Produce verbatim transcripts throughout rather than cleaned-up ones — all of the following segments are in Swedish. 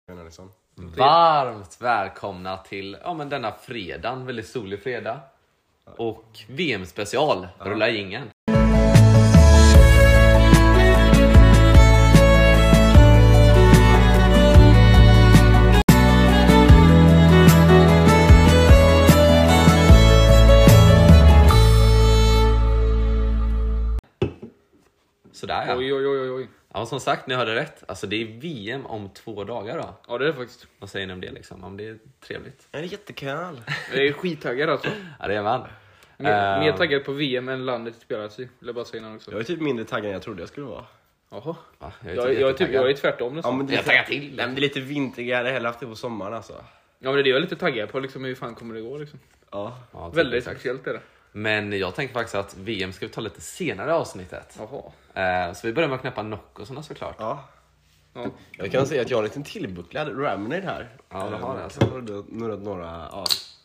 Liksom. Varmt välkomna till ja, men denna fredag, väldigt solig fredag. Och V M-special, rulla jingeln. Sådär ja. Oj, oj, oj, oj. Ja, som sagt, ni hörde rätt. Alltså det är V M om två dagar då. Ja, det är det faktiskt. Vad säger ni om det liksom? Om det är trevligt. Ja, det är jättekul. Jag är skittaggad alltså. Ja, det är man. Mer, Uh, mer taggad på V M än landet spelas i. Vill jag bara säga innan också. Jag är typ mindre taggad än jag trodde jag skulle vara. Jaha. Ja, Jag, jag, jag, är typ, jag är tvärtom nästan. Ja, men det, Jag taggar till. Nej, men det är lite vintrigare heller haft det på sommaren alltså. Ja, men det är det jag är lite taggad på. Liksom, hur fan kommer det gå liksom. Ja. Ja, typ Väldigt exakt. speciellt är det. Men jag tänker faktiskt att V M ska vi ta lite senare i avsnittet. Jaha. Uh, så vi börjar med att knäppa knock och sådana såklart. Ja. Ja. Jag kan säga att jag har en liten tillbucklad Ramonade här. Ja, du har det alltså. Jag har några, några, ja.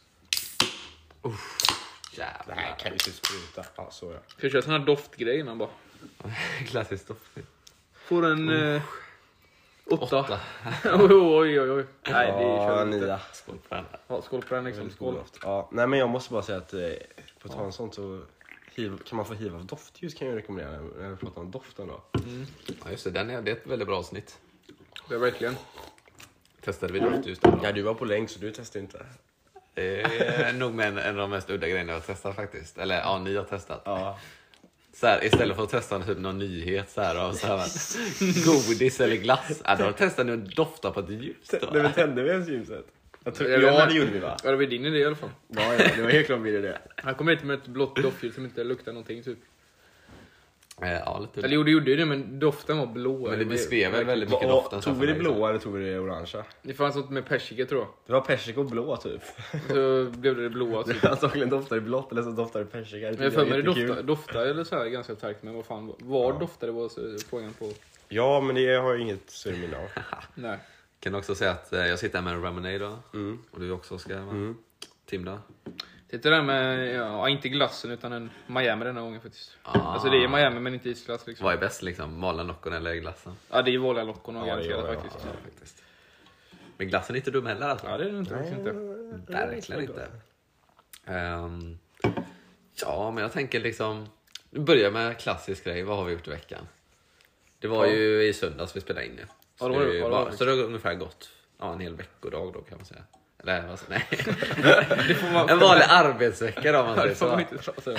Jävlar. Det här kan ju inte spruta. Ja, så ja. Ska jag köra sån här doftgrej innan bara? Klassiskt stoff. Får en... Uh. Åtta. Åtta. oj, oj, oj. Nej, det Ja, kör vi inte. nia. Skål på den. Ja, skål på den liksom. Skål. Ja, nej men jag måste bara säga att eh, på tal om sånt så hiv, kan man få hiva av doftljus kan jag rekommendera när vi pratar om doften då. Ja, just det. Den är, det är ett väldigt bra avsnitt. Det är verkligen. Testade vi doftljus då? Ja, du var på länk så du testade inte. Det är nog med en, en av de mest udda grejerna jag har testat faktiskt. Eller ja, ni har testat. Ja. Så här, istället för att testa typ någon nyhet så här, och så här godis eller glass. Ja, då testar ni att dofta på ett ljus då. Nej men tände vi ens ljuset? Jag tror, Jag ja, vet det gjorde vi va? Ja, det var din idé i alla fall. Ja, ja, det var helt klart min idé. Han kom hit med ett blått doftljus som inte luktar någonting typ. Eh, Ja, lite. Eller jo, det gjorde ju det, men doften var blå. Men det beskrev väl väldigt mycket Och, doften. så tog för vi det mig, så. blåa eller tog vi det orangea? Det fanns något med persika tror jag. Det var persika och blå typ. Så blev det det blåa typ. Antagligen doftade det blått eller så doftade det persika. Men jag för mig det dofta, dofta eller så här ganska starkt, men vad fan, var Ja. doftade var så frågan på. Ja, men det har jag inget surminne av. Nej. Kan också säga att eh, jag sitter här med en Ramonade då. Mm. Och du också ska va? Mm. Tim då? Sitter där med, ja, inte glassen utan en Miami den här gången faktiskt. Ah. Alltså det är Miami men inte isglass liksom. Vad är bäst liksom? Malna Noccon eller glassen? Ja, det är vanliga lockon och Ja, det garanterat gör jag, faktiskt. Ja, faktiskt. Men glassen är inte dum heller alltså. Ja, det är det inte, faktiskt inte. Verkligen inte. Um, ja, men jag tänker liksom... Nu börjar med klassisk grej. Vad har vi gjort i veckan? Det var Ja. ju i söndags vi spelade in nu. Ja, det var det. Så, Ja, det bara, var det. så det har ungefär gått ja, en hel veckodag då kan man säga. Eller vad nej. Det får man, En vanlig arbetsvecka då om man ja, säger det får så. man inte säga.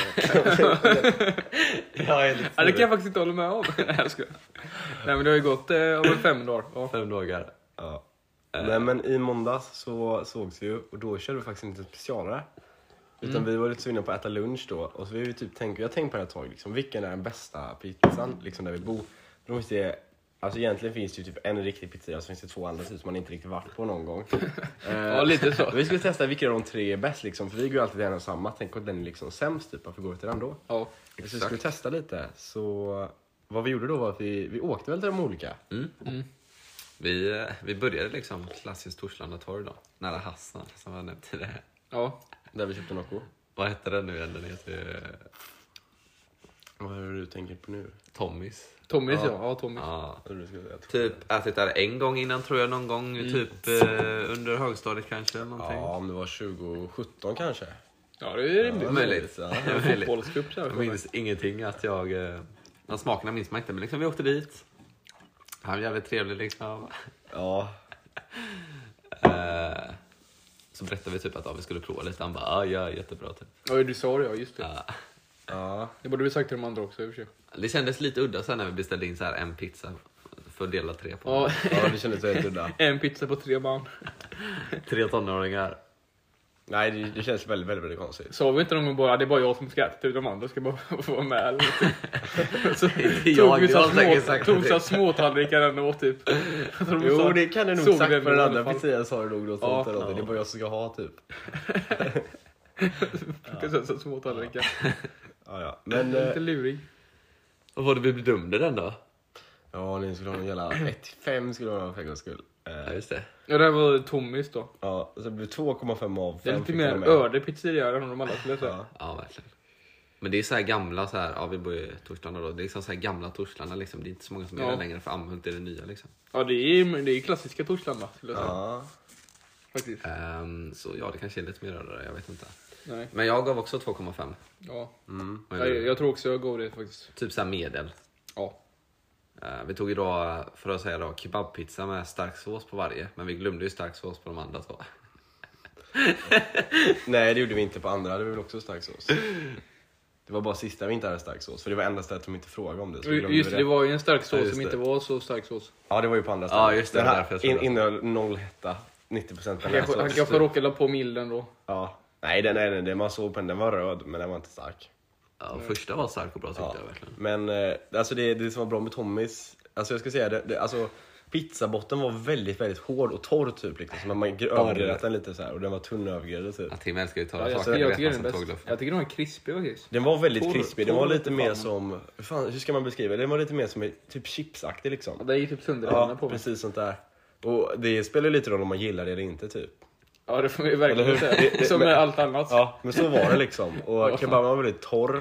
Jag är lite Ja, det kan jag faktiskt inte hålla med om. Nej, jag skojar. Nej, men det har ju gått eh, över fem dagar. Ja. fem dagar. Ja. Nej, men i måndags så sågs vi ju och då körde vi faktiskt inte specialare. Utan Mm. vi var lite sugna på att äta lunch då. Och så vi typ tänkt, jag har tänkt på det här ett tag liksom, vilken är den bästa pizzan liksom där vi bor. Då finns det, alltså egentligen finns det ju typ en riktig pizzeria, så finns det två andra typ, som man inte riktigt varit på någon gång. Ja, lite så. Vi skulle testa vilka av de tre är bäst liksom, för vi går ju alltid till en och samma. Tänk att den är liksom sämst typ, varför går vi till den då? Ja. Så vi skulle testa lite, så vad vi gjorde då var att vi, vi åkte väl till de olika. Mm. Mm. Vi, eh, vi började liksom klassiskt Torslanda torg då. Nära Hassan som var nämnt i det här. Ja. Där vi köpte Nocco. Vad heter den nu igen? Den heter ju Vad är det du tänker på nu? Tommys. Tommys ja. Ja. Ja, Tommys. Ja. Vad är det du ska säga? Typ ätit där en gång innan tror jag någon gång. Mm. Typ eh, under högstadiet kanske eller någonting. Ja, om det var tjugo sjutton kanske. Ja, det är rimligt. Ja, möjligt. Ja. Ja, möjligt. Fotbollscup så här. Jag minns ingenting att jag... Eh, någon smakerna minns man inte men liksom vi åkte dit. Han var jävligt trevlig liksom. Ja. Eh, så berättade vi typ att ja, vi skulle prova lite. Han bara ah, ja jättebra typ. Ja, du sa det ja, just det. Ja. Ja. Det borde vi sagt till de andra också i och för sig. Det kändes lite udda sen när vi beställde in så här en pizza för att dela tre på. Ja, Ja, det kändes helt udda. en pizza på tre barn. Tre tonåringar. Nej, det, det känns väldigt, väldigt, väldigt konstigt. Sa vi inte någon gång bara, det är bara jag som ska äta, de andra ska bara få vara med eller något. Så jag, tog vi jag har så säkert små, sagt tog det. så småtallrikar den och typ. De Jo, sa- det kan du nog såg sagt den på den i alla andra fall. pizzerian sa du nog något Ja, sånt eller något. ja. Det är bara jag som ska ha typ. Fick så, så små tallrikar. Ja, ja. Men, Lite eh, lurig. Och vad vi bedömde den då? ja, ni skulle ha en jävla ett till fem skulle ha för en gångs skull. Ja Eh, just det. Ja, det här var Tommys då. ja, så det blir två komma fem av fem. Det är lite fick mer de med. öde pizzeria än de andra skulle jag säga. Ja. Ja verkligen. Men det är så här gamla så här, ja vi bor i Torslanda då. Det är liksom så här gamla Torslanda liksom. Det är inte så många som Ja. är där längre för Amhult är det nya liksom. Ja, det är, det är klassiska Torslanda skulle jag säga. Ja. Faktiskt. Ehm, så ja, det kanske är lite mer rörare, jag vet inte. Nej. Men jag gav också två komma fem. Ja. Mm. Vad Jag, är det? jag tror också jag går det faktiskt. Typ så här medel. Ja. Ehm, vi tog ju då, för att säga då, kebabpizza med stark sås på varje. Men vi glömde ju stark sås på de andra två. Nej, det gjorde vi inte på andra. Det var väl också stark sås. Det var bara sista vi inte hade stark sås. För det var enda stället de inte frågade om det. Så vi glömde Just det, det. det var ju en stark sås Ja, just som det. inte var så stark sås. Ja, det var ju på andra stället. Ja, just det, Den det var här därför jag trodde in, det. innehöll noll hetta. nittio procent Han kanske, han kanske råkade la på milden då. Ja. Nej, den, nej, den, man såg på den. Den var röd, men den var inte stark. Ja, första var stark och bra tyckte Ja. jag verkligen. Men eh, alltså det, det som var bra med Tommys, alltså jag ska säga det, det alltså pizzabotten var väldigt, väldigt hård och torr typ liksom. Så man övergräddade den lite så här och den var tunn övergräddad typ. Ja, Tim älskar ju torra Ja, jag, saker. jag, det tycker vet den är man som bäst. tågluff. Jag tycker den var krispig faktiskt. Den var väldigt Torr- krispig, den torr var lite lite mer fan. som, hur, fan, hur ska man beskriva det? Den var lite mer som ett, typ chipsaktig liksom. Ja, det gick typ sönder Ja, ja, på mig. precis sånt där. Och det spelar lite roll om man gillar det eller inte typ. Ja, det får vi Eller verkligen hur? säga. Det- det- Som men- med allt annat. Ja, men så var det liksom. Och kebaben var väldigt torr.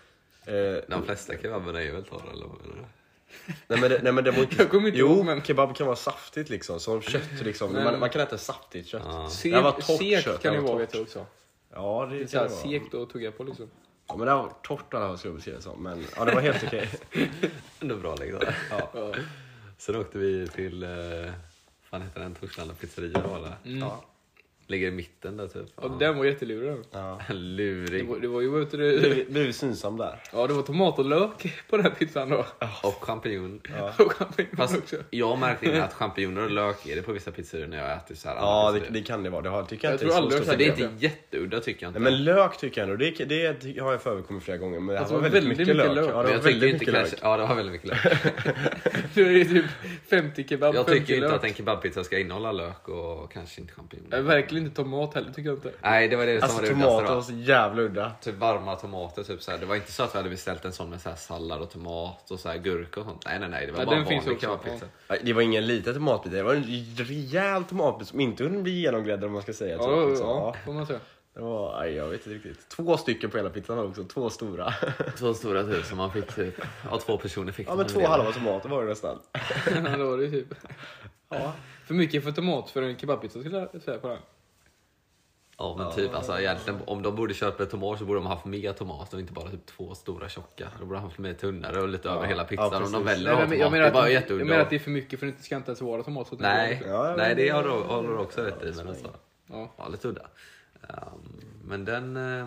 Eh, De flesta kebaberna är väl torra eller vad menar du? nej, men det, nej men det var inte... Jag kommer inte jo, ihåg, men- kebab kan vara saftigt liksom. Som kött liksom. Nej, Man, men- man kan äta saftigt kött. Ja. Det här var Sek, torrt sekt kött, kan det det var vara torrt. vet jag också. Ja, det, Det är kan såhär det vara. sekt att tugga på liksom. Ja, men det var torrt alla skulle jag beskriva det som. Men ja, det var helt okej. Ändå bra liksom. Ja. Sen åkte vi till, eh, fan heter den, Torslanda pizzeria var det? Mm. Ja. Ligger i mitten där typ. Och den var jättelurig den. Ja. Det Lurig. var, det var ju ute det, Blev, blev synsam där. ja, det var tomat och lök på den här pizzan då. Och champinjon. Ja, Och champinjon Fast också. jag märkte innan att champinjoner och lök är det på vissa pizzerior när jag äter så här. ja andra det, pizzerior. det kan det vara. Det har, tycker jag, Jag inte tror är så aldrig jag stor Så det är skillnad. inte jätteudda tycker jag inte. Nej, men lök tycker jag ändå. Det, det, det har jag förekommit flera gånger. Men det Alltså, var väldigt, väldigt mycket, mycket lök. lök. Ja, det Men var jag tycker väldigt inte mycket kanske, lök. ja det var väldigt mycket lök. Nu är det typ femtio kebab, Jag femtio tycker inte lök. att en kebabpizza ska innehålla lök och kanske inte champinjoner. Nej, verkligen inte tomat heller tycker jag inte. Nej, det var det som Alltså var det tomater uddaste var då. så jävla udda. Typ varma tomater, typ så här. Det var inte så att vi hade beställt en sån med så här sallad och tomat och så här gurka och sånt. Nej, nej, nej. Det var Ja, bara den finns vanlig också, kebabpizza. Nej, det var ingen liten tomatbit. Det var en rejäl tomatbit som inte kunde bli genomgräddad om man ska säga. Ja, typ, ja, liksom. ja, får man säga. Det var, nej, jag vet inte riktigt. Två stycken på hela pizzan också. Två stora. Två stora typ som man fick typ. Ja, två personer fick Ja, den men en två del. halva tomater var det nästan. Ja, då var det typ. Ja. För mycket för tomat för en kebabpizza skulle jag säga på den. Ja, men typ alltså egentligen om de borde köpa tomat så borde de ha haft mer tomat och inte bara typ två stora tjocka. De borde ha haft mer tunnare och lite över hela pizzan. ja, om de precis. väljer Nej, att ha men jag, tomat. menar Det att, var det- jag jätteudda. menar att det är för mycket för att det ska inte ens vara tomat. Så Nej, Ja, nej det men- har du, har du också rätt i. Men alltså, Ja. ja, lite udda. Um, men den... Uh,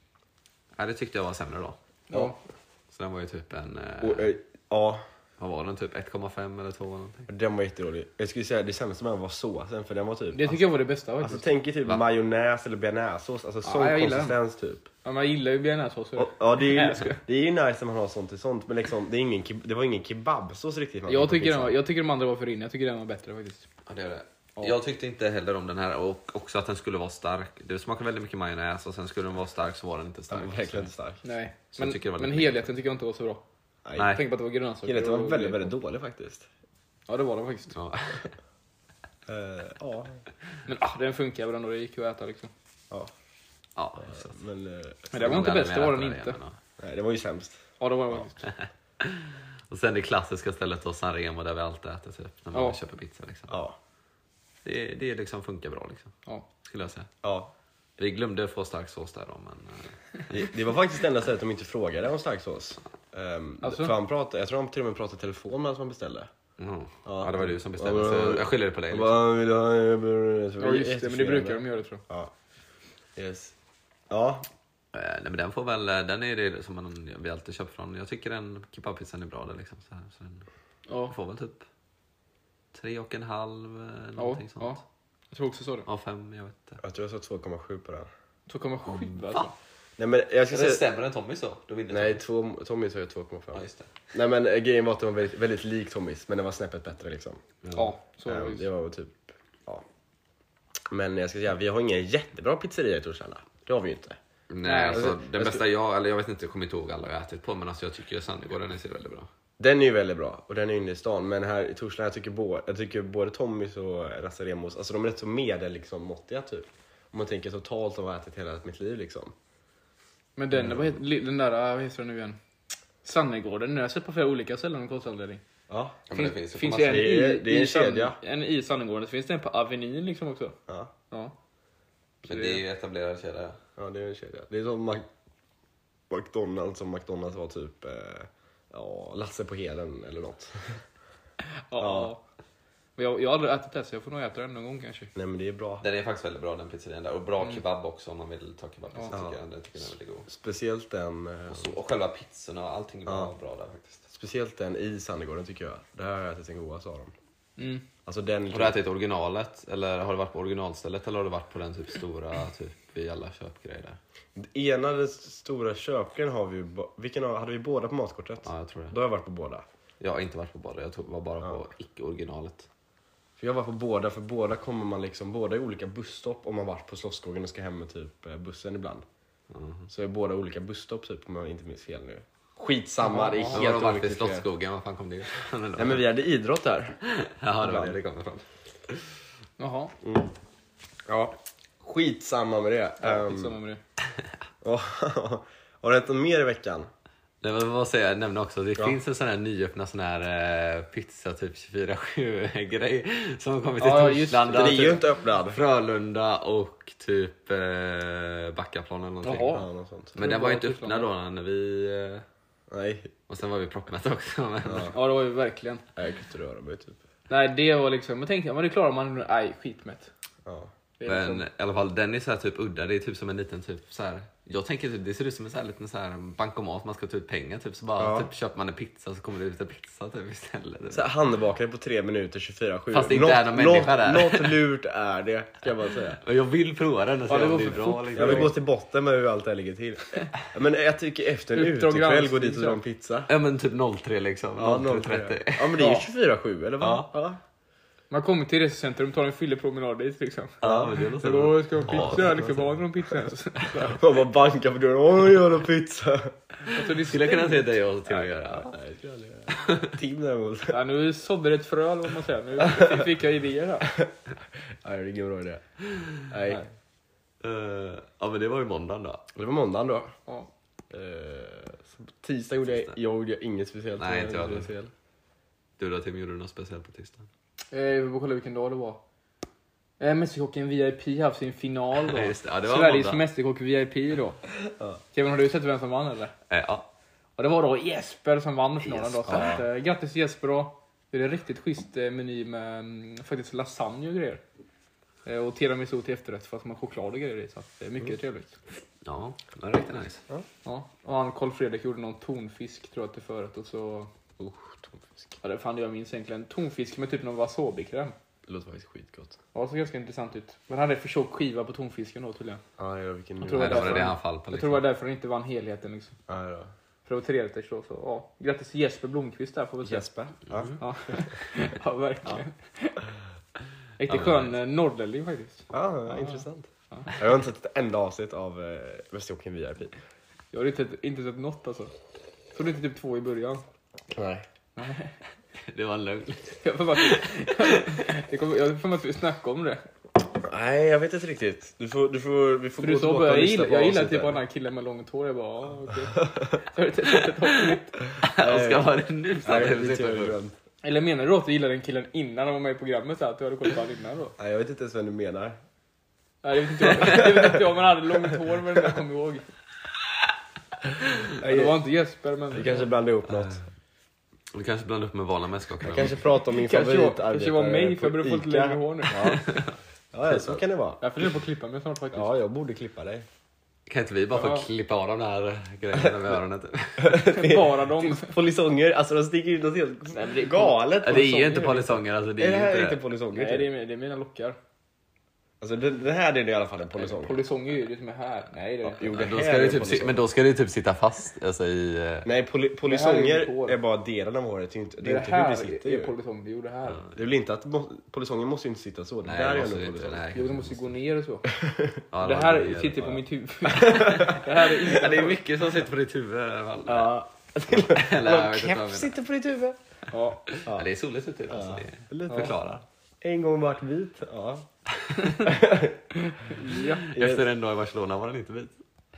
ja, det tyckte jag var sämre då. Ja. Så den var ju typ en... Uh, Och, eh, ja, vad var den? Typ ett komma fem eller två eller någonting. den var jätterolig. Jag skulle säga det sämsta med den var såsen. För den var typ... Det tycker jag var det bästa Alltså faktiskt. tänk er typ Va? majonnäs eller bearnaisesås. Alltså sån jag gillar konsistens typ. Ja, man gillar ju bearnaisesås. Och, ja, det är, Nej, ju, jag skojar. det är ju nice när man har sånt till sånt. Men liksom, det, är ingen, keb- det var ingen kebabsås riktigt. man Jag fick på tycker, den pizzan. var, jag tycker de andra var för in. Jag tycker den var bättre faktiskt. Ja, det är det. Ja. Jag tyckte inte heller om den här och också att den skulle vara stark. Det smakade väldigt mycket majonnäs och sen skulle den vara stark så var den inte Den stark. var verkligen inte stark. Nej. Så jag Men, tycker det var men lite helheten tycker jag inte var så bra. Nej. Nej. Tänk på att det var grönsaker. Helheten var och väldigt, grejer väldigt på. dålig faktiskt. Ja, det var den faktiskt. Ja. Uh, ja. Men ah, den funkar bra och det gick ju att äta liksom. ja. Ja, så. Men, uh, Men det var inte bäst, det var den inte. nej, det var ju sämst. Ja, det var den faktiskt. Och sen det klassiska stället då, San Remo där vi alltid äter typ, när man Ja. köper pizza. Liksom. Ja. Det, det liksom funkar bra liksom, Ja. skulle jag säga. Ja. Vi glömde få stark sås där då, men... eh, Det, det var faktiskt det enda stället de inte frågade om stark sås. Um, Alltså? för han pratade, jag tror han till och med pratade i telefon medan man beställde. Mm. Ja. Ja, det var du som bestämde, Ja, så men- jag skyller det på dig. Han Liksom. bara, vill du ha en burgare? Så vi Ja, är just det. Men det jättefina. brukar de göra tror jag. Ja. Yes. Ja. Eh, Nej, men den får väl, den är det som man, vi alltid köper från. Jag tycker den kebabpizzan är bra där liksom. Så här, så den Ja. får väl typ tre och en halv, eh, Ja, någonting sånt. ja. Jag tror också så det. Ja, fem, jag vet inte. Jag tror jag sa två komma sju på den. två komma sju alltså. Nej men jag ska Är det säga... stämmer än Tommy så? Då vinner Nej, Tommy. två, Tommy sa ju två komma fem. Ja, just det. Nej men eh, grejen var att den var väldigt, väldigt lik Tommys. Men den var snäppet bättre liksom. Ja, så var det Ehm, just. det var typ... Ja. Men jag ska säga, vi har ingen jättebra pizzeria i Torslanda. Det har vi ju inte. Nej, alltså, alltså, den jag bästa jag, eller jag vet inte, jag kommer inte ihåg alla jag ätit på, men alltså jag tycker Sandegården är väldigt bra. Den är ju väldigt bra och den är inne i stan. Men här i Torslanda, jag tycker både, jag tycker både Tommys och Rassaremos, alltså de är rätt så medel liksom måttiga typ. Om man tänker totalt av att ha ätit hela mitt liv liksom. Men den, mm. vad heter, den där, vad heter den nu igen? Sannegården, nu har jag sett på flera olika ställen om konstnärlig. Ja, ja finns, det finns, finns det en i, det är, det är en i kedja. En i Sannegården, så finns det en på Avenyn liksom också. Ja. Ja. Men det är ju etablerad kedja, ja. Ja, det är en kedja. Det är som Mac- McDonalds, som McDonalds var typ, eh, ja, Lasse på Heden eller något. Ja. ja. Men jag, jag har aldrig ätit det, så jag får nog äta den någon gång kanske. Nej, men det är bra. Den är faktiskt väldigt bra, den pizzerian där. Och bra Mm. kebab också, om man vill ta kebab. Ja. Så tycker jag den, tycker jag är väldigt god. Speciellt den, eh, Och, så, och själva pizzorna och allting var Ja. bra där faktiskt. speciellt den i Sandegården tycker jag. Där har jag ätit en goda, sa de. Mm. Alltså den... Har du ätit originalet? Eller har du varit på originalstället? Eller har du varit på den typ stora, typ vid alla köpgrejer där? Ena den stora köpgrejen har vi ju... ba- Vilken har, hade vi båda på matkortet? Ja, jag tror det. Då har jag varit på båda. Jag har inte varit på båda, jag tog, var bara på icke-originalet. För jag var på båda, för båda kommer man liksom... Båda är olika busstopp om man varit på Slottsskogen och ska hem med typ eh, bussen ibland. Mm. Så är båda olika busstopp typ, om jag inte minns fel nu. Skitsamma, det är Jag har helt varit vid oviktigt. Slottsskogen, vad fan kom det? Nej, men vi hade idrott där. Ja, det var det det kom ifrån. Jaha, Ja, skitsamma med det. ja, Ehm, skitsamma med det. ja. Har det hänt något mer i veckan? Det var vad säger jag nämnde också, det Ja. finns en sån här nyöppnad sån här eh, pizza typ tjugofyra sju grej som har kommit till Ja, just det. Torslanda, Den är ju typ inte öppnad. Frölunda och typ eh, Backaplan eller någonting. Jaha. Ja, något sånt. Men den var ju inte Torslanda. öppnad då när vi... Eh, Nej, och sen var vi proppmätta också. Men... Ja, det var ju verkligen. jag kan inte röra mig typ. Nej, det var liksom, jag tänkte, men det klarar man, nej, skitmätt. Ja. Det är Men liksom, i alla fall, den är så här typ udda. Det är typ som en liten typ så här. Jag tänker typ, det ser ut som en så här liten så här bankomat. Man ska ta ut pengar typ. Så bara Ja. typ köper man en pizza så kommer det ut en pizza typ istället. Typ. Så här, handbakare på tre minuter, tjugofyra sju. Fast det inte är någon människa där. Något lurt är det, ska jag bara säga. Och jag vill prova den och se Ja, det om går det är för bra. fort. Liksom. Jag vill gå till botten med hur allt det här ligger till. Men jag tycker efter en Uppdrag utekväll, gå granskning, dit och dra en pizza. Ja men typ noll tre liksom. Ja, noll tre trettio. ja, men det är ju Ja. tjugofyra sju, eller vad? Ja. Ja. man kommer till resecentrum, tar en fyllepromenad dit liksom. Ja, men det är något Så så. då ska jag ha pizza, Ja, eller liksom, var det någon pizza ens? Man bara bankar på dörren, åh, jag har pizza. Alltså, det Skulle jag kunna se dig och Tim göra. Nej, det skulle jag aldrig göra. Tim däremot. Ja, nu sådde det ett frö, eller vad man säger. Nu fick jag idéer här. Nej, det är ingen bra idé. Nej. Nej. Uh, ja men det var ju måndagen då. Det var måndagen då. Ja. Eh, så på tisdag gjorde jag, jag gjorde inget speciellt. Nej, inte jag gjorde heller. fel. Du då Tim, gjorde du något speciellt på tisdagen? Eh, vi får kolla vilken dag det var. Eh, Mästerkocken V I P har haft sin final då. Ja, just det. Ja, det var Sveriges måndag. Mästerkock V I P då. Ja. Kevin, har du sett vem som vann eller? Eh, ja. Och det var då Jesper som vann finalen då. Så Ja. att, eh, grattis Jesper då. Det är en riktigt schysst eh, meny med mm, faktiskt lasagne och grejer. Eh, och tiramisu till efterrätt för att man har choklad och grejer i. Så att det är mycket Mm. trevligt. Ja, det var riktigt nice. Ja. Och han Carl Fredrik gjorde någon tonfisk tror jag till förrätt. Och så... Usch, tonfisk. Ja, det fan jag minns egentligen. Tonfisk med typ någon wasabi-kräm. Det låter faktiskt skitgott. Ja, det såg ganska intressant ut. Men han hade för tjock skiva på tonfisken då tydligen. Ja, ja, vilken Jag tror Nej, det det var var det därför- han fall på Jag liksom. tror det var därför han inte vann helheten liksom. Ja, ja. För det var trerätters då. Så ja, grattis till Jesper Blomqvist där får vi säga. Jesper. Ja. Ja, ja verkligen. Riktigt Ja, men skön eh, norrlänning faktiskt. Ja, ja, intressant. Jag har inte sett ett enda avsnitt av uh, Mästerkocken V I P. Jag har inte, inte sett något alltså. Såg du inte typ två i början? Nej. Det var en lögn. Jag får bara... jag kommer- jag får bara att vi snackar om det. Nej, jag vet inte riktigt. Du får, du får, vi får För gå du sa tillbaka bara, och jag lyssna gillar, på jag gillar avsnittet. typ den här killen med långt hår. Jag bara, ja okej. Så har du inte sett ett avsnitt. Jag ska ha det nu. så Nej, att det jag vet sitter jag på- glömt. Eller menar du att du gillade den killen innan han var med i programmet? Så att du hade kollat på honom innan då? Nej, jag vet inte ens vem du menar. Nej, det vet inte jag. Det vet inte jag om han hade långt hår, men jag kommer ihåg. Ja, det var inte Jesper, men... Vi kanske blandar ihop något. Vi kanske blandar upp med vanliga mästerkockar. Jag kanske pratar om min Kanske var, favoritarbetare kanske var mig, för jag på börjar få lite Ica. längre hår nu. Ja. Ja, ja, så kan det vara. Jag funderar på att klippa mig snart faktiskt. Ja, jag borde klippa dig. Kan inte vi bara få Ja. klippa av de där grejerna med öronen? Bara dem. Polisonger, alltså de sticker ut något helt Nej, men det är galet. Ja, det är ju polisonger. inte polisonger. Alltså, det Är är det ju här inte inte det. polisonger? Nej, typ? det är, det är mina lockar. Alltså det, det här är det i alla fall en polisong. Polisonger är ju det som är här. Nej, det är Jo, inte. det Men då, här ska är det en typ, polisong. si- men då ska det typ sitta fast alltså, i... eh, Nej, poli, Det polisonger här är inte hår. är bara delen av håret. Det är inte, det är Det inte här hur det sitter är ju. polisong. Jo, det här. Det är väl inte att mo- polisonger måste ju inte sitta så. Det Nej, där det är måste ändå det inte. polisong. Nej. Jo, det måste gå ner och så. Ja, Det var här det. sitter på Ja. mitt huvud. Det här är inte... Ja, det är mycket som sitter på ditt huvud i alla fall. Ja. Eller, jag vet inte vad jag Keps menar. sitter på ditt huvud. Ja. Ja, det är soligt ute idag, så Ja. det Lite. förklarar. En gång vart vit. Ja. Ja. Efter en dag i Barcelona var den inte vit.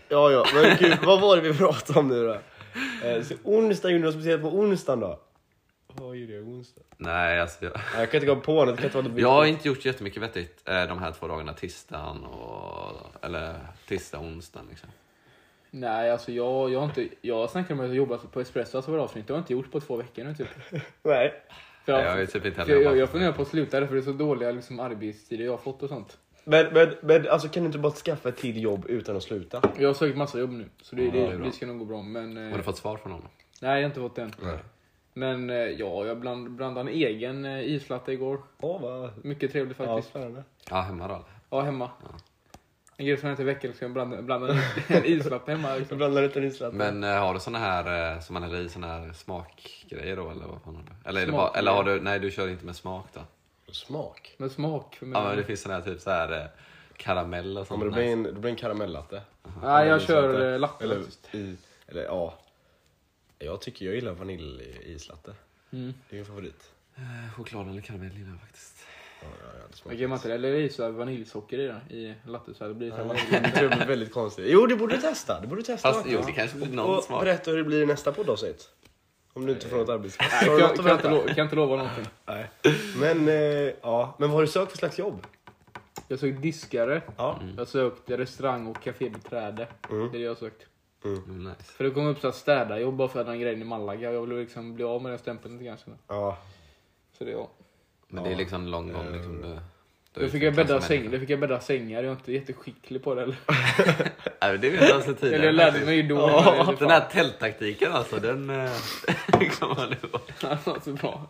Ja, ja. Men gud, vad var det vi pratade om nu då? Eh, så onsdag, gjorde något speciellt på onsdagen då? Vad gjorde jag onsdag? Nej, alltså jag... Jag kan inte gå på något. Det kan inte vara Jag har inte gjort jättemycket vettigt eh, de här två dagarna, tisdagen och... Eller tisdag och onsdagen liksom. Nej, alltså jag, jag har inte... Jag snackade med att jobba på Espresso alltså, för avsnitt. Det har jag inte gjort på två veckor nu typ. Nej. För Nej, jag, jag har ju typ inte för heller jag, jobbat. jag funderar på att sluta det för det är så dåliga liksom, arbetstider jag har fått och sånt. Men, men, men alltså kan du inte bara skaffa ett till jobb utan att sluta? Jag har sökt massa jobb nu, så det, Ja, det, det är det, bra. ska nog gå bra. Men, eh, Har du fått svar från honom? nej, jag har inte fått den. Nej. Men eh, ja, jag bland, blandade en egen eh, islatte igår. Åh, vad... Mycket trevligt Ja, faktiskt. spännande. Ja, hemma då. Ja, hemma. Ja. En grej som jag inte veckan ska jag blanda, blanda en, en islatte hemma. Jag Liksom. blandar inte islatt. Men eh, har du såna här eh, som man häller i såna här smakgrejer då eller vad fan har du? Eller, är det Smak- bara, eller har du, nej du kör inte med smak då? Smak? Med smak för mig. Ja men det finns såna här typ så här eh, karamell och Ja, sånt. men det blir en, det blir en karamellatte. Nej, jag kör eh, latte Eller, faktiskt. i, eller ja. Jag tycker jag gillar vaniljislatte. Mm. Det är min favorit. Eh, choklad eller karamell gillar jag faktiskt. Ja, ja, ja, det Jag kan man inte eller i så här vaniljsocker i den i latte så här, det blir så här vanilj. Jag tror det blir väldigt konstigt. Jo, det borde du testa. Det borde du testa. Fast jo, det kanske blir någon Och smak. berätta hur det blir i nästa poddavsnitt. Om du inte får något arbetsplats. Nej, Har jag du kan, något att kan, inte berätta? lova, kan inte lova någonting. Nej. Men, eh, ja. Men vad har du sökt för slags jobb? Jag sökt diskare. Ja. Jag har sökt restaurang och cafébiträde. Mm. Det är det jag har sökt. Mm, nice. För det kom upp så här städarjobb bara för den grejen i Malaga. Jag ville liksom bli av med den stämpeln lite grann. Ja. Så det är jag. Men det är liksom en lång gång liksom. Det, Då fick jag bädda säng, då fick jag bädda sängar. Jag är inte jätteskicklig på det eller. Nej, det vet jag alltså tidigare. Eller jag lärde mig ju då. Ja. Den här tälttaktiken alltså, den eh, kan man nu vara. Det var så bra.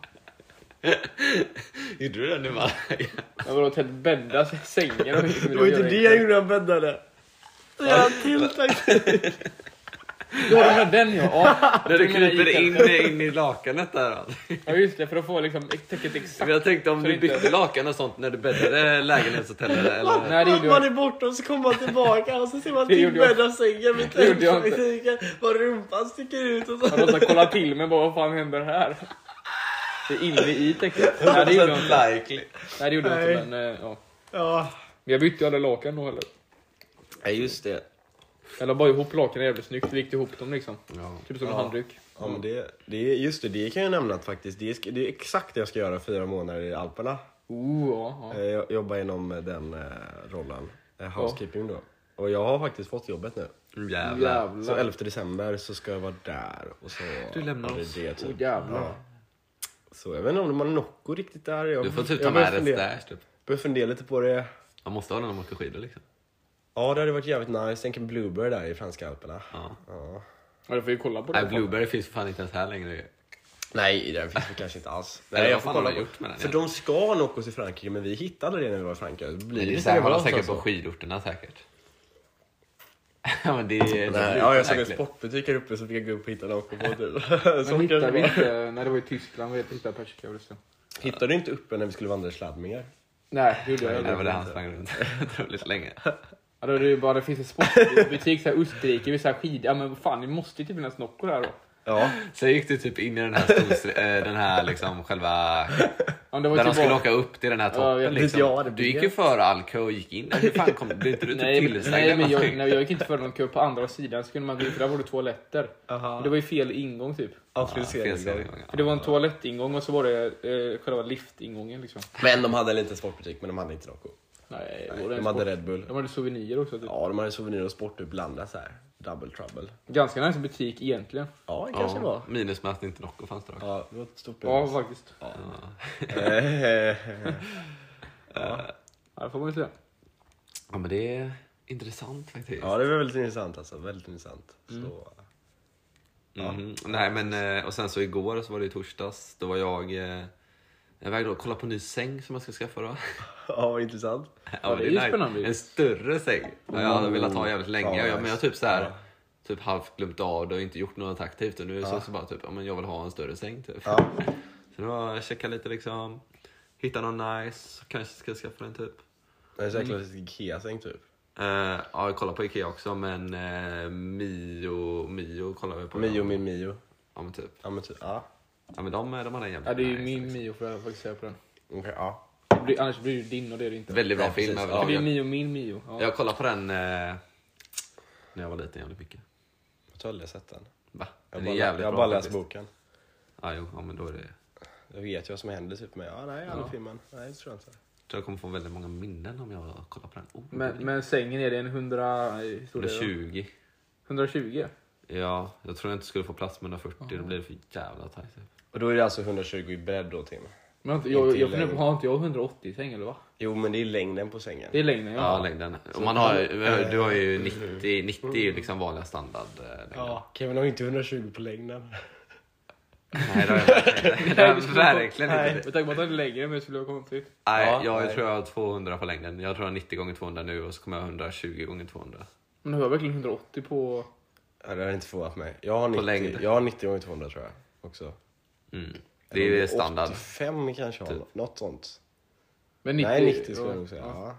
Gjorde du den nu va? Jag var åt helt bädda sängar. Det var inte det jag gjorde när jag bäddade. Jag tilltagit. Ja, den här den ja. ja. När du Du menar kryper i in, tältet. in i lakanet där alltså. Ja just det, för att få liksom täcket exakt. Men jag tänkte om Så du inte- bytte lakan och sånt när du bäddade lägenhetshotellet eller? Nej, det gjorde Man jag. är borta och så kommer man tillbaka och så ser man Det gjorde jag. tillbädda sängen med Det gjorde jag inte. tältmusiken. Var rumpan sticker ut och så. Jag måste kolla till mig bara vad fan händer här. Det är inne i täcket. Nej, det gjorde jag inte. Likely. Nej, det gjorde jag Nej. inte, men eh, ja. Ja. Men jag bytte ju alla lakan då heller. Nej, just det. Jag la bara ihop lakan jävligt snyggt. Vi gick ihop dem liksom. Ja. Typ som en Ja. handduk. Ja, men det, det är just det, det kan jag nämna att faktiskt. Det är, det är exakt det jag ska göra fyra månader i Alperna. Oh, ja, ja. Eh, Jag jobbar inom den eh, rollen. Eh, housekeeping då. Och jag har faktiskt fått jobbet nu. Jävlar. Så Jävlar. elfte december så ska jag vara där. Och så Du lämnar ja, det är oss. det, typ. Åh, jävlar. Ja. Så jag vet inte om man är Nocco riktigt där. Jag, Du får typ jag ta börjar med fundera- det där typ. börjar fundera lite på det. Man måste ha den när man åker skidor liksom. Ja, det hade varit jävligt nice. Tänk en Blueberry där i franska Alperna. Ja. Ja. Ja, då får vi kolla på det. Nej, Blueberry finns för fan inte ens här längre. Nej, den finns väl kanske inte alls. Eller Nej, vad jag får fan har kolla de på. gjort med den För igen? de ska nog åka i Frankrike, men vi hittade det när vi var i Frankrike. Det blir Men det är lite så här, man har överallt säkert på alltså. skidorterna säkert. Ja men det är... det Nej, blir ja, jag såg en verkligen. sportbutik här uppe så fick jag gå upp och hitta Nocco på typ. Men Så hittade kanske vi var. inte, när det var i Tyskland, vi hittade persika och det så. Hittade du inte uppe när vi skulle vandra i Sladdmingar? Nej, det gjorde jag Nej, inte. det var det han sprang runt otroligt länge. Ja, då är det ju bara, det finns en sportbutik så här Österrike, vi så här skid. Ja men vad fan, det måste ju typ finnas Nocco där då. Ja. Så gick du typ in i den här stor, eh, den här liksom själva... Ja, det var Där de typ skulle bara- åka upp till den här Ja, toppen jag vet liksom. jag, det Du blir gick det. ju före all kö och gick in. Hur fan kom du inte du typ Nej, men- tillsagd nej, eller men jag, någonting? nej, jag gick inte för någon kö på andra sidan, så kunde man gå in för där var det toaletter. Aha. Och det var ju fel ingång typ. Ja, Ja, fel fel serie. serie. För det var en toalettingång och så var det eh, själva liftingången liksom. Men de hade en liten sportbutik, men de hade inte Nocco. Nej, Nej, var det en de hade sport- Red Bull. De hade souvenirer också typ. Ja, de hade souvenirer och sport blandat så här. Double trouble. Ganska nice butik egentligen. Ja, det kanske det var. Ja, minus med att inte Nocco fanns där också. Ja, det var ett stort Ja, bevis. faktiskt. Ja. Ja, det får man ju säga. Ja men det är intressant faktiskt. Ja, det var väldigt intressant alltså. Väldigt intressant. Så, Mhm. Nej men eh, och sen så igår så var det i torsdags. Då var jag eh, jag vägde då kolla på en ny säng som jag ska skaffa då. ja, vad intressant. Ja, det är ju spännande. En större säng. Ja, jag hade velat ha jävligt länge. Ja, Ja, men jag har typ så här ja. typ halvt glömt av det och inte gjort något aktivt. Och nu så, så bara typ, ja men jag vill ha en större säng typ. Ja. Så nu har jag checkat lite liksom, hitta någon nice, kanske ska jag skaffa den typ. Det är så jäkla Ikea-säng typ. Uh, ja, jag kollar på Ikea också, men uh, Mio, Mio kollar vi på. Mio, min Mio. Ja men typ. Ja, men typ. Ja. Ja men de, de har den jävligt Ja, det är ju nice, min liksom. Mio för jag faktiskt säga på den. Okej, ja. Det blir, annars blir det din och det är det inte. Väldigt bra Nej, film precis. överlag. För det är Jag, Mio, min Mio. Ja. jag kollar på den uh, när jag var liten jävligt mycket. Jag tror aldrig jag sett den. Va? Jag Den bara, är jävligt jag bra bara läst faktiskt. boken. Ja, jo, ja, men då är det... Jag vet ju vad som händer typ med. Ja, nej, alla Ja. filmen. Nej, det tror jag inte. Jag tror jag kommer få väldigt många minnen om jag kollar på den. Oh, Men, men sängen, är det en hundra... hur stor är det då? hundratjugo. hundratjugo? Ja, jag tror jag inte skulle få plats med hundrafyrtio. Då blir det för jävla tajt. Typ. Och då är det alltså hundratjugo i bredd då, Tim. Men jag, jag, Inte jag funderar på, längre. har inte jag hundraåttio i säng eller va? Jo, men det är längden på sängen. Det är längden, ja. Ja, längden. Och man har, du har ju nittio, nittio är ju liksom vanliga standard. eh, längden. Ja, Kevin har ju inte hundratjugo på längden. Nej, det har jag verkligen, det har jag verkligen Nej. inte. Med tanke på att det är längre, men det skulle vara konstigt. Nej, Ja, jag nej. tror jag har tvåhundra på längden. Jag tror jag har nittio gånger tvåhundra nu och så kommer jag ha hundratjugo gånger tvåhundra. Men du har verkligen hundraåttio på... Ja, det har inte förvånat mig. Jag har nittio, längd. jag har nittio gånger tvåhundra tror jag också. Mm. Det är ju standard. åttiofem kanske har Typ. något sånt. Men nittio, Nej, nittio skulle ja. jag nog säga. Ja.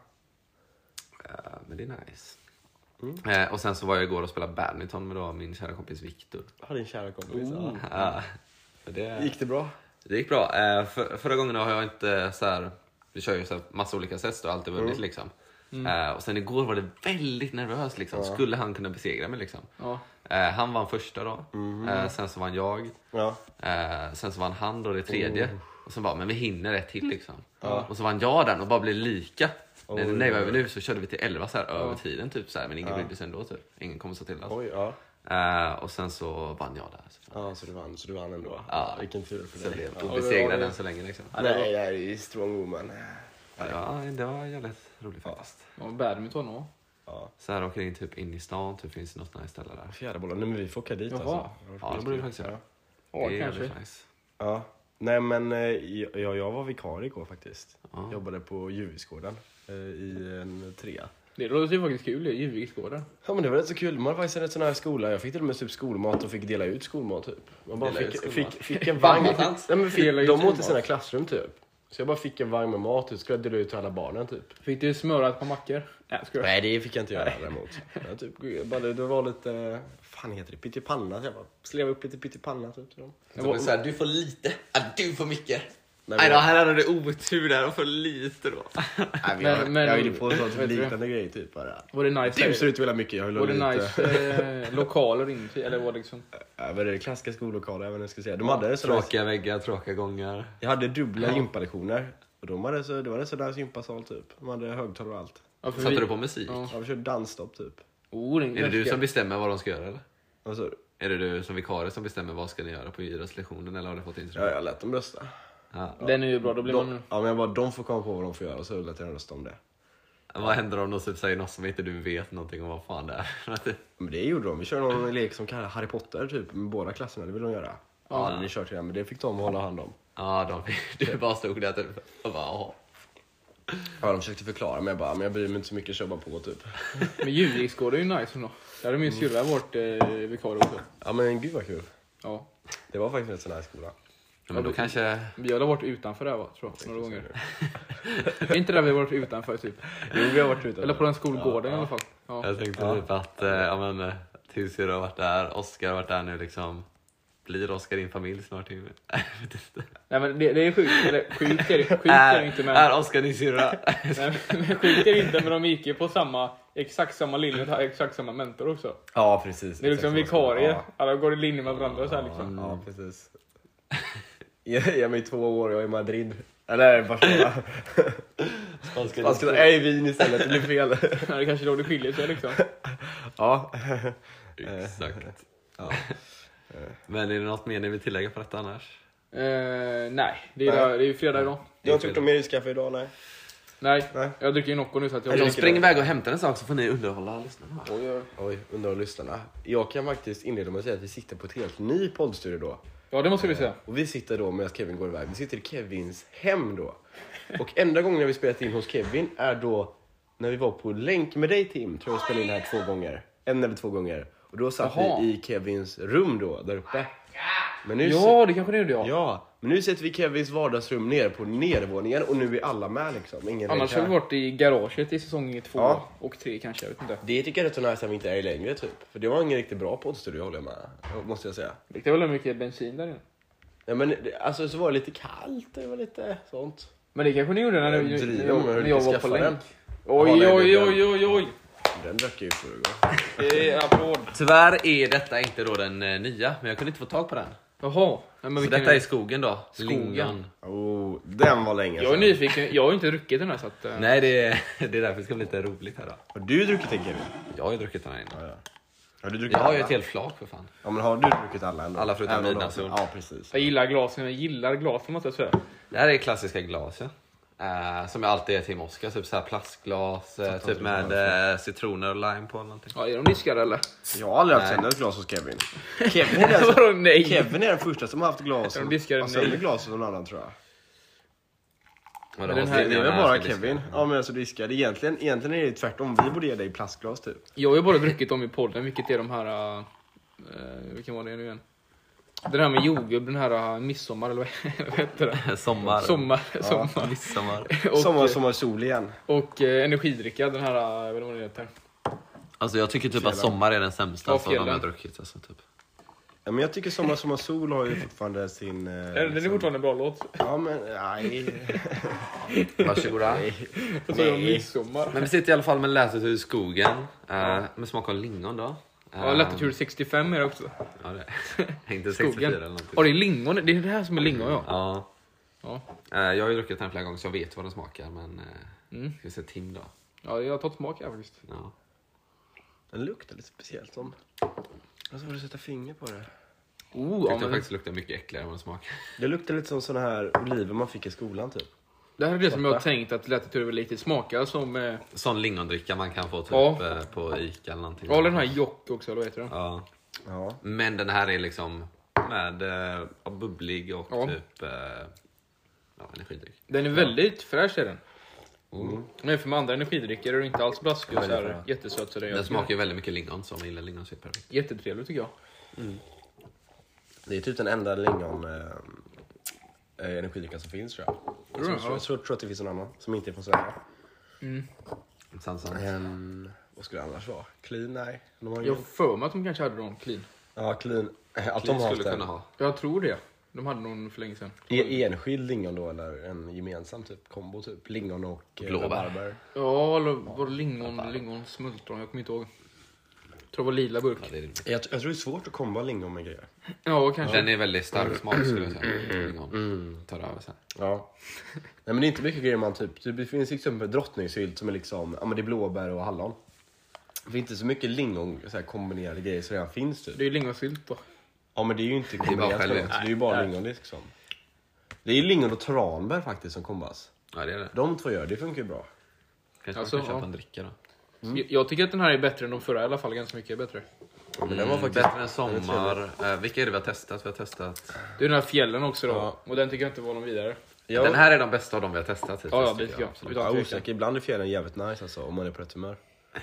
Ja, men det är nice. Mm. Eh, och sen så var jag igår och spelade badminton med då min kära kompis Viktor. Ja, din kära kompis. Oh. Ja. Ja, så det, Gick det bra? det gick bra. Eh, för, förra gången har jag inte så här. Vi kör ju så här massa olika sätt och alltid vunnit Mm. liksom. Eh, och sen igår var det väldigt nervöst liksom. Ja. Skulle han kunna besegra mig liksom? Ja. Eh, han vann första då. Mhm. Eh, sen så vann jag. Ja. Eh, sen så vann han då det tredje. Oh. Och så bara, men vi hinner ett till liksom. Ja. Och så vann jag den och bara blev lika. Oj, nej, nej, vad är vi oj. nu? Så körde vi till elva så här över Ja. tiden typ så här. Men ingen Ja. brydde sig ändå typ. Ingen kom så till oss. Oj, ja. Eh, och sen så vann jag där. Så, Ja, så du vann, så du vann ändå. Ja. Vilken tur för så dig. blev Ja. jag Ja, besegrad det- än så länge liksom. Nej, det här är strong woman. Ja, det var jävligt roligt faktiskt. Ja, badminton också. Ja. Så här åker in typ in i stan, typ finns det något nice ställe där. Fjäderbollen, nu men vi får åka dit Jaha. alltså. Ja, det borde vi faktiskt göra. Ja, det är kanske. jävligt nice. Ja. Nej men eh, jag, jag var vikarie igår faktiskt. Ja. Jobbade på Djurgården eh, i en trea. Det låter ju faktiskt kul, det är Djurviksgården. Ja men det var rätt så kul, man hade faktiskt en rätt sån här skola. Jag fick till och med typ skolmat och fick dela ut skolmat typ. Man bara Dela ut fick, skolmat? fick, fick en vagn. Nej, men fick, Dela ut de åt i skolmat. sina klassrum typ. Så jag bara fick en vagn med mat och skulle jag dela ut till alla barnen typ. Fick du smöra ett par mackor? Nej, ska jag. Nej det fick jag inte göra däremot. Jag typ, jag bara, det var lite, fan heter det, pyttipanna. Så jag bara slev upp lite pyttipanna typ till dem. Så det så här, du får lite, ja, du får mycket. Nej, Nej men- då, här hade du otur där och får lite då. Nej, men Men- jag, men- jag ville på sånt vet du? liknande grej typ bara. Var det nice? Du ser ut att vilja mycket, jag vill ha Var det lite. nice eh, lokaler in till, eller var det liksom? Ja, vad är det, klassiska skollokaler, jag vet inte vad jag ska säga. De hade så nice, Tråkiga väggar, tråkiga gångar. jag hade dubbla Ja. gympalektioner. Och de hade så, det var så där gympasal typ. De hade högtalare och allt. Ja, för Satte vi- du på musik? Ja. Ja, vi körde dansstopp typ. Oh, den Är det du ganska- som bestämmer vad de ska göra eller? Alltså, Är det du som vikarie som bestämmer vad ska ni göra på idrottslektionen eller har du fått ja, instruktioner? jag lät dem rösta. Ja. Den är ju bra, då blir De, man... ja, men jag bara, de får komma på vad de får göra och så lät jag dem rösta om det. Vad händer om de typ säger något som inte du vet någonting om vad fan det är? Men det gjorde de. Vi körde någon lek som kallas Harry Potter typ med båda klasserna, det vill de göra. Ja, Ja. vi körde till den, men det fick de hålla hand om. Ja, de, du bara stod där typ och bara jaha. Ja, de försökte förklara men jag bara, men jag bryr mig inte så mycket, kör bara på typ. Men Djurviksgården är ju nice ändå. Där har min syrra varit eh, vikarie också. Ja men gud vad kul. Ja. Det var faktiskt en sån här skola. Ja, men då kanske... Vi har varit utanför där va, tror jag, några gånger. Det är inte där vi har varit utanför typ. Jo, vi har varit ute. Eller på den skolgården Ja, i alla fall. Ja. Jag tänkte Ja. typ att, eh, ja men, Tussi har varit där, Oskar har varit där nu liksom. Blir Oskar din familj snart? Jag vet inte. Nej men det, det är sjukt, eller sjukt är det, sjukt är det inte men... Är Oskar din syrra? Nej, men sjukt är det inte, men de gick ju på samma, exakt samma linje och har exakt samma mentor också. Ja, precis. Det är liksom Exakt samma vikarie, skola. alla går i linje med varandra så här liksom. Ja, ja precis. Jag jag är med i två år, jag är i Madrid. Eller Barcelona. Spanska Jag ska jag är i Wien istället, det blir fel. Ja, det kanske då det skiljer sig liksom. Ja. Exakt. Ja. Men är det något mer ni vill tillägga på detta annars? Eh, nej, det är, Nej. där, det är ju fredag idag. Du har inte gjort någon mer iskaffe idag, nej? Nej, Nej. jag dricker ju Nocco nu så att jag... Jag springer iväg och hämtar en sak så får ni underhålla lyssnarna. Oj, oj. Oj, undrar om lyssnarna. Jag kan faktiskt inleda med att säga att vi sitter på ett helt ny poddstudio då. Ja, det måste vi säga. Och vi sitter då medan Kevin går iväg. Vi sitter i Kevins hem då. Och enda gången vi spelat in hos Kevin är då när vi var på länk med dig Tim. Tror jag spelade in här två gånger. En eller två gånger. Och då satt Jaha. vi i Kevins rum då, där uppe. Men nu, Ja, det kanske det gjorde jag. ja, men nu sätter vi Kevins vardagsrum nere på nedervåningen. Och nu är alla med liksom. Ingen Annars har här. vi varit i garaget i säsong två Ja. och tre kanske, jag vet inte. Det tycker jag är rätt så nice att vi inte är i längre typ. För det var ingen riktigt bra poddstudio håller jag med. Måste jag säga. Det är väldigt mycket bensin där inne. Ja, men det- alltså så var det lite kallt, det var lite sånt. Men det kanske ni gjorde när, Jag ni, driver när jag, med hur när du jag var på skaffar länk. den. Oj, Ja, nej, oj, det- oj, oj, oj. Den drack jag ju förra gången. Det är applåd. Tyvärr är detta inte då den eh, nya, men jag kunde inte få tag på den. Jaha. Nej, men Så vilken detta är skogen då. Skogen. Lingon. Oh, den var länge Jag är sedan. nyfiken. Jag har ju inte druckit den här så att... Uh... Nej, det är, det är därför det ska bli lite roligt här då. Har du druckit den, Kevin? Jag har ju druckit den här innan. Ja, ja. Har du druckit Jag har ju alla? ett helt flak för fan. Ja, men har du druckit alla ändå? Alla förutom Även om mina, de- så- Ja, precis. Jag gillar glasen. Jag gillar glasen måste jag säga. Det här är klassiska glas, ja. Uh, som jag alltid är till Moska, typ så här plastglas, uh, typ med uh, citroner och lime på eller någonting. Ja, är de diskade eller? Jag har aldrig haft Nej. sönder ett glas hos Kevin. Kevin är, den som, Vadå nej? Kevin är den första som har haft glas. De diskade och sönder nej. glas hos någon annan, tror jag. Vadå, den hos här- dig, Det är den väl här bara ska diska. Kevin. Ja, men alltså diskade. Egentligen, egentligen är det tvärtom. Vi borde ge dig plastglas, typ. Jag har ju bara druckit dem i podden, vilket är de här... Uh, vilken var det nu igen? Den här med jordgubb, den här uh, midsommar, eller vad vad heter det? Sommar. Sommar. sommar. Midsommar. Och, Sommar, sommar, sol igen. och uh, energidricka, den här... Uh, jag vet inte vad det heter. Alltså jag tycker typ att sommar är den sämsta Ja, som de fjällen. har druckit. Alltså, typ. Ja, men jag tycker Sommar, sommar, sol har ju fortfarande sin... Eh, Den den är liksom- fortfarande en bra låt. Ja, men nej. Varsågoda. Och så är det Nej. midsommar. Men vi sitter i alla fall med lätetur i skogen. Uh, med smak av lingon då. Ja, Latitude sextiofem är det också. Ja, det inte sextiofyra Skogen. eller någonting. Ja, det är lingon. Det är det här som är lingon, ja. Ja. Ja, Eh, jag har ju druckit den flera gånger så jag vet vad den smakar. Men uh, Mm. ska vi se Tim då. ja jag har tagit smak här faktiskt. Ja. Den luktar lite speciellt som... Alltså, får du sätta finger på det? Oh, Jag ja, tyckte men faktiskt luktar mycket äckligare än vad den smakar. Det luktar lite som såna här oliver man fick i skolan, typ. det här är det som jag har tänkt att Latitude lite smakar som... Eh, Sån lingondricka man kan få typ Ja. eh, på Ica eller någonting. ja, den här Jock också, eller vad heter den? Ja. Ja. Men den här är liksom med eh, bubblig och Ja. typ eh, ja, energidryck. Den är väldigt fräsch, är den. Mm. Men för med andra energidrycker är det inte alls blaskig och så Väldigt här bra. jättesöt. Så det är Den smakar ju väldigt mycket lingon, så om man gillar lingon så är det perfekt. jättetrevligt tycker jag. Det är typ den enda lingon eh, eh, energidrickan som finns, tror jag. Jag tror, Ja. jag, tror, jag tror att det finns en annan som inte är från Sverige. Sant, sant. En, vad skulle det annars vara? Clean? Nej. De har Jag ingen... har för mig att de kanske hade någon clean. Ja, Clean. Att de Clean har haft skulle en. kunna ha. Jag tror det. De hade någon för länge sedan. E- enskild lingon då, eller en gemensam typ kombo, typ lingon och eh, Blåbär. rabarber. Ja, eller var det lingon, lingon smultron? Jag kommer inte ihåg. Jag tror det var lila burk. Ja, det är det. Jag, jag tror det är svårt att komba lingon med grejer. Ja, kanske. Den är väldigt stark smak skulle jag säga. Lingon. Tar över sen. Ja. Nej, men det är inte mycket grejer man typ... typ det finns liksom drottningsylt som är liksom... Ja, men det är blåbär och hallon. Det finns inte så mycket lingon, så här kombinerade grejer som redan finns typ. Det är lingonsylt då. Ja, men det är ju inte bara kombinerat själv. med något. Det är ju bara lingon liksom. Det är ju lingon och tranbär faktiskt som kombas. Ja, det är det. De två gör det, funkar ju bra. Kanske Alltså, man kan köpa ja. en dricka då. Jag, jag tycker att den här är bättre än de förra i alla fall. Ganska mycket bättre. Ja, men den var Mm, faktiskt... bättre än den är sommar. Eh, vilka är det vi har testat? Vi har testat... Det är den här fjällen också då. Ja. Och den tycker jag inte var någon vidare. Ja, Den här är de bästa av dem vi har testat hittills. Ja, ja, det tycker jag. absolut. Utan jag är tvekan. osäker. Ibland är fjällen jävligt nice alltså, om man är på rätt humör.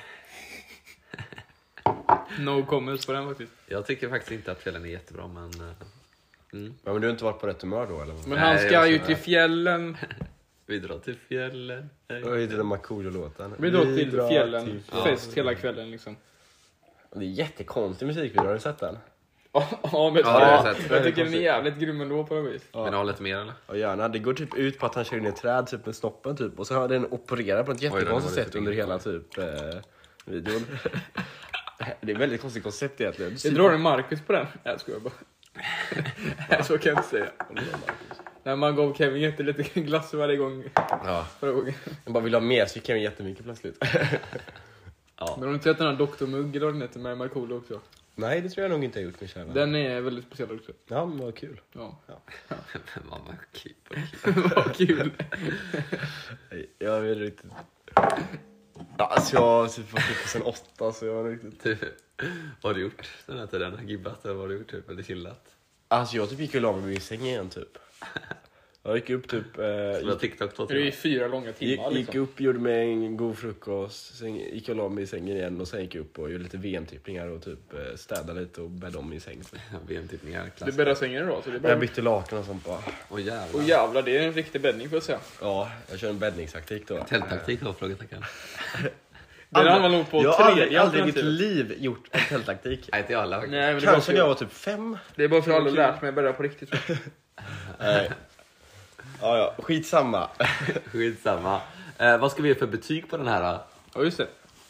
No comments på den faktiskt. Jag tycker faktiskt inte att fjällen är jättebra, men... eh, Mm. Ja, men du har inte varit på rätt humör då, eller? Men Nej, han ska jag ju ska- till fjällen. Vi drar till fjällen. Hej. Vad heter den Markoolio-låten? Vi drar till drar fjällen. till Fest hela kvällen liksom. Det är jättekonstig musikvideo, har du sett den? Ja, men Ja, det har jag sett. jag tycker den är jävligt grym ändå på något vis. Vill ni ha lite mer eller? Ja, gärna. Det går typ ut på att han kör in i ett träd typ med snoppen typ. Och så har den opererat på ett Oj, den jättekonstigt var sätt lite under inne hela typ eh, videon. Det är ett väldigt konstigt koncept egentligen. Jag drar en Marcus på den. Jag skojar bara. Nej, så kan jag inte säga. När man gav Kevin jättelite glass varje gång. Ja. Förra gången. Jag bara vill ha mer så fick jag jättemycket plötsligt. Men har du inte sett den här doktor Mugg eller vad den heter med Markoolio också? Nej, det tror jag nog inte jag gjort med kärnan. Den är väldigt speciell också. Ja, men vad kul. Ja. Vad var kul. Vad kul. Nej, Jag vet riktigt... Ja, alltså jag har typ varit uppe sen åtta så jag har riktigt... Typ, vad har du gjort den här tiden? Gibbat eller vad har du gjort typ? Eller chillat? Alltså jag typ gick och la mig i sängen igen typ. Jag gick upp typ... Eh, Spelat gick, TikTok två Det är ju timmar? fyra långa gick, timmar gick liksom. upp, gjorde mig en god frukost, sen gick och la mig i sängen igen och sen gick jag upp och gjorde lite V M-tippningar och typ eh, städade lite och bäddade om i sängen. Typ. V M-tippningar, Du klass. bäddar sängen idag så det är bara... Jag bytte lakan och sånt bara. Åh jävlar. Åh jävlar, det är en riktig bäddning får jag säga. Ja, jag kör en bäddningstaktik då. Tälttaktik då, frågetecken. Den har man nog på Jag har aldrig, tredje aldrig i mitt alternativet. liv gjort en tälttaktik. Nej, inte alla faktiskt. Nej, men det är bara Kanske när jag för, var typ fem. det är bara för att jag aldrig lärt mig att bädda på riktigt. tror jag. Nej. Ja, ja, skitsamma. Skitsamma. Eh, vad ska vi ge för betyg på den här? Då? Ja, just det.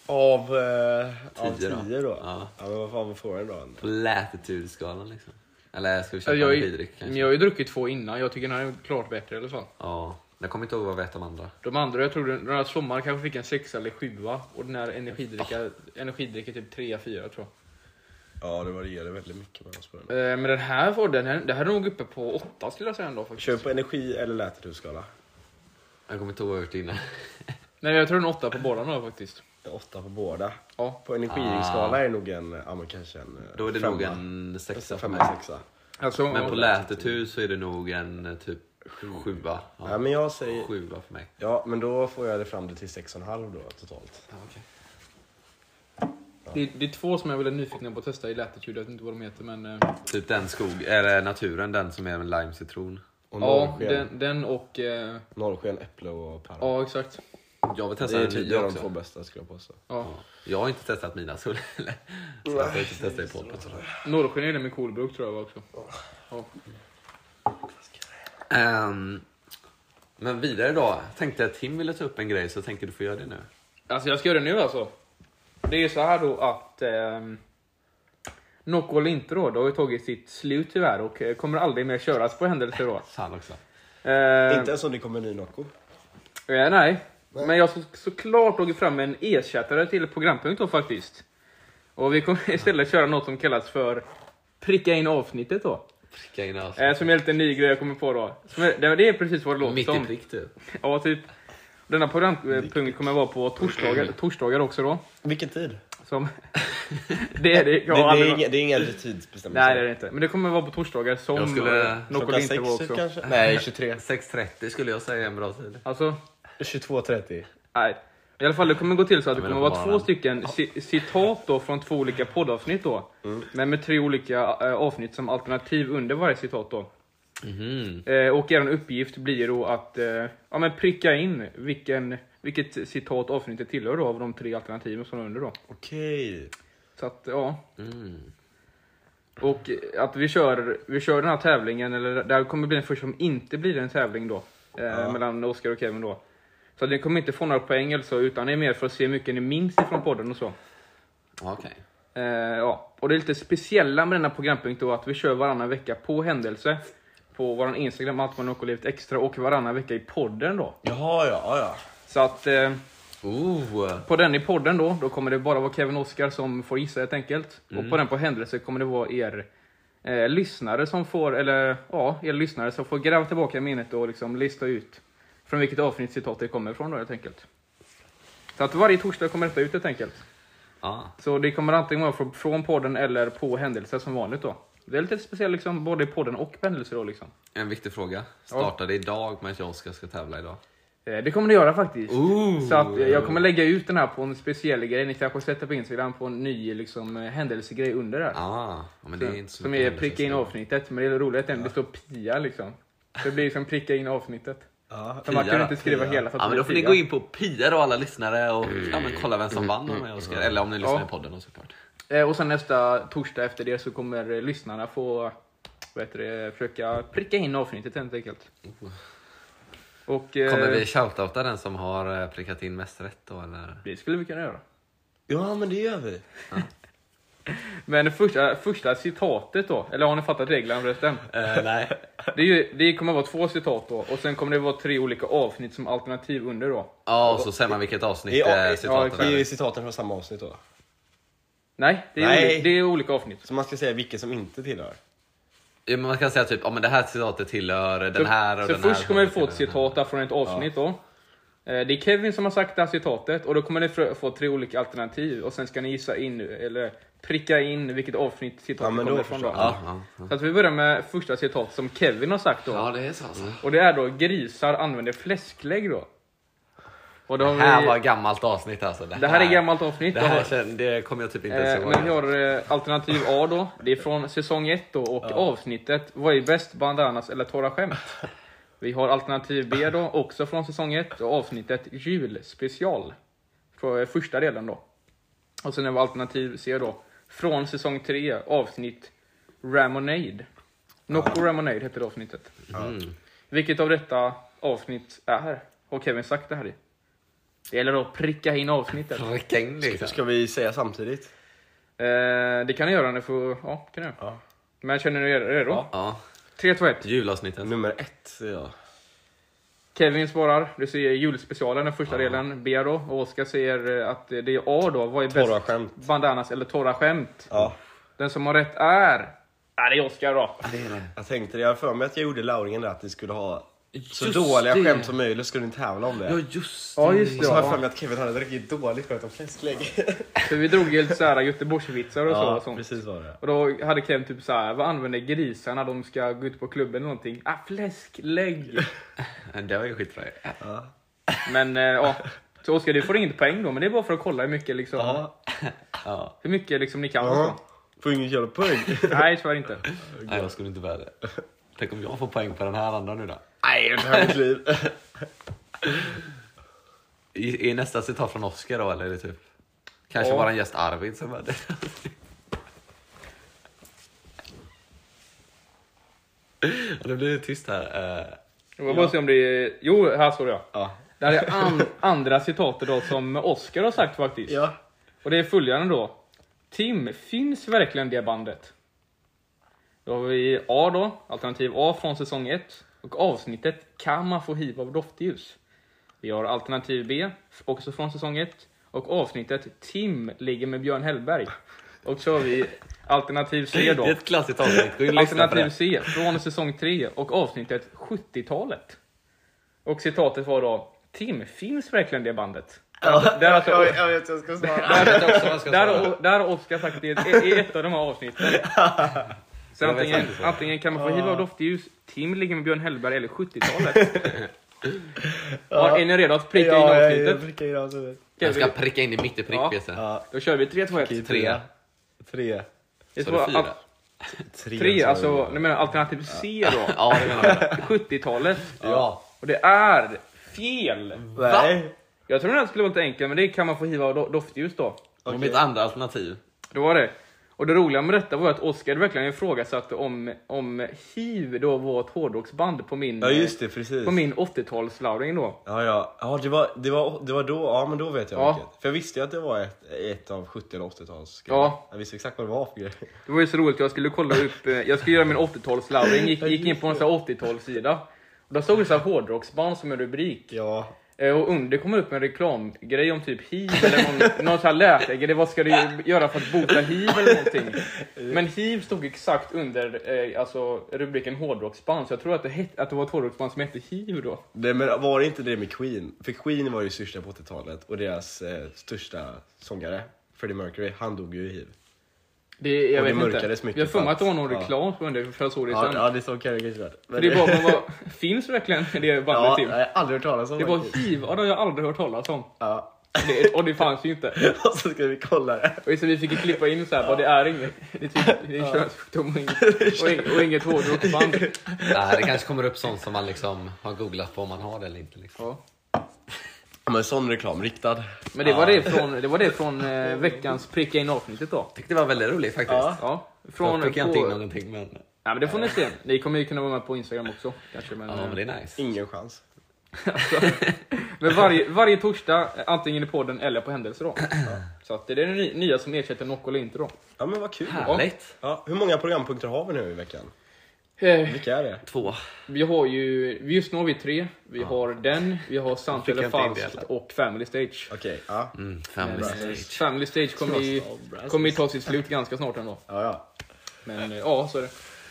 Av, eh, av Tio då. tio då? Ja. Ja, men vad fan vad får den då? På Latitude-skalan liksom. Eller ska vi köpa Jag, energidryck men kanske? jag har ju druckit två innan. Jag tycker den här är klart bättre i alla fall. Ja, jag kommer inte ihåg vad vi vet de andra. De andra, jag tror den här sommaren kanske fick en sexa eller sjua. Och den här energidricka, energidricka typ tre, fyra tror jag. Ja, det varierar väldigt mycket med oss på den. Eh, men den här får den här, det här är nog uppe på åtta skulle jag säga ändå faktiskt. Kör på energi eller latitude-skala? Jag kommer inte ihåg vad jag har gjort innan. Nej, jag tror den är åtta på båda nu faktiskt. Åtta på båda. Ja. På energiskala är nog en, ja men kanske en Då är det femma. nog en sexa för mig. Femma, sexa. Alltså, Men på ja, Latitude så är det nog en eh, typ sjua. Ja, Ja, men jag säger... sjua för mig. Ja, men då får jag det fram det till sex och en halv då totalt. Ja, okay. det, det är två som jag är väldigt nyfiken på att testa i Latitude. Jag vet inte vad de heter men... Eh, Typ den skog, eller naturen, den som är en lime citron. Och ja, norrsken, den, den och... Eh, norrsken, äpple och päron. ja, exakt. Jag vill Det testa är den typ nya de också. två bästa skulle jag påstå. Ja. Ja. Jag har inte testat mina så så jag får inte testa i podden. Norrsken är den med kolbruk tror jag också. Ja. Um, men vidare då, jag tänkte att Tim ville ta upp en grej så jag tänkte du får göra det nu. Alltså jag ska göra det nu alltså. Det är så här då att... Eh, Nocco eller inte då, då har ju tagit sitt slut tyvärr och eh, kommer aldrig mer köras på händelser då. Fan också. Eh, Inte ens om det kommer en ny Nocco. Eh, nej. Men jag har så, såklart tagit fram en ersättare till programpunkt då faktiskt. Och vi kommer istället köra något som kallas för pricka in avsnittet då. Pricka in alltså. Eh, som är lite en ny grej jag kommer på då. Som är, det, det är precis vad det låter Mitt som. i prick typ. Ja, typ. Denna programpunkt kommer vara på torsdagar, torsdagar också då. Vilken tid? Som... det är det. Det, Jag det, har är aldrig- inga, det är inga tidsbestämmelser. Nej, det är det inte. Men det kommer vara på torsdagar som Jag skulle- eh, Nocco Klockan eller inte var sex också. kanske? Nej, tjugotre. sex trettio skulle jag säga är en bra tid. Alltså, tjugotvå trettio. nej. I alla fall det kommer gå till så att det Ja, men kommer det vara får två vara stycken ci- citat då från två olika poddavsnitt då. Men med tre olika äh, avsnitt som alternativ under varje citat då. Mhm. Eh, och er uppgift blir då att eh, ja, men pricka in vilken, vilket citat avsnittet tillhör då av de tre alternativen som är under då. Okej. Så att ja. Mm. Och eh, att vi kör, vi kör den här tävlingen, eller det här kommer bli den första som inte blir en tävling då. Eh, Ja. Mellan Oskar och Kevin då. Så det kommer inte få några poäng eller så, utan det är mer för att se hur mycket ni minns ifrån podden och så. Okej. Eh, ja. Och det är lite speciella med denna programpunkt då att vi kör varannan vecka på händelse. På våran Instagram, allt man och livet extra, och varannan vecka i podden då. Jaha, ja, ja. Så att eh, Oh. på den i podden då, då kommer det bara vara Kevin och Oskar som får gissa helt enkelt. Och på den på händelse kommer det vara er eh, lyssnare som får, eller ja, er lyssnare som får gräva tillbaka i minnet och liksom lista ut från vilket avsnitt citatet kommer ifrån då helt enkelt. Så att varje torsdag kommer detta ut helt enkelt. Ah. Så det kommer antingen vara från, från podden eller på händelse som vanligt då. Det är lite speciellt liksom, både i podden och på händelse då liksom. En viktig fråga. Startade idag med att jag ska, ska tävla idag. Eh, det kommer det göra faktiskt. Ooh. Så att eh, jag kommer lägga ut den här på en speciell grej. Ni kanske sätter på Instagram på en ny liksom, eh, händelsegrej under där. Ah, ja, men det är inte så Som mycket är pricka in händelser. avsnittet. Men det är roligt att det står Pia liksom. Det blir liksom pricka in avsnittet. Ja, Så man Pia kan då? inte skriva Pia. hela för att Ja, men det då får blir ni Pia. gå in på Pia då, alla lyssnare, och ja, men kolla vem som vann med Oskar. Eller om ni lyssnar Ja. i podden då, såklart. Eh, och sen nästa torsdag efter det så kommer eh, lyssnarna få vad heter det, försöka pricka in avsnittet helt enkelt. Och, eh, Kommer vi shoutouta den som har eh, prickat in mest rätt då, eller? Det skulle vi kunna göra. Ja, men det gör vi. Men första, första citatet då, eller har ni fattat reglerna förresten? Uh, nej. Det, är ju, det kommer vara två citat då, och sen kommer det vara tre olika avsnitt som alternativ under då. Ja, och så säger man vilket avsnitt Ja, eh, ja, citatet Det är är. citaten från samma avsnitt då. Nej, det är, Nej. Olika, det är olika avsnitt. Så man ska säga vilket som inte tillhör. Ja, men man kan säga typ, ja men det här citatet tillhör den här och så den här. först kommer vi få ett citat där från ett avsnitt då. Eh, Det är Kevin som har sagt det här citatet, och då kommer ni frö- få tre olika alternativ, och sen ska ni gissa in, eller pricka in vilket avsnitt citatet Ja, men då kommer ifrån då. förstår jag. Ja, ja, ja. Så att vi börjar med första citat som Kevin har sagt då. Ja, det är så alltså. Och det är då grisar använder fläsklägg då. Och då Det har här vi, var gammalt avsnitt alltså. det här är gammalt avsnitt. Det Då här har- känner, det kommer jag typ inte Eh, ihåg. men vi har eh, alternativ A då. Det är från säsong ett då, och avsnittet vad är bäst, bandanas eller torra skämt? Vi har alternativ B då, också från säsong ett, och avsnittet julspecial. För eh, första delen då. Och sen har vi alternativ C då, från säsong tre, avsnitt Ramonade. Nocco Ramonade heter det avsnittet. Mm. Vilket av detta avsnitt är? Har Kevin sagt det här i? Det gäller att pricka in avsnittet. Pricka in liksom. Ska vi säga samtidigt? Eh, det kan ni göra när får, ja, kan ni göra. Ja. Men känner ni er redo? Ja. Ja, tre, två, ett. julavsnittet. Nummer ett, säger jag. Kevin svarar, du säger julspecialen, den första Ja. delen, B då. Och Oskar säger att det är A då. Vad är bäst? Torra skämt. Bandanas eller torra skämt? Ja. Den som har rätt är... Ja, det är Oskar då. Det är det. Jag tänkte det, jag har för mig att jag gjorde Lauringen där att ni skulle ha så Just dåliga det. skämt som möjligt, skulle ni tävla om det. Ja, just Ja, just Och det. så har jag för Ja. mig att Kevin hade ett riktigt dåligt skämt om fläsklägg. Så vi drog ju lite såhär Göteborgsvitsar och så. Ja, Och sånt. precis var det. Och då hade Kevin typ såhär, vad använder grisarna? De ska gå ut på klubben eller någonting. Ah, fläsklägg. Det var ju skitbra. Ja. Men eh, ja, så Oskar, du får inget poäng då. Men det är bara för att kolla hur mycket liksom, Ja. Ja. hur mycket liksom ni kan. Ja. Och Får ingen jävla poäng. så. Nej, tyvärr inte. Nej, jag skulle inte bära det. Tänk om jag får poäng på den här andra nu då. Nej, det här är mitt liv. I, är nästa citat från Oscar då, eller är det typ? Kanske Ja. bara en gäst Arvid som var det. Och det blir tyst här. Uh, Jag vill bara se om det är... Jo, här står det ja. Ja. Det här är an... andra citatet då som Oskar har sagt faktiskt. Ja. Och det är följande då. Tim, finns verkligen det bandet? Då har vi A då, alternativ A från säsong ett. Och avsnittet kan man få hiv av doftljus. Vi har alternativ B, också från säsong ett. Och avsnittet Tim ligger med Björn Hellberg. Och så har vi alternativ C då. det är ett klassiskt avsnitt. Gå in och lyssna på Alternativ det. C från säsong tre. Och avsnittet sjuttiotalet. Och citatet var då: Tim, finns verkligen det bandet? Ja, Där alltså- jag, jag vet jag ska svara. Jag vet också vad jag ska Där svara. har, där har Oskar sagt det i i ett av de här avsnitten. Så Jag vet antingen, faktiskt det. antingen kan man få hiv av doftljus, Tim ligger med Björn Hellberg eller sjuttiotalet. Ja, är ni redo att pricka in Ja, jag avsnittet? prickar in avsnittet. Jag ska Okej, pricka in i mitt i prick, Ja. P C. Ja. då kör vi tre, två, ett. Okej, Tre. Tre. Det Så står det fyra. att- Tre, Tre, sa alltså, jag. ni menar alternativ C då? Ja, det menar jag. sjuttiotalet. Ja. Och det är fel. Nej. Jag tror det skulle vara lite enkelt, men det kan man få hiv av do- doftljus då. Och mitt andra alternativ. Det var det. Och det roliga med detta var att Oskar verkligen ifrågasatte om, om hiv då var ett hårdrocksband på min, Ja, just det, precis. på min åttiotalslauring då. Ja, ja. Ja, det var, det var, det var då, ja men då vet jag Ja. vilket. För jag visste ju att det var ett, ett av sjuttio eller åttio-tals. Ja. Jag visste exakt vad det var för grej. Det var ju så roligt, jag skulle kolla upp, eh, jag skulle göra min åttiotalslauring, gick, gick in på en sån här åttiotalssida. Och då stod det så här hårdrocksband som en rubrik. Ja. Eh, Och under kommer upp en reklamgrej om typ hiv eller någon, någon sån här läkargrej. Vad ska du göra för att bota hiv eller någonting? Men hiv stod exakt under eh, alltså, rubriken hårdrocksband. Så jag tror att det, het, att det var ett hårdrocksband som hette hiv då. Det, men var det inte det med Queen? För Queen var ju största på åttiotalet. Och deras eh, största sångare, Freddie Mercury, han dog ju i hiv. Det, jag Och det vet mörkades inte. mycket Jag får mig för att det var någon att- reklam på det, för jag såg det Ja, sen. ja det så kan det kanske vara. För Men det är bara, man bara, finns verkligen det bandet ja, till? jag har aldrig hört talas om Det var faktiskt. hiv, ja, det har jag aldrig hört talas om. Ja. Det, och det fanns ju inte. Och så ska vi kolla det. Och så vi fick ju klippa in så här, bara, det är inget, det är typ, det är könssjukdom och inget, och inget, och inget hårdrocksband. Nej, det kanske kommer upp sånt som man liksom har googlat på om man har det eller inte. Liksom. Ja. Men sån reklam riktad. Men det var det från, det var det från eh, veckans pricka in avsnittet då. Tyckte det var väldigt roligt faktiskt. Ja. Ja, Jag från fick jag inte in på, någonting, men... ja, men det får ni se. Ni kommer ju kunna vara med på Instagram också kanske, men, Ja, men det är nice. Ingen chans. men varje, varje torsdag eh, antingen i podden eller på händelser då. Så att det är det ny- nya som ersätter Nocco eller inte då. Ja men vad kul. Härligt. Ja, hur många programpunkter har vi nu i veckan? Eh, Vilka är det? Två. Vi har ju, just nu har vi tre. Vi har den, vi har Sant Fick eller jag inte in det falskt heller. och Family Stage. Okej, ja. Mm, family Bra. stage. Family Stage kommer ju, kommer ju ta sitt slut ganska snart ändå. Ja, ja. Men eh, ja, så är det.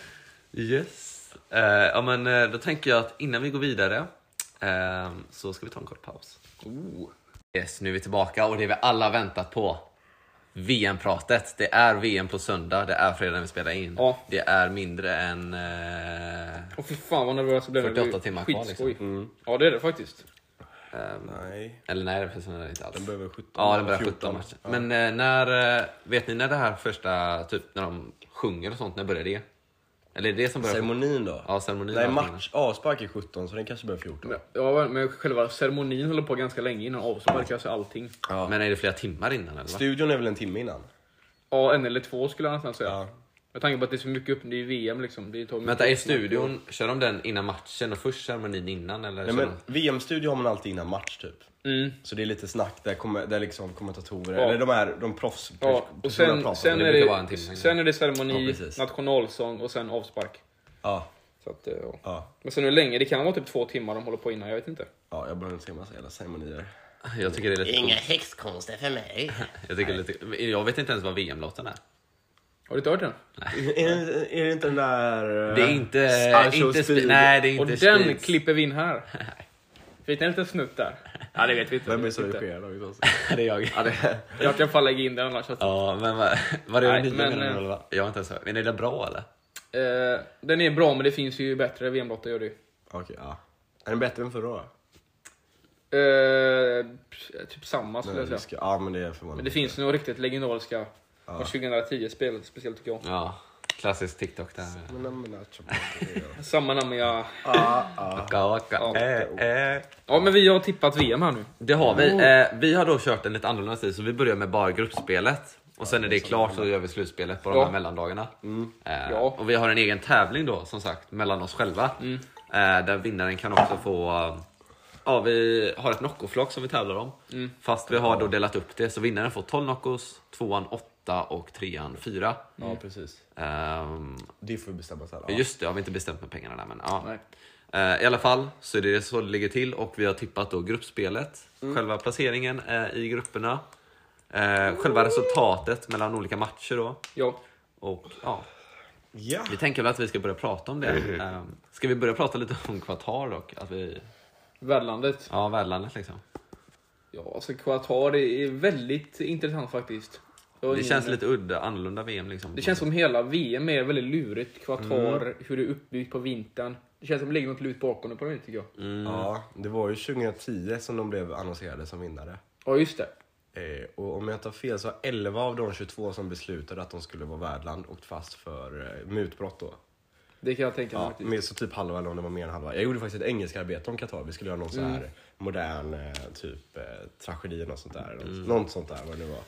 Yes. Eh, ja, men eh, då tänker jag att innan vi går vidare eh, så ska vi ta en kort paus. Oh. Yes, nu är vi tillbaka och det vi alla väntat på. V M-pratet. Det är V M på söndag. Det är fredag när vi spelar in. Ja. Det är mindre än... Eh, Och fy fan vad nervös jag blev. fyrtioåtta timmar kvar, Skitskoj. liksom. Mm. Ja, det är det faktiskt. ehm, Nej, eller nej, det är inte alls. den behöver sjutton. Ja, den börjar fjorton. sjutton matcher. Ja. Men eh, när... Eh, vet ni när det här första... Typ när de sjunger och sånt, när börjar det? Eller är det som börjar... Ceremonin då? Ja, ceremonin. Nej, och allting. match. Avspark är sjutton, så den kanske börjar fjorton. Men, ja, men själva ceremonin håller på ganska länge innan avspark, alltså allting. Ja. Men är det flera timmar innan eller? Va? Studion är väl en timme innan? Ja, en eller två skulle jag nästan säga. Ja. Jag tänker på att det är så mycket upp, det är V M liksom. Det tar mycket Vänta, är upp- studion, kör de den innan matchen och först ceremonin innan? Eller Nej, kör men de... V M-studio har man alltid innan match typ. Mm. Så det är lite snack där, kommer, där liksom kommentatorer, Ja. eller de är de proffs. Ja, och sen, pratar. sen, det är brukar vara en det, timme. sen är det ceremoni, Ja, precis. nationalsång och sen avspark. Ja, Så att, eh, ja. ja, Men sen hur länge, det kan vara typ två timmar de håller på innan, jag vet inte. ja, jag behöver inte se en massa jävla ceremonier. Jag tycker det är lite Inga coolt. häxkonster för mig. Jag, tycker lite, jag vet inte ens vad V M-låten är. Har du inte hört den? är, det, är det inte den där... Det är inte... Ice inte Speed. spe, nej, det är Och inte den Speeds. klipper vi in här. Fick ni en liten snutt där? Ja, det vet vi inte. Vem är Det så vet vi inte. redigerad också? Det är jag. Ja, det, Jag kan fan lägga in den annars. Ja, men vad, vad är det Nej, nya men, menar du, eh, eller vad? Jag har inte ens hört. Men är det bra eller? Eh, den är bra, men det finns ju bättre V M-låtar, gör det ju. okej, ja. Är den bättre än förra året? Eh, typ samma skulle jag Nej, säga. ska, ja, men det är förvånande. Men det finns några riktigt legendariska från tjugohundratio spel, speciellt tycker jag. Ja, klassisk TikTok där. Men, men, men, Samma namn, ja. ja, ja. Waka, waka. Ja. Eh, eh. Ja, men vi har tippat V M här nu. Det har vi. Eh, vi har då kört en lite annorlunda stil, så vi börjar med bara gruppspelet. Och sen är det klart så gör vi slutspelet på de Ja. här mellandagarna. Eh, Ja. Och vi har en egen tävling då, som sagt, mellan oss själva. Eh, där vinnaren kan också få... eh, Ja, vi har ett Nocco-flock som vi tävlar om. Fast vi har då delat upp det. Så vinnaren får tolv Noccos, tvåan åtta och trean fyra. Ja, precis. Ehm, Det får vi bestämma sen. Ja. Just det, jag har vi inte bestämt med pengarna där. Men, ja. Nej. Eh, I alla fall så är det så det ligger till. Och vi har tippat då gruppspelet. Mm. Själva placeringen eh, i grupperna. Eh, själva resultatet mellan olika matcher då. Ja. Och ja, Ja. vi tänker väl att vi ska börja prata om det. Eh, ska vi börja prata lite om Qatar dock? Att vi, Värdlandet. ja, värdlandet liksom. Ja, alltså Qatar är väldigt intressant faktiskt. Jag har Det ingen- känns lite udda, annorlunda V M liksom. Det känns som hela V M är väldigt lurigt. Qatar, hur det är uppbyggt på vintern. Det känns som det ligger något lut bakom det på det, tycker jag. Mm. Ja, det var ju tjugohundratio som de blev annonserade som vinnare. Ja, just det. Eh, och om jag tar fel så har elva av de tjugotvå som beslutade att de skulle vara värdland åkt fast för eh, mutbrott då. Det kan jag tänka mig Ja, faktiskt. med så typ halva eller om det var mer än halva. Jag gjorde faktiskt ett engelska arbete om Qatar. Vi skulle göra någon så här modern eh, typ eh, tragedi och något sånt där. Mm. Något sånt där vad det var.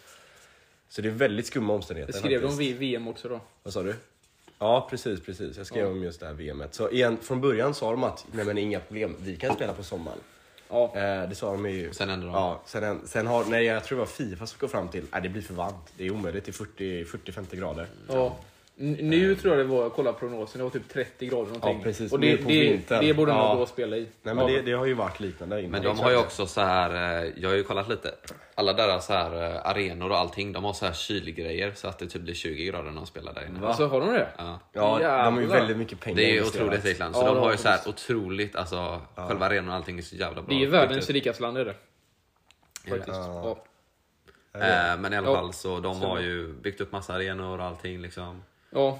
Så det är väldigt skumma omständigheter. Det skrev de faktiskt. vid V M också då. Vad sa du? Ja, precis, precis. Jag skrev Ja. om just det här V M:et. Så igen, från början sa de att nej men inga problem, vi kan spela på sommaren. Ja. Eh, det sa de ju. Sen ändrade de. Ja, sen, sen har, nej jag tror det var FIFA som kom fram till att det blir för varmt. Det är omöjligt till fyrtio till femtio grader. Ja. N- Nu tror jag det var, jag kollade prognosen, det var typ trettio grader någonting. Ja, precis. Och Men det, på det, vintern. det borde man Ja. gå och spela i. Nej men Ja. det, det har ju varit liknande innan. Men de har ju också så här, eh, jag har ju kollat lite, alla deras så här eh, arenor och allting, de har så här kylgrejer så att det typ blir tjugo grader när de spelar där inne. Alltså har de det? Ja. Ja, de har ju Jävlar. väldigt mycket pengar Det är ju investerat. otroligt rikt land, så Ja, de det har har ju de så här visst. otroligt, alltså själva arenan och allting är så jävla bra. Det är ju världens rikaste land, är det. Faktiskt. Ja. Ja. Eh, men i alla Ja. fall så de har ju byggt upp massa arenor och allting liksom. Ja.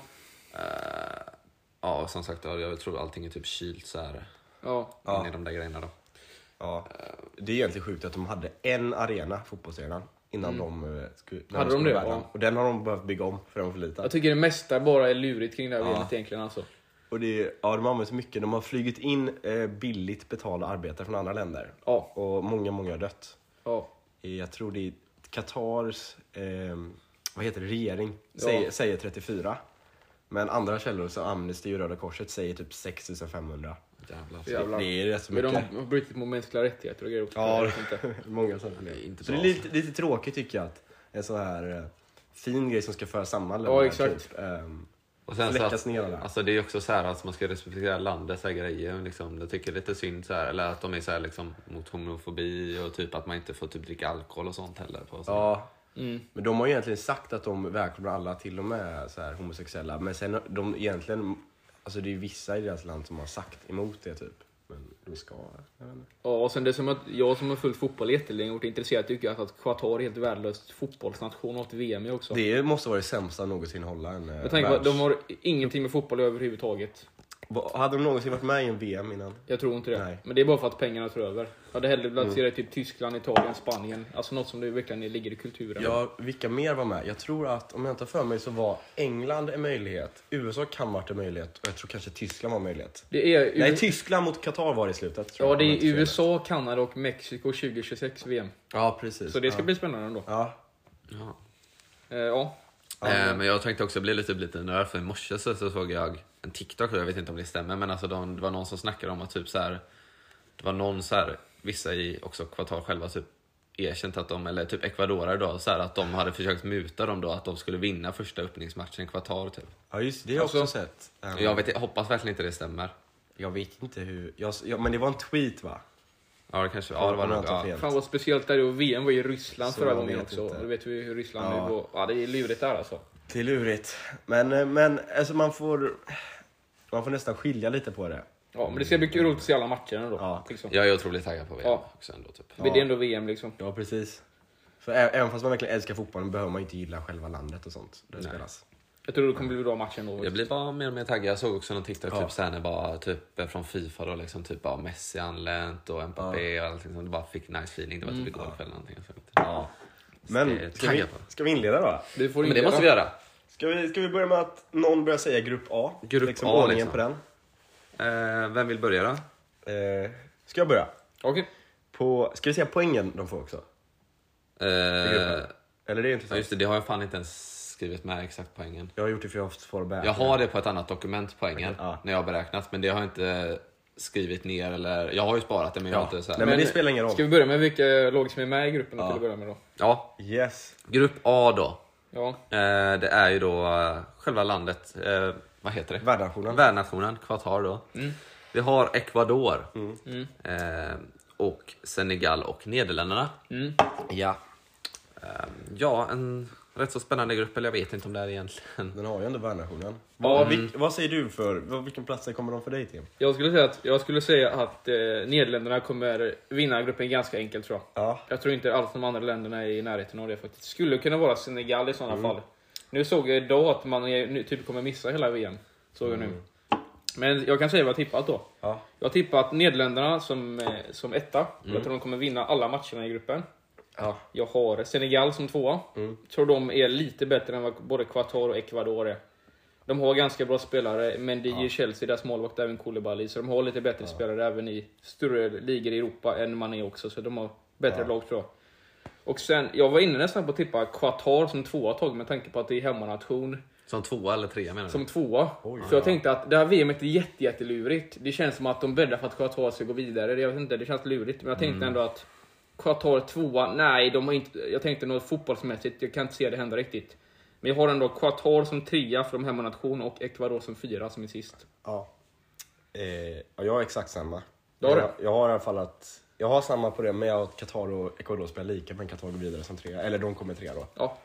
Eh, ja, och som sagt, ja, jag tror allting är typ kylt så här Ja. Ja. in i de där grejerna då. Ja. Det är egentligen sjukt att de hade en arena, fotbollsarenan, innan de eh, skulle, när Hade de skulle det? världen. Ja. Och den har de behövt bygga om för den var för liten. Jag tycker det mesta bara är lurigt kring det här Ja. V M:et egentligen alltså. Och det är, ja, de har använt så mycket. De har flugit in eh, billigt betalda arbetare från andra länder. Ja. Och många, många har dött. Ja. Jag tror det är Qatars eh, vad heter det, regering säger, Ja. säger trettiofyra. Men andra källor som Amnesty och Röda Korset säger typ sex tusen femhundra. Jävlar. Jävlar. Det är rätt så Men mycket. de har brutit mot mänskliga rättigheter och grejer också. Ja, Jag vet inte. många sådana. Det är inte Så bra. det är lite, lite tråkigt tycker jag att en så här eh, fin grej som ska föra samman Ja, länder, exakt. Typ, ehm, Och sen så fläckas att, ner alla. alltså det är också så här att man ska respektera landets så här grejer liksom. Jag tycker lite synd så här, eller att de är så här liksom mot homofobi och typ att man inte får typ dricka alkohol och sånt heller på så. Ja, Mm. men de har ju egentligen sagt att de välkomnar alla, till och med så här homosexuella. Men sen de egentligen, alltså det är vissa i deras land som har sagt emot det typ. Men de ska, jag vet inte. Ja, och sen det som att jag som har följt fotboll jättelänge och varit intresserad tycker jag att Qatar är helt värdelöst fotbollsnation och ett V M också. Det måste vara det sämsta någonsin hålla en eh, Jag tänker på att världs- de har ingenting med fotboll överhuvudtaget. Va- Hade de någonsin varit med i en V M innan? Jag tror inte det. Nej. Men det är bara för att pengarna tar över. Jag hade hellre velat se det typ Tyskland, Italien, Spanien. Alltså något som det verkligen ligger i kulturen. Ja, vilka mer var med? Jag tror att, om jag inte har för mig, så var England en möjlighet. U S A kan vara en möjlighet. Och jag tror kanske Tyskland var en möjlighet. Det är, U- Nej, Tyskland mot Qatar var det i slutet. Tror ja, jag, det om jag är inte fel. U S A, Kanada och Mexiko tjugo tjugosex V M. Ja, precis. Så det ska ja. bli spännande ändå. Ja. Ja. Eh, ja. Eh, men jag tänkte också bli lite, lite nörd, för i morse så, så såg jag en TikTok, och jag vet inte om det stämmer, men alltså de, det var någon som snackade om att typ så här, det var någon så här vissa i också Qatar själva typ erkänt att de, eller typ Ecuador då, så här, att de hade försökt muta dem då att de skulle vinna första öppningsmatchen i Qatar typ. Ja just det, det har jag också sett. Um, Jag vet, jag hoppas verkligen inte det stämmer. Jag vet inte hur, jag, ja, men det var en tweet va? Ja det kanske, ja det var nog, ja. Fan vad speciellt där, och V M var i Ryssland Så förra jag gången vet också. inte. Du vet vi hur Ryssland Ja. nu går. Ja, det är lurigt där alltså. Det är lurigt. Men, men alltså man får, man får nästan skilja lite på det. Ja, men det ska bli kul roligt att se alla matcherna då. Ja. Liksom. Jag är otroligt taggad på V M Ja. också ändå typ. Det är ändå V M liksom. Ja, precis. För ä- även fast man verkligen älskar fotbollen behöver man inte gilla själva landet och sånt. Det Nej. spelas. Jag tror det kommer bli bra matchen då. Jag blir bara mer och mer taggad. Jag såg också någon TikTok Ja. typ såhär när bara typ från FIFA då liksom typ bara Messi anlänt och Mbappé och allting sånt. Det bara fick nice feeling. Det var typ igår kväll någonting. Så. Ja. Men det är ska vi, taggad på. ska vi inleda då? Det får Men inte det måste vi göra. Ska vi, ska vi börja med att någon börjar säga grupp A? Grupp liksom A, ordningen liksom. på den. Eh, vem vill börja då? Eh, ska jag börja? Okej. På, ska vi säga poängen de får också? Eh, gruppen. Eller det är inte ja, så. just det, det har jag fan inte ens skrivit med exakt poängen. Jag har gjort det för jag har haft för bär. Jag har det på ett annat dokument, poängen, Okej, ja. när jag har beräknat. Men det har jag inte skrivit ner eller... Jag har ju sparat det men jag har inte så här. Nej, men det spelar ingen roll. Ska vi börja med vilka lag som är med i gruppen Ja. till att börja med då? Ja, Yes. grupp A då. Ja. Eh, det är ju då eh, själva landet, eh, vad heter det? Värdnationen. Värdnationen, Qatar då. Mm. Vi har Ecuador Mm. eh, och Senegal och Nederländerna. Mm. Ja. Eh, ja, en rätt så spännande grupp, eller jag vet inte om det är egentligen. Den har ju ändå Värdnationen. Ja, Vad, vil, vad säger du för, vad, vilken plats kommer de för dig till? Jag skulle säga att, jag skulle säga att eh, Nederländerna kommer vinna gruppen ganska enkelt tror jag. Ja. Jag tror inte alls de andra länderna är i närheten av det faktiskt. Skulle kunna vara Senegal i sådana Mm. fall. Nu såg jag idag att man är, nu, typ kommer missa hela V M. Såg jag nu. Men jag kan säga vad jag tippat då. Ja. Jag har tippat Nederländerna som, eh, som etta. Mm. Jag tror de kommer vinna alla matcherna i gruppen. Ja. Jag har Senegal som tvåa. Mm. Tror de är lite bättre än vad både Qatar och Ecuador är. De har ganska bra spelare, men det är ju Chelsea, deras målvakt, även Koulibaly. Så de har lite bättre spelare även i större ligor i Europa än man är också. Så de har bättre Ja. lag tror jag. Och sen, jag var inne nästan på att tippa Qatar som tvåa tag med tanke på att det är hemmanation. Som tvåa eller trea menar du? Som tvåa. Oj, för jag ja. tänkte att det här V M:et är jätte, jättelurigt. Det känns som att de bäddar för att Qatar ska gå vidare. Jag vet inte, det känns lurigt. Men jag tänkte Mm. ändå att Qatar tvåa, nej, de har inte, jag tänkte något fotbollsmässigt, jag kan inte se det hända riktigt. Men jag har ändå Qatar som trea för de hemmanation och Ecuador som fyra som är sist. Ja. Eh, ja, jag har exakt samma. Du har jag, det? jag har i alla fall att, jag har samma på det, men jag har att Qatar och Ecuador spelar lika, men Qatar går vidare som trea. Eller de kommer trea då. Ja,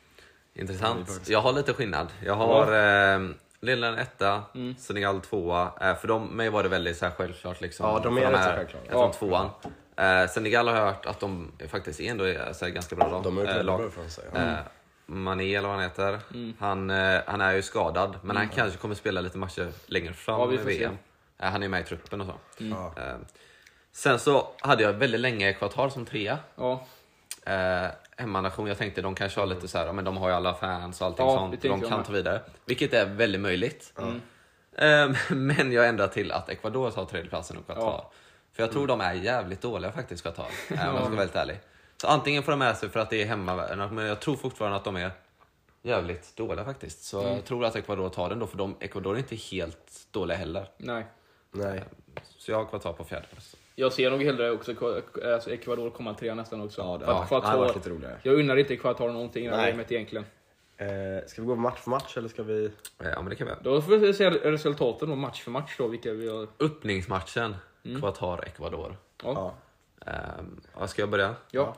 Intressant. Jag har lite skillnad. Jag har eh, Nederländerna etta, Mm. Senegal tvåa. Eh, för dem, mig var det väldigt så här självklart. Liksom, Ja, de är för rätt så här- självklara. Som Ja. tvåan. Eh, Senegal har jag hört att de faktiskt ändå är så här, ganska bra lag. De har gjort eh, väldigt lag. bra ifrån sig. Ja. Eh, Mané eller vad han heter. Mm. Han, eh, han är ju skadad, men han kanske kommer spela lite matcher längre fram Ja, vi i får V M. se. Eh, han är med i truppen och så. Ja. Eh, sen så hade jag väldigt länge Ecuador som trea. ja, Eh, hemmanation, jag tänkte de kanske har lite så här, ja, men de har ju alla fans och allting Ja, det sånt. tänkte De jag kan med. ta vidare. Vilket är väldigt möjligt. Mm. Eh, men jag ändrar till att Ecuador tar tredjeplatsen och Qatar. Ja. För jag tror de är jävligt dåliga faktiskt, Qatar. Eh, om jag ska vara väldigt ärlig. Så antingen får de med sig för att det är hemma, men jag tror fortfarande att de är jävligt dåliga faktiskt. Så Mm. jag tror att Ecuador tar den då, för de, Ecuador är inte helt dåliga heller. nej. Nej. Så jag har Qatar på fjärde plats. Jag ser nog hellre också alltså Ecuador komma trea nästan också. Ja, det, För ja, att det hade varit Qatar, lite roligare. jag unnar inte Qatar någonting i det här Nej. V M:et egentligen. Eh, ska vi gå match för match eller ska vi... Eh, Ja, men det kan vi. Då får vi se resultaten då, match för match då, vilka vi har. Öppningsmatchen, Qatar-Ecuador. Ja. Ja. Um, ja, ska jag börja? Ja.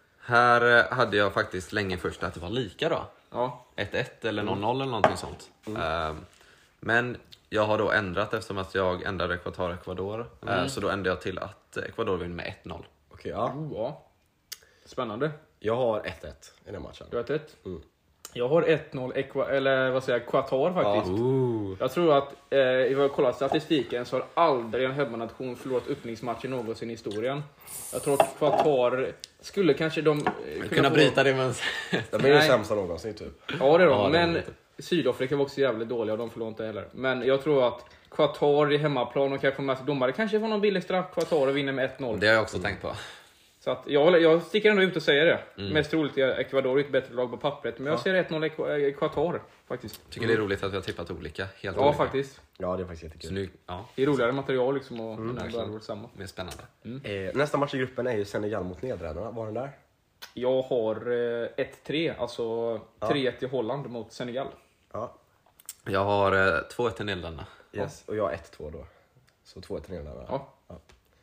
Här eh, hade jag faktiskt länge först att det var lika då. Ja. ett ett eller noll noll eller någonting sånt. Ehm, men jag har då ändrat eftersom att jag ändrade Qatar-Ecuador. Eh, så då ändrade jag till att Ecuador vinner med ett noll. Okej, ja. Oh, ja. Spännande. Jag har ett ett i den matchen. Du har ett ett. Mm. Jag har ett noll Equa- eller vad säger jag, Qatar faktiskt. Ooh. Jag tror att, eh, jag har kollat statistiken så har aldrig en hemmanation förlorat öppningsmatchen någonsin i historien. Jag tror att Qatar skulle kanske de eh, kunna, Kunna få- bryta det men... De är ju Nej. sämsta någonsin typ. Ja det är de, Ja, det är men de lite. Sydafrika var också jävligt dåliga och de förlorade inte heller. Men jag tror att Qatar i hemmaplan och kanske med sig domare kanske får någon billig straff. Qatar vinner med ett noll. Det har jag också tänkt på. Så att jag, jag sticker ändå ut och säger det. Mm. Mest troligt är Ecuador ett bättre lag på pappret. Men jag ser ett noll Qatar faktiskt. Tycker det är roligt att vi har tippat olika. Helt ja, olika. faktiskt. Ja, det är faktiskt jättekul. Så nu, ja. Det är roligare material liksom och mm, det är samma. Mer spännande. Mm. Eh, nästa match i gruppen är ju Senegal mot Nederländerna. Var den där? Jag har eh, ett tre, alltså ja. tre ett i Holland mot Senegal. Ja. Jag har eh, två ett i Nederländerna. Yes, och jag har ett två då. Så två ett i Nederländerna. Ja. Ja.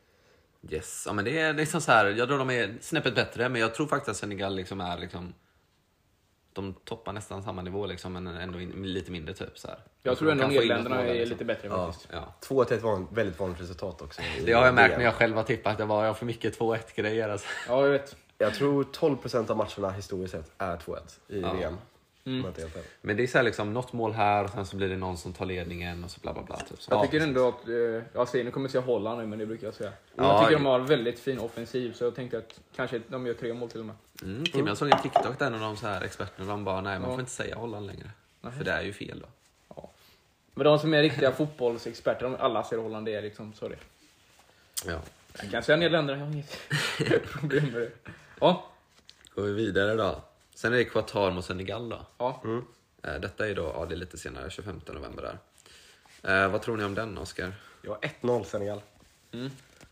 Yes, ja, men det är liksom så här. Jag tror de är snäppet bättre, men jag tror faktiskt att Senegal liksom är liksom, de toppar nästan samma nivå liksom, men ändå in, lite mindre typ så här. Jag tror ändå Nederländerna är lite bättre ja. faktiskt. Ja. två ett är ett van, väldigt vanligt resultat också. Det har jag märkt när jag själv har tippat. Det var jag för mycket två ett grejer alltså. Ja, jag vet. Jag tror tolv procent av matcherna historiskt sett är två ett i ja. V M. Mm. Men det är så här liksom något mål här och sen så blir det någon som tar ledningen och så bla bla bla typ. Så. Jag Ja, tycker precis. ändå att, eh, jag säger, nu kommer jag säga Holland nu, men det brukar jag säga. Ja, jag tycker ja. de har en väldigt fin offensiv, så jag tänkte att kanske de gör tre mål till och med. Mm, Kim, jag såg en TikTok där när de så här experterna de bara nej man Ja. får inte säga Holland längre. Nej. För det är ju fel då. Ja. Men de som är riktiga fotbollsexperter, de alla ser Holland, det är liksom så det. Ja. Jag kan säga Nederländerna, jag har inget problem med det. Ja. Går vi vidare då. Sen är det Qatar mot Senegal då. Ja. Mm. Eh, Detta är då, ja det är lite senare, tjugofemte november där. Eh, vad tror ni om den, Oskar? Jag har ett noll Senegal. Mm.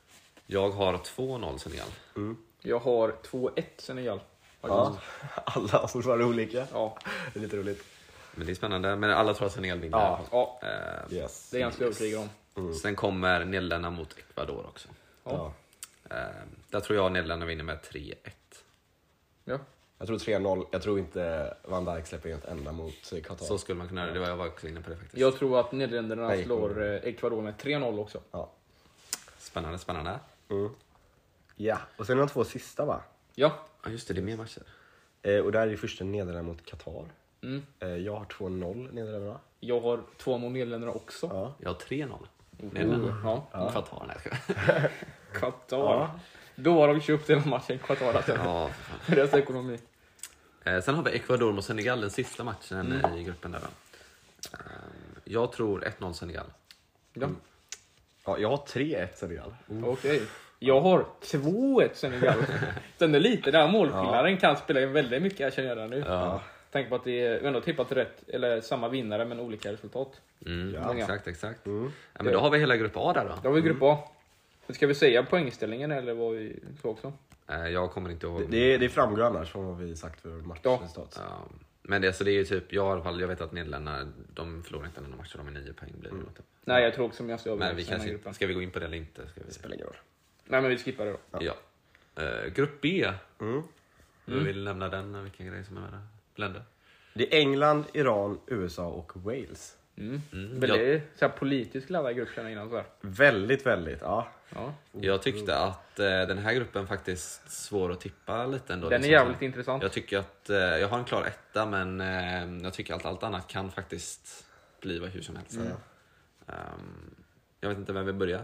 Jag har två noll Senegal. Mm. Jag har två ett Senegal. Ja. Alla har fortfarande olika. Ja. Det är lite roligt. Men det är spännande, men alla tror att Senegal vinner. Ja. Ja. Eh, Yes. Det är ganska övertygad om. Mm. Sen kommer Nederländerna mot Ecuador också. Ja. Ja. Eh, där tror jag Nederländerna vinner med tre ett. Ja. Jag tror tre noll. Jag tror inte Van Dijk släpper in ett enda mot Qatar. Så skulle man kunna göra det. Jag var också inne på det faktiskt. Jag tror att Nederländerna Nej. slår eh, Ecuador med tre noll också. Ja. Spännande, spännande. Mm. Ja, och sen är de två sista va? Ja. Ja just det, det är mer matcher. Eh, och där är det första Nederländerna mot Qatar. Mm. Eh, jag har två noll Nederländerna. Jag har två mot Nederländerna också. Ja. Jag har tre noll. Oh, Nederländerna. ja. Ja. Qatar, nej jag skojar. Qatar. Ja. Då har de köpt den matchen, Qatar. Alltså. Ja, för fan. Deras ekonomi. Eh, sen har vi Ecuador mot Senegal, den sista matchen Mm. i gruppen där då. Eh, jag tror ett noll Senegal. Ja. Ja, jag har tre ett Senegal. Mm. Okej. Jag har två ett Senegal. Sen är lite där målskillnaden kan spela in väldigt mycket, jag känner jag nu. Ja. Tänk på att det är ändå tippat rätt, eller samma vinnare men olika resultat. Mm, Ja. ja, exakt, exakt. Mm. Ja, men då har vi hela grupp A där då. Då har vi grupp A. Ska vi säga poängställningen eller vad vi så också? Eh, jag kommer inte ihåg. Det, det, det framgår annars från vad vi sagt för matchresultat. Ja, men det, alltså, det är ju typ, jag i alla fall, jag vet att Nederländerna, de förlorar inte någon match, de är nio poäng blir det då, typ. Nej, jag tror också om jag ska Men vi överlägsa den här kanske, gruppen. ska vi gå in på det eller inte? Ska vi... Det spelar ingen roll. Nej, men vi skippar det då. Ja. Eh, grupp B. Mm. Vi vill nämna den, vilken grej som är med där. Länder. Det är England, Iran, U S A och Wales. Mm. Mm. Väl Jag, det är så här politisk laddad grupp känner jag innan så här. Väldigt, väldigt. Ja. Ja. jag tyckte att eh, den här gruppen faktiskt svår att tippa lite ändå. Den är liksom. jävligt intressant. Jag tycker att, eh, jag har en klar etta, men eh, jag tycker att allt annat kan faktiskt bli vad hur som helst. Mm. Um, jag vet inte vem vi börjar.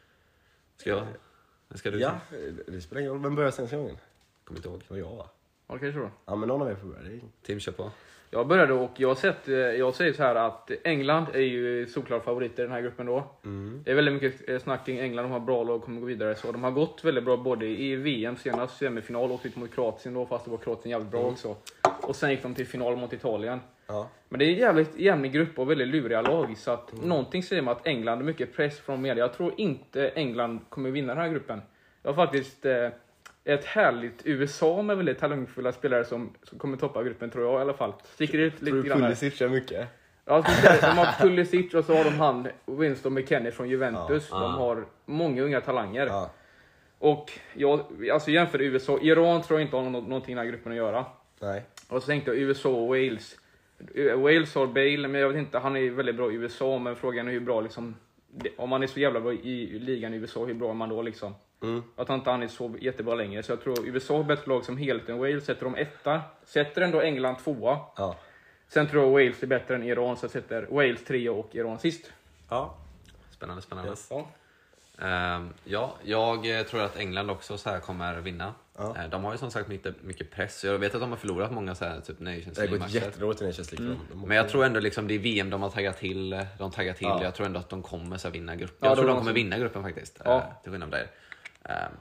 Ska jag? Ska du? Ja, det spelar ingen roll. Vem börjar sen gången? Kommer inte ihåg. Det var jag va? Okej, så då. Ja, men någon av er får börja. Det är... Tim, kör på. Jag började och jag har sett, eh, jag säger så här att England är ju såklart favoriter i den här gruppen då. Mm. Det är väldigt mycket eh, snack kring England, de har bra lag och kommer gå vidare. Så de har gått väldigt bra både i V M senast, semifinal, och ut mot Kroatien då, fast det var Kroatien jävligt bra Mm. också. Och sen gick de till final mot Italien. Ja. Men det är jävligt jämn grupp och väldigt luriga lag, så att Mm. någonting säger mig att England har mycket press från media. Jag tror inte England kommer vinna den här gruppen. Jag har faktiskt eh, ett härligt U S A med väldigt talangfulla spelare som, som kommer toppa gruppen, tror jag i alla fall. Sticker ut lite Tror du grann här. Pulisic är mycket? Ja, jag skulle säga, de har Pulisic och så har de han Winston McKennie från Juventus. Ja, de ja. har många unga talanger. Ja. Och jag, alltså jämför U S A, Iran tror jag inte har nå- någonting i den här gruppen att göra. Nej. Och så tänkte jag U S A och Wales. Wales har Bale, men jag vet inte, han är väldigt bra i U S A, men frågan är hur bra liksom, om man är så jävla bra i ligan i U S A, hur bra är man då liksom? Mm. Jag tror inte han är så jättebra längre, så jag tror U S A har bättre lag som helhet än Wales. Sätter de etta, sätter ändå England tvåa. Ja. Sen tror jag Wales är bättre än Iran, så jag sätter Wales trea och Iran sist. Ja. Spännande, spännande. Yes. Ja. Ehm, ja, jag eh, tror att England också så här kommer vinna. Ja. Eh, de har ju som sagt mycket, mycket press. Jag vet att de har förlorat många så här, typ Nations Det har gått League-matcher. jättedåligt i Nations League för dem. De måste- Men jag tror ändå liksom det är V M de har taggat till. De taggar till. Ja. Jag tror ändå att de kommer så här, vinna gruppen. Ja, Jag tror de de har kommer så- vinna gruppen faktiskt. Ja. Eh, till skillnad från dig. Ehm,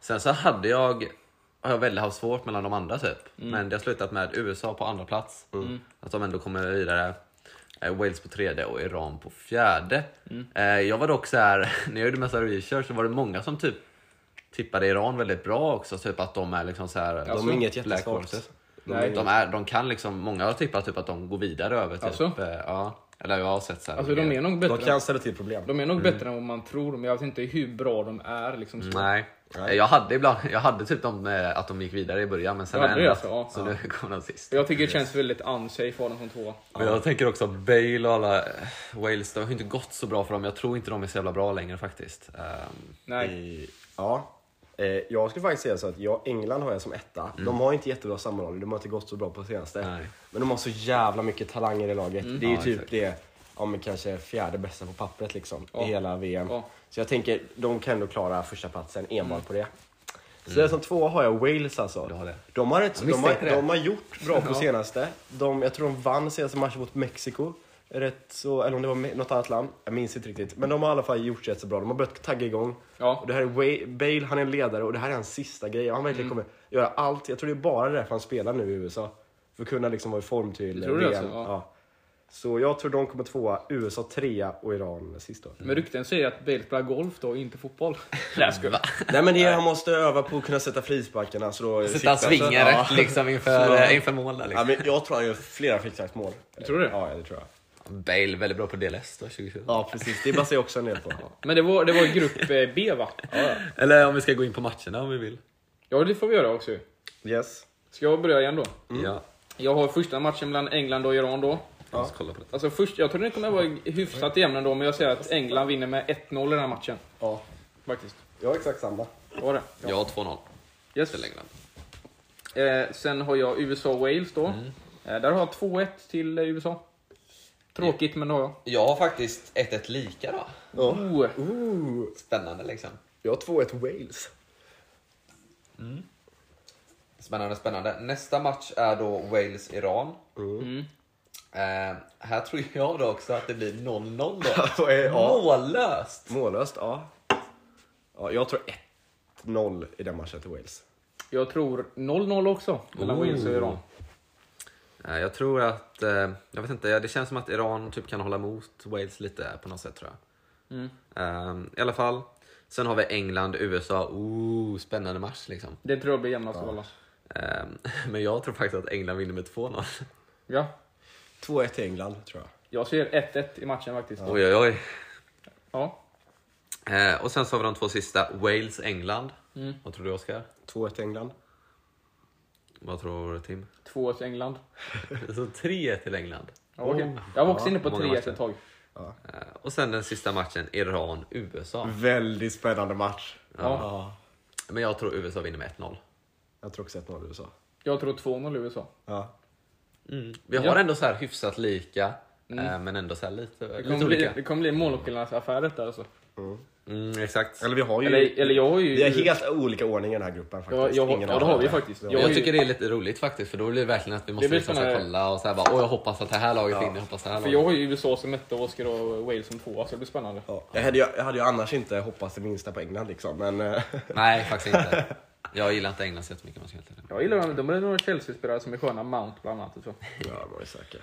Sen så hade jag har jag väldigt haft svårt mellan de andra typ. Mm. Men det har slutat med U S A på andra plats. Mm. Att de ändå kommer vidare. Eh, Wales på tredje och Iran på fjärde. Mm. Eh, jag var dock så här, när jag gjorde massa research så var det många som typ tippade Iran väldigt bra också. Typ att de är liksom så här. De är inget jättesvagt. De, de, är, de kan liksom, många har tippat typ att de går vidare över typ. Alltså? Eh, ja. Eller jag har sett så här. Alltså de är nog bättre. De kan ställa till problem. De är nog mm. bättre än vad man tror. Men jag vet inte hur bra de är liksom. Så. Nej. Nej. Jag hade ibland, jag hade typ de, att de gick vidare i början, men sen ja, ändrat, så, ja. så nu kom de sist. Jag tycker det känns väldigt unsafe för dem som två. Men jag tänker också Bale och alla Wales, det har inte gått så bra för dem. Jag tror inte de är så jävla bra längre faktiskt. Um, Nej. I, ja. Eh, jag skulle faktiskt säga så att jag, England har jag som etta. Mm. De har inte jättebra sammanhållning, de har inte gått så bra på senaste. Nej. Men de har så jävla mycket talanger i laget. Mm. Det är ju ja, typ exakt. det, ja, men kanske fjärde bästa på pappret liksom, ja. i hela V M. Ja. Så jag tänker, de kan ändå klara första platsen enbart mm. på det. Så mm. det som två har jag Wales alltså. Har det. De, har ett, de, har, de har gjort bra på ja. senaste. De, jag tror de vann senaste matchen mot Mexiko. Rätt så, eller om det var något annat land. Jag minns inte riktigt. Men de har i alla fall gjort rätt så bra. De har börjat tagga igång. Ja. Och det här är Way, Bale, han är en ledare. Och det här är hans sista grej. Han verkligen mm. kommer göra allt. Jag tror det är bara därför han spelar nu i U S A. För att kunna liksom vara i form till tror V M. det alltså, ja. Ja. Så jag tror de kommer tvåa, U S A trea och Iran sist då. Men rykten säger att Bale spelar golf då, inte fotboll. Nej, skulle. Nej, men det är, han måste öva på att kunna sätta frisparkarna. Så då sätta svingar rätt ja. liksom inför, inför mål där, liksom. Ja, men jag tror han gör flera frisparksmål. Tror du det? Ja, det tror jag. Bale väldigt bra på D L S då, tjugo tjugo. Ja, precis. Det baserar jag också ner på. Ja. Men det var, det var grupp B, va? Ja, ja. Eller om vi ska gå in på matcherna om vi vill. Ja, det får vi göra också. Yes. Ska jag börja igen då? Mm. Ja. Jag har första matchen mellan England och Iran då. Ja. Kolla på det. Alltså först, jag tror det kommer vara hyfsat jämn då, men jag säger att England vinner med ett noll i den här matchen. Ja. Faktiskt. Jag har exakt samma. Var det? Ja. Jag har två noll. Yes. Till England. Eh, sen har jag U S A-Wales då. Mm. Eh, där har jag två ett till U S A. Tråkigt, men då har jag. Jag har faktiskt ett ett lika då. Ja. Oh. Uh. Spännande liksom. Jag har två ett Wales. Mm. Spännande, spännande. Nästa match är då Wales-Iran. Mm. Mm. Eh, här tror jag då också att det blir noll noll då. Ja. Mållöst! Mållöst, ja. Ja, jag tror ett noll i den matchen till Wales. Jag tror noll noll också mellan Oh. Wales och Iran. Eh, jag tror att, eh, jag vet inte, det känns som att Iran typ kan hålla emot Wales lite på något sätt tror jag. Mm. Eh, I alla fall. Sen har vi England, U S A. Oh, spännande match liksom. Det tror jag blir jämnast av alla. Eh, men jag tror faktiskt att England vinner med två noll. Ja. två ett till England, tror jag. Jag ser ett ett i matchen faktiskt. Ja. Oj, oj, oj. Ja. Eh, och sen så har vi de två sista. Wales-England. Mm. Vad tror du, Oskar? två ett till England. Vad tror Tim? två ett England. Så tre ett till England. Ja, okay. Jag var också Ja, inne på många tre ett matcher. ett tag. Ja. Eh, och sen den sista matchen, Iran-U S A. Väldigt spännande match. Ja. Ja. Men jag tror U S A vinner med ett noll. Jag tror också ett noll U S A. Jag tror två noll U S A. Ja. Mm. Vi har Ja. ändå så här hyfsat lika, Mm. eh, men ändå så här lite, Det lite kommer bli, olika. det kommer bli målskillnadens affär detta alltså. Mm, exakt. Eller vi har ju... Eller, eller jag har ju... Vi har helt olika ordning i den här gruppen faktiskt. Ja, jag, Ingen ja av det har oss vi har faktiskt. det. Jag har Jag ju- tycker det är lite roligt faktiskt, för då blir det verkligen att vi måste blir liksom så här spännande. kolla och så här bara, åh jag hoppas att det här laget vinner, jag hoppas det här För laget. jag har ju U S A som etta och Oskar och Wales som tvåa, så det blir spännande. Ja. Jag, hade, ju- jag hade ju annars inte hoppats det minsta på England liksom, men... eh, Nej, faktiskt inte. Jag gillar inte England så jättemycket, man ska helt enkelt. Jag gillar dem, de är några Chelsea-spelare som är sköna, Mount bland annat och så. ja, det var ju säkert.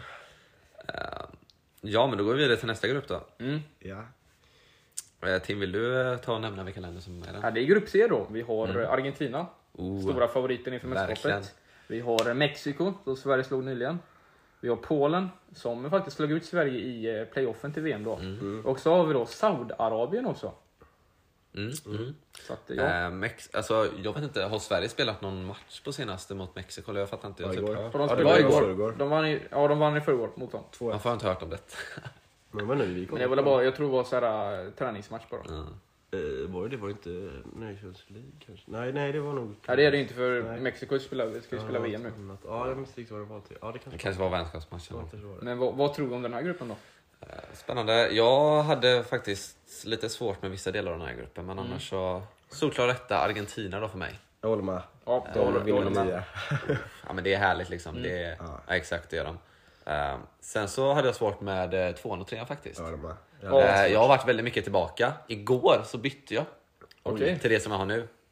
Ja, men då går vi vidare till nästa grupp då. Mm. Ja. Eh, Tim, vill du eh, ta och nämna vilka länder som är där? Ja, det är grupp C då. Vi har Argentina, Oh, stora favoriten inför verkligen. mästerskapet. Vi har Mexiko, som Sverige slog nyligen. Vi har Polen, som faktiskt slog ut Sverige i eh, playoffen till V M då. Och så har vi då Saudiarabien också. Mm, mm. Så att, ja. Eh, Mex- alltså, jag vet inte, har Sverige spelat någon match på senaste mot Mexiko? Eller jag fattar inte. Jag Ja, typ, igår. jag För de Ja, det spelade var igår. igår. De vann i, ja, de vann i förrgår mot dem. två ett. har inte hört om det. Men vad nu vi kom. Men det var bara, jag tror det var så här, äh, träningsmatch bara. Mm. Eh, var det, det var inte Nations League kanske? Nej, nej, det var nog... Ja, det är det inte för Nej. Mexiko spelar, ska ju spela V M nu. nu. Ja, jag minns inte riktigt vad det var till. Ja, det Det kanske kanske var vänskapsmatchen. var. Kanske var det. Men vad, vad tror du om den här gruppen då? Spännande. Jag hade faktiskt lite svårt med vissa delar av den här gruppen. Men annars så... Solklar rätta Argentina då för mig. Jag håller med. Ja, De då, vinner då, med tio. Ja, men det är härligt liksom. Det är, Ja. ja, exakt det gör de. Eh, sen så hade jag svårt med eh, tvåan och trean faktiskt. Jag håller med. Ja. Eh, jag har varit väldigt mycket tillbaka. Igår så bytte jag Okej. till det som jag har nu.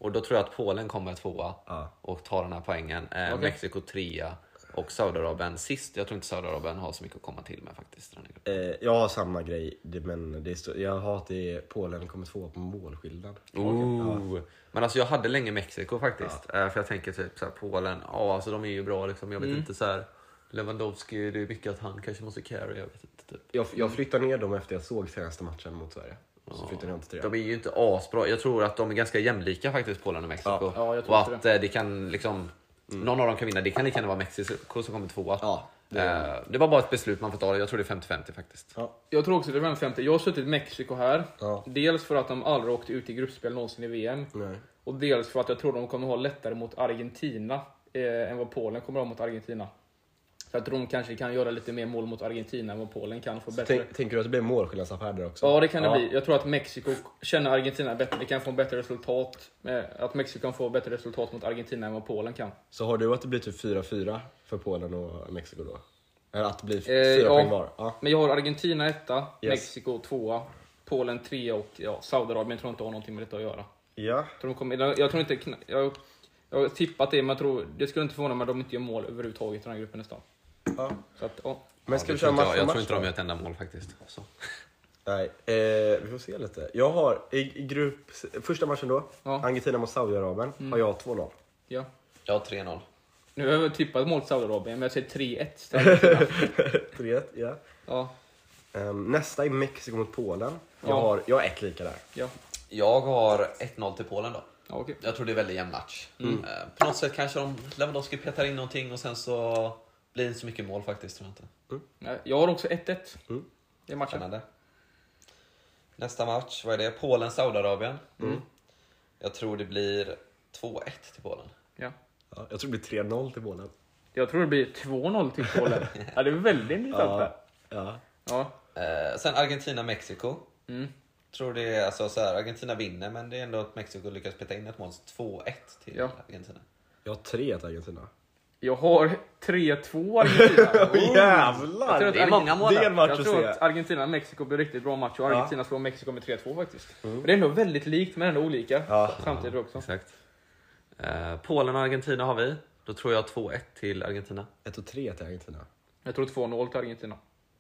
Och då tror jag att Polen kommer tvåa Ja. och tar den här poängen. Eh, Okej. Mexiko trea och Saudiarabien sist. Jag tror inte Saudiarabien har så mycket att komma till med faktiskt. Den här gruppen. Eh, jag har samma grej, det, men det är stå, jag har att det är Polen kommer tvåa på målskillnad. Ooh. Men alltså jag hade länge Mexiko faktiskt. Eh, för jag tänker typ så här, Polen, ja alltså de är ju bra liksom. Jag vet inte så här. Lewandowski, det är mycket att han kanske måste carry, jag vet inte typ. Jag, jag flyttar ner dem efter jag såg senaste matchen mot Sverige. Så flyttar jag ner till tre. De är ju inte asbra. Jag tror att de är ganska jämlika faktiskt, Polen och Mexiko. Ja. Ja, jag tror och också att det. det kan liksom någon av dem kan vinna. Det kan lika gärna vara Mexiko som kommer tvåa. Ja, det, eh, det var bara ett beslut man får ta. Jag tror det är femtio femtio faktiskt. Ja. Jag tror också det är femtio femtio. Jag har suttit Mexiko här. Ja. Dels för att de aldrig åkte ut i gruppspel någonsin i V M. Nej. Och dels för att jag tror de kommer ha lättare mot Argentina eh, än vad Polen kommer ha mot Argentina. För jag tror de kanske kan göra lite mer mål mot Argentina än vad Polen kan. Få bättre... Tänk, tänker du att det blir målskillnadsaffär där också? Ja, det kan det bli. Jag tror att Mexiko känner Argentina bättre. Det kan få en bättre resultat. Eh, Att Mexiko kan få bättre resultat mot Argentina än vad Polen kan. Så har du att det blir typ fyra fyra för Polen och Mexiko då? Eller att det blir Eh, fyra ja. poäng var? Ja. Men jag har Argentina etta, Yes. Mexiko tvåa, Polen tre och ja, Saudiarabien tror jag inte har någonting med detta att göra. Ja. Jag tror, de kommer, jag, jag tror inte... kna- Jag, jag har tippat det, men jag tror, det skulle inte förvåna mig om de inte gör mål överhuvudtaget i den här gruppen nästan. Ja. Så att, ja. Men ska Ja, vi det köra tror match inte jag, för jag match tror inte de då? gör ett enda mål faktiskt. Så. Nej, eh, vi får se lite. Jag har i, i grupp, första matchen då, Ja. Argentina mot Saudiarabien, har jag två noll. Ja. Jag har tre noll. Nu har jag tippat mot Saudiarabien, men jag säger tre ett istället. tre ett, ja. Ja, Um, nästa är Mexiko mot Polen. Jag Ja. har, jag har ett lika där. ja. Jag har ett noll till Polen då. Ja, okej. Jag tror det är väldigt jämn match. Eh, på något sätt kanske de Lewandowski petar in någonting och sen så blir det inte så mycket mål faktiskt, tror jag inte. Nej, jag har också ett ett Mm. i matchen. Spännande. Nästa match, vad är det? Polen-Saudiarabien. Jag tror det blir två ett till Polen. Ja. Ja, jag tror det blir tre noll till Polen. Jag tror det blir två noll till Polen. Ja, det är väldigt intressant där. Ja. Ja. Eh, sen Argentina-Mexiko. Mm. Tror det är alltså så här, Argentina vinner, men det är ändå att Mexiko lyckas peta in ett mål. två ett till Ja. Argentina. Jag har tre ett Argentina. Jag har tre två Argentina. Oh, jävlar! Jag tror att Det är många mål Det är där. en match Jag att tror se. att Argentina och Mexiko blir riktigt bra match och Ja. Argentina slår Mexiko med tre två faktiskt. Men det är ändå väldigt likt men ändå olika Ja. samtidigt också. Exakt. Eh, Polen och Argentina har vi. Då tror jag två ett till Argentina. ett och tre till Argentina. Jag tror två noll till Argentina.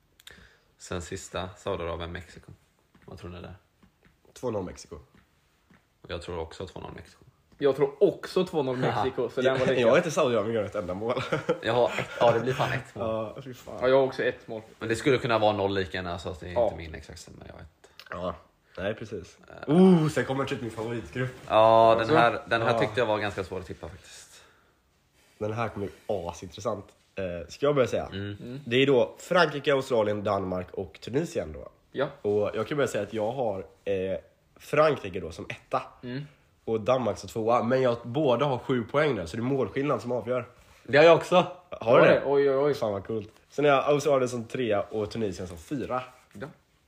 Sen sista, Saudiarabien, Mexiko. Vad tror ni där? två noll Mexiko. Och jag tror också två noll Mexiko. Jag tror också två noll Mexiko, så den var Jag lika. har inte Saudiarabien gör ett enda mål. Jag har ett, ja, det blir fan ett mål. Ja, fy fan. Ja, jag har också ett mål. Men det skulle kunna vara noll lika gärna, så att det är Ja. inte min exakt, men jag vet. Ja, nej precis. Oh, sen kommer typ min favoritgrupp. Ja, den Alltså? här, den här Ja. tyckte jag var ganska svår att tippa faktiskt. Den här kommer bli asintressant. Eh, ska jag börja säga? Mm. Det är då Frankrike, Australien, Danmark och Tunisien då. Ja. Och jag kan börja säga att jag har eh, Frankrike då som etta. Mm. Och Danmark som tvåa. Men jag båda har sju poäng där, så det är målskillnad som avgör. Det har jag också. Har du Oj, det? oj, oj, oj. Fan vad coolt. Sen har jag Australien som trea och Tunisien som fyra. Ja.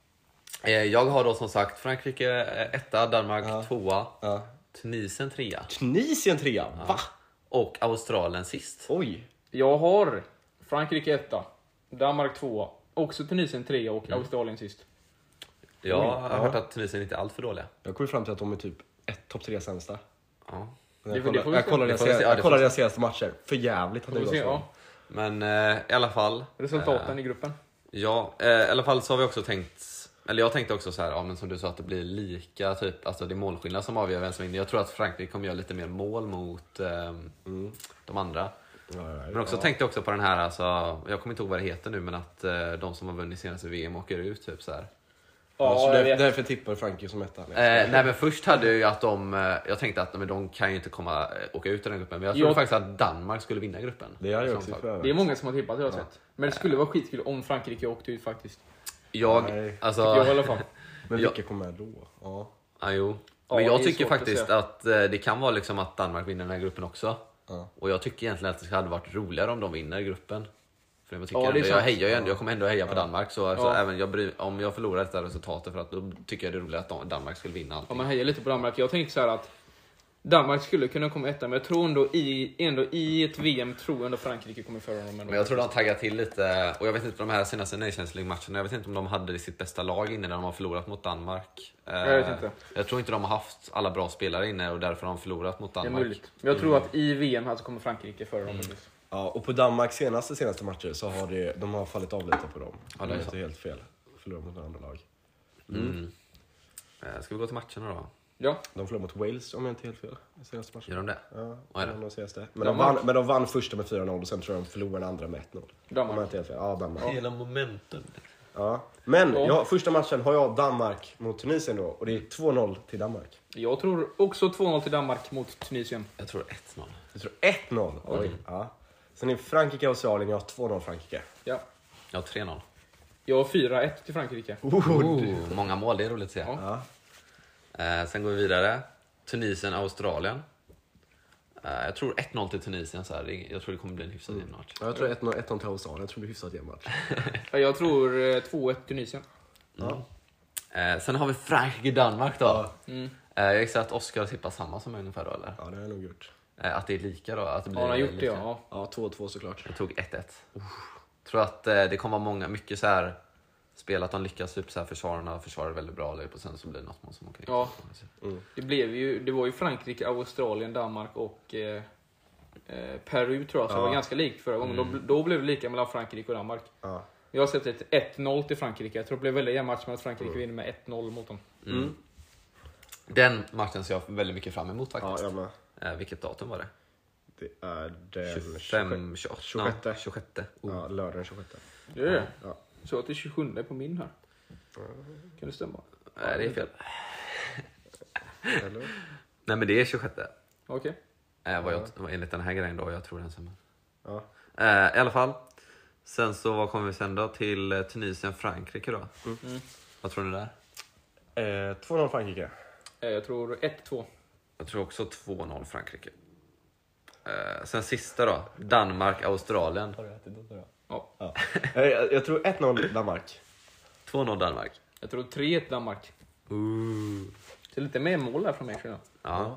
Eh, Jag har då som sagt Frankrike eh, etta, Danmark Ja. tvåa, Ja. Tunisien trea Tunisien trea? Va? och Australien sist. Oj. Jag har Frankrike etta, Danmark tvåa, också Tunisien trea och Australien sist. Jag Oj, har ja. hört att Tunisien inte är allt för dåliga. Jag kom fram till att de är typ ett topp tre sämsta. Ja. Jag Det- det kollade, får vi jag se. kollade, Det deras får vi se. se- Ja, jag det kollade får vi deras senaste matcher. För jävligt hade Får det vi se, gått. ja. Men eh, i alla fall. Resultaten eh, i gruppen. Ja, eh, i alla fall så har vi också tänkt, eller jag tänkte också så här, ja, men som du sa, att det blir lika typ, alltså det är målskillnad som avgör vem som vinner. Jag tror att Frankrike kommer göra lite mer mål mot eh, de andra. Ja, ja, ja. Men också tänkte också på den här, alltså, jag kommer inte ihåg vad det heter nu, men att eh, de som har vunnit senaste V M åker ut typ så här. Ja, så Ja, jag där, vet. därför tippar Frankrike som etta. Eh, nej men först hade jag ju att de, eh, jag tänkte att men de kan ju inte komma eh, åka ut i den gruppen. Men jag trodde Jag- faktiskt att Danmark skulle vinna gruppen. Det hade jag Som också sagt. för. Det är många som har tippat, jag har sett. Men det skulle vara skitkul om Frankrike åkte ut faktiskt. Jag, Nej. alltså, Jag i alla fall. Men Ja. vilka kommer med då? Ja. ja, jo. Ja, Men det jag är tycker svårt att faktiskt säga. att, eh, det kan vara liksom att Danmark vinner den här gruppen också. Ja. Och jag tycker egentligen att det hade varit roligare om de vinner gruppen. För jag, tycker Ja, det är ändå, jag, sant. hejar ju ändå, jag kommer ändå heja på Danmark. Så alltså, Ja. även jag bryr, om jag förlorar detta resultatet, för att då tycker jag det är roligare att Danmark skulle vinna allting. Om man hejar lite på Danmark. Jag tänkte så här att Danmark skulle kunna komma etta, men jag tror ändå i, ändå i ett V M tror jag ändå Frankrike kommer föra dem. Men jag tror de taggar till lite. Och jag vet inte de här senaste Nations League-matcherna. Jag vet inte om de hade sitt bästa lag inne när de har förlorat mot Danmark. Jag vet inte. Jag tror inte de har haft alla bra spelare inne och därför har de förlorat mot Det är Danmark. möjligt. Men jag tror att i V M här så kommer Frankrike föra dem. Mm. Ja, och på Danmarks senaste senaste matcher så har det, de har fallit av lite på dem. Ja, det det är är så. inte helt fel. Förlorat mot andra lag. Mm. Eh, Ska vi gå till matcherna då? Ja. De förlorade mot Wales om jag inte är helt fel. I senaste matchen. Gör de det? Ja, Vad är det? de senaste. Men, de vann, men de vann första med fyra noll och sen tror jag de förlorade den andra med ett noll. Danmark. Om jag inte är helt fel. Ja, Danmark. Hela momentum. Ja. Men Ja. ja, första matchen har jag Danmark mot Tunisien då. Och det är två noll till Danmark. Jag tror också två noll till Danmark mot Tunisien. Jag tror ett noll. Jag tror ett noll. Oj. Ja. Sen är Frankrike och Australien. Jag har två noll Frankrike. Ja. Jag har tre noll. Jag har fyra ett till Frankrike. Oh, många mål, det är roligt att se. Ja. Ja. Eh, sen går vi vidare. Tunisien, Australien. Eh, jag tror ett noll till Tunisien. Så här. Jag tror det kommer bli en hyfsad jämn match. Ja, jag tror ett noll till Australien. Jag tror det blir hyfsat jämn match. Ja, jag tror eh, två ett Tunisien. Ja. Eh, sen har vi Frankrike-Danmark då. Ja. Mm. Eh, jag gissar att Oscar tippar samma som mig ungefär då, eller? Ja, det har jag nog gjort. Eh, att det är lika då? Att det Ja, blir han har gjort det, lika. ja. Ja, två två såklart. Jag tog ett ett. Tror att eh, det kommer vara många, mycket så här spel att de lyckas, typ så här försvararna försvarar väldigt bra och sen så blir det något mål som åker in. Ja. Det, blev ju, det var ju Frankrike, Australien, Danmark och eh, eh, Peru tror jag. Så Ja. det var ganska likt förra gången. Då, då blev det lika mellan Frankrike och Danmark. Ja. Jag har sett ett ett noll till Frankrike. Jag tror det blev väldigt jämn match med att Frankrike vinner med ett noll mot dem. Mm. Den matchen ser jag väldigt mycket fram emot Ja, faktiskt. jag med. eh, vilket datum var det? Det är den tjugofem, tjugoåtta, tjugosjätte. tjugosjätte. Ja, lördag den tjugosjätte. Det är det. Ja. Så att det är tjugosjunde på min här. Kan det stämma? Nej, det är fel. Eller? Nej, men det är tjugosjätte. Okej. Eh, vad jag, enligt den här grejen då, jag tror den stämmer. Ja. Eh, I alla fall. Sen så, vad kommer vi sen då? Till eh, Tunisien, Frankrike då. Mm. Vad tror ni där? Eh, två noll Frankrike. Eh, Jag tror ett två. Jag tror också två noll Frankrike. Eh, sen sista då. Danmark, Australien. Ja. Ja. Eh, jag, jag tror ett noll Danmark. två noll Danmark. Jag tror tre ett Danmark. Ooh. Det är lite mer mål där från mig, tror jag. Ja.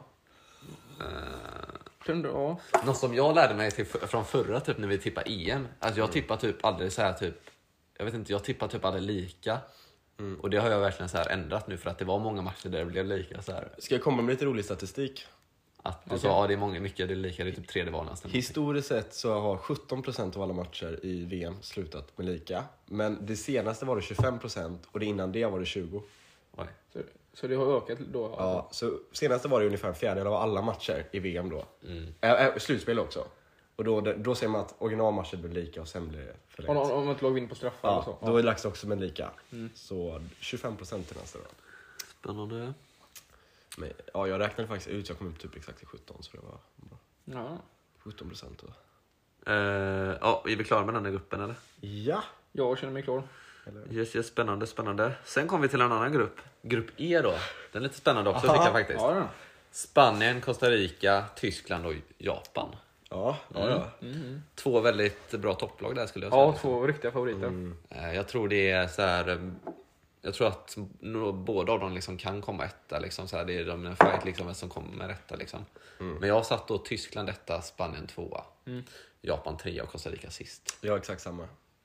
Tror ja. Något som jag lärde mig till, från förra typ när vi tippade E M. Alltså jag tippar typ aldrig så här typ. Jag vet inte, jag tippar typ aldrig lika. Mm. Och det har jag verkligen så här ändrat nu för att det var många matcher där det blev lika så här. Ska jag komma med lite rolig statistik? Att du Okej. sa, ja det är många, mycket det är lika, det är typ tredje valnasten. Historiskt sett så har sjutton procent av alla matcher i V M slutat med lika. Men det senaste var det tjugofem procent och det innan det var det tjugo. Oj. Så, så det har ökat då? Ja, så senaste var det ungefär en fjärdedel av alla matcher i V M då. Mm. Äh, äh, slutspel också. Och då, då ser man att originalmatchen blir lika och sen blir det Om, förlängt. om, om ett lag vinner på straffar och Ja, så? då är Ja. det dags också med lika. Så tjugofem procent till nästa då. Spännande. Men, ja, jag räknade faktiskt ut, jag kom upp typ exakt till sjutton så det var bra. Ja. sjutton procent då. Uh, ja, är vi klara med den här gruppen eller? Ja! Jag känner mig klar. Yes, yes, spännande, spännande. Sen kommer vi till en annan grupp. Grupp E då. Den är lite spännande också tycker jag faktiskt. Ja, ja. Spanien, Costa Rica, Tyskland och Japan. Ja, ja, ja. Två väldigt bra topplag där skulle jag säga. Ja, två riktiga favoriter. Eh, Jag tror det är så här. eh, Jag tror att nog båda av dem liksom kan komma etta. Liksom, så här, det är de en fight liksom, som kommer etta. Liksom. Men jag har satt då Tyskland etta, Spanien tvåa. Japan trea och Costa Rica sist. Jag har exakt samma.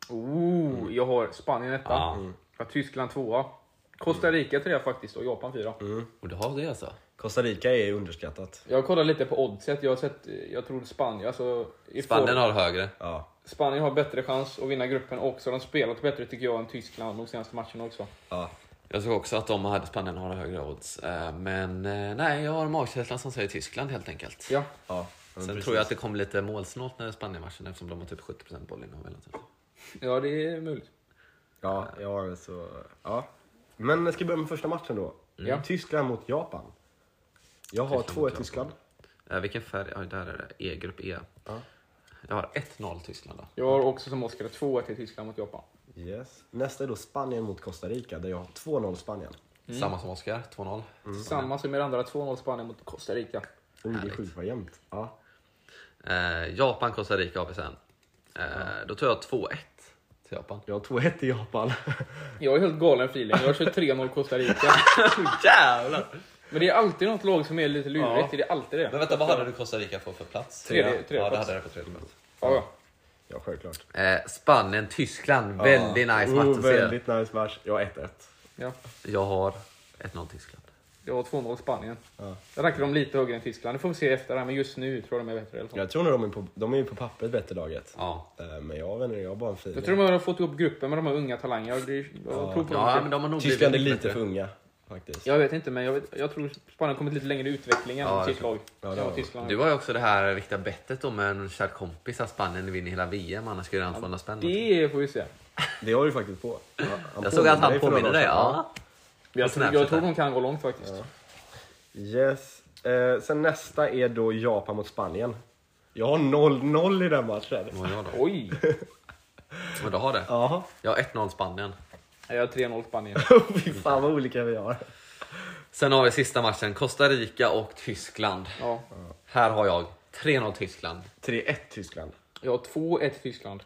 Oh, jag har Spanien etta. Ja. Jag har Tyskland tvåa. Costa Rica trea faktiskt och Japan fyra. Och du har det alltså? Costa Rica är underskattat. Jag kollar lite på oddset. Jag har sett, jag tror Spanien, alltså, i Spanien form- har högre. Ja. Spanien har bättre chans att vinna gruppen också. De har spelat bättre tycker jag än Tyskland de senaste matcherna också. Ja. Jag såg också att de hade Spanien har högre odds. Eh, Men eh, nej, jag har magkänslan som säger Tyskland helt enkelt. Ja, Ja. men Sen precis. tror jag att det kommer lite målsnålt när Spanien-matchen eftersom de har typ sjuttio procent bollinnehav hela tiden. ja det är möjligt. Ja, ja, så... Ja. Men ska vi börja med första matchen då? Ja. Tyskland mot Japan. Jag har Tyskland två mot ett Tyskland. Eh, vilken färg? Ja, där är det. E-grupp E. Ja. Jag har ett noll Tyskland då. Jag har också som Oskar två ett till Tyskland mot Japan. Yes. Nästa är då Spanien mot Costa Rica där jag har två noll Spanien. Samma som Oskar, två noll. Samma som er andra två noll Spanien mot Costa Rica. Oh, det är Härligt. sjukt vad jämnt. Ja. Eh, Japan, Costa Rica har vi sen. Eh, Då tror jag två ett till Japan. Jag har två ett till Japan. Jag är helt galen feeling. Jag har kört tre noll Costa Rica. Jävlar! Men det är alltid något lag som är lite lurigt. Ja. Det är alltid det. Men vänta, vad hade du Costa Rica på för plats? Tredje- Ja, tredje ja, det plats. hade jag på tredje plats. Ja, ja. Ja, självklart. Eh, Spanien, Tyskland. Väldigt nice match oh, att se. Väldigt nice match. Jag har ett ett. ja. Jag har ett noll Tyskland. Det var två noll Spanien. Ja. Jag räknar dem lite högre än Tyskland. Det får vi se efter det här, men just nu tror jag de är bättre i alla fall. Jag tror nog de är på, de är ju på pappret bättre laget. Ja. Eh, Men jag vet inte, jag har bara en fin. Jag tror de har fått upp gruppen med de här unga talanger. Jag, jag Ja. tror på Ja, dem. men de har nog Tyskland är blivit lite bättre. för unga faktiskt. Jag vet inte, men jag, vet, jag tror Spanien har kommit lite längre i utvecklingen Ja, än det sitt tror lag. Ja, det Ja, har de. Tyskland. Du har ju också det här riktiga bettet då med en kär kompis att Spanien vinner hela V M. Annars ska ju den tvåhundra spänn. Det får vi se. Det har du faktiskt på. Ja, han Jag såg att han dig för några påminner år dig. sedan. Ja. Jag, På tror- jag Snapchat tror där. de kan gå långt faktiskt. Yes. Eh, sen nästa är då Japan mot Spanien. Jag har noll noll i den matchen. Vad har jag då? Oj! Men du har det? Ja. Jag har ett noll Spanien. Jag har tre noll Spanien. Fy fan vad olika vi har. Sen har vi sista matchen. Costa Rica och Tyskland. Ja. Här har jag tre noll Tyskland. tre ett Tyskland. Jag har två ett Tyskland.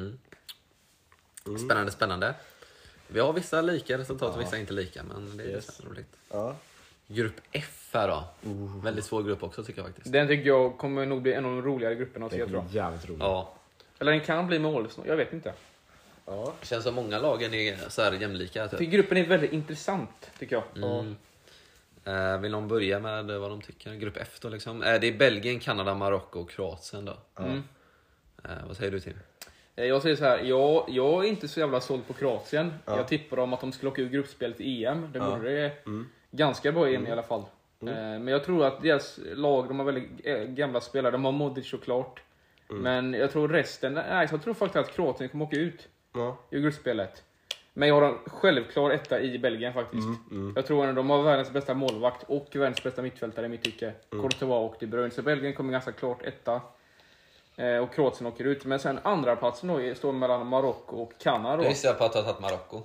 Spännande, spännande. Vi har vissa lika resultat och vissa inte lika. Men det är Yes. yes. roligt. Ja. Grupp F här då. Väldigt svår grupp också tycker jag faktiskt. Den tycker jag kommer nog bli en av de roligare grupperna att Det se, är tror jag. jävligt roligt. Ja. Eller den kan bli mål, jag vet inte. Ja. Det känns som många lagen är så här jämlika. Jag Typ. tycker gruppen är väldigt intressant, tycker jag. Mm. Eh, vill någon börja med vad de tycker? Grupp F då liksom. Eh, det är Belgien, Kanada, Marocko och Kroatien då. Mm. Eh, vad säger du till? Eh, Jag säger så här, jag, jag är inte så jävla såld på Kroatien. Ja. Jag tippar om att de skulle åka ur gruppspelet i E M. Det Ja. vore det Mm. ganska bra E M i alla fall. Eh, Men jag tror att deras lag, de har väldigt eh, gamla spelare. De har Modric såklart. Men jag tror resten, nej, jag tror faktiskt att Kroatien kommer åka ut Ja. ur gruppspelet. Men jag har en självklar etta i Belgien faktiskt. Jag tror att de har världens bästa målvakt och världens bästa mittfältare i mitt tycke. Courtois och De Bruyne. Så Belgien kommer ganska klart etta. Eh, och Kroatien åker ut. Men sen andra platsen då är- står mellan Marocko och Kanada. Nu Då. gissar jag på att du har tagit Marocko.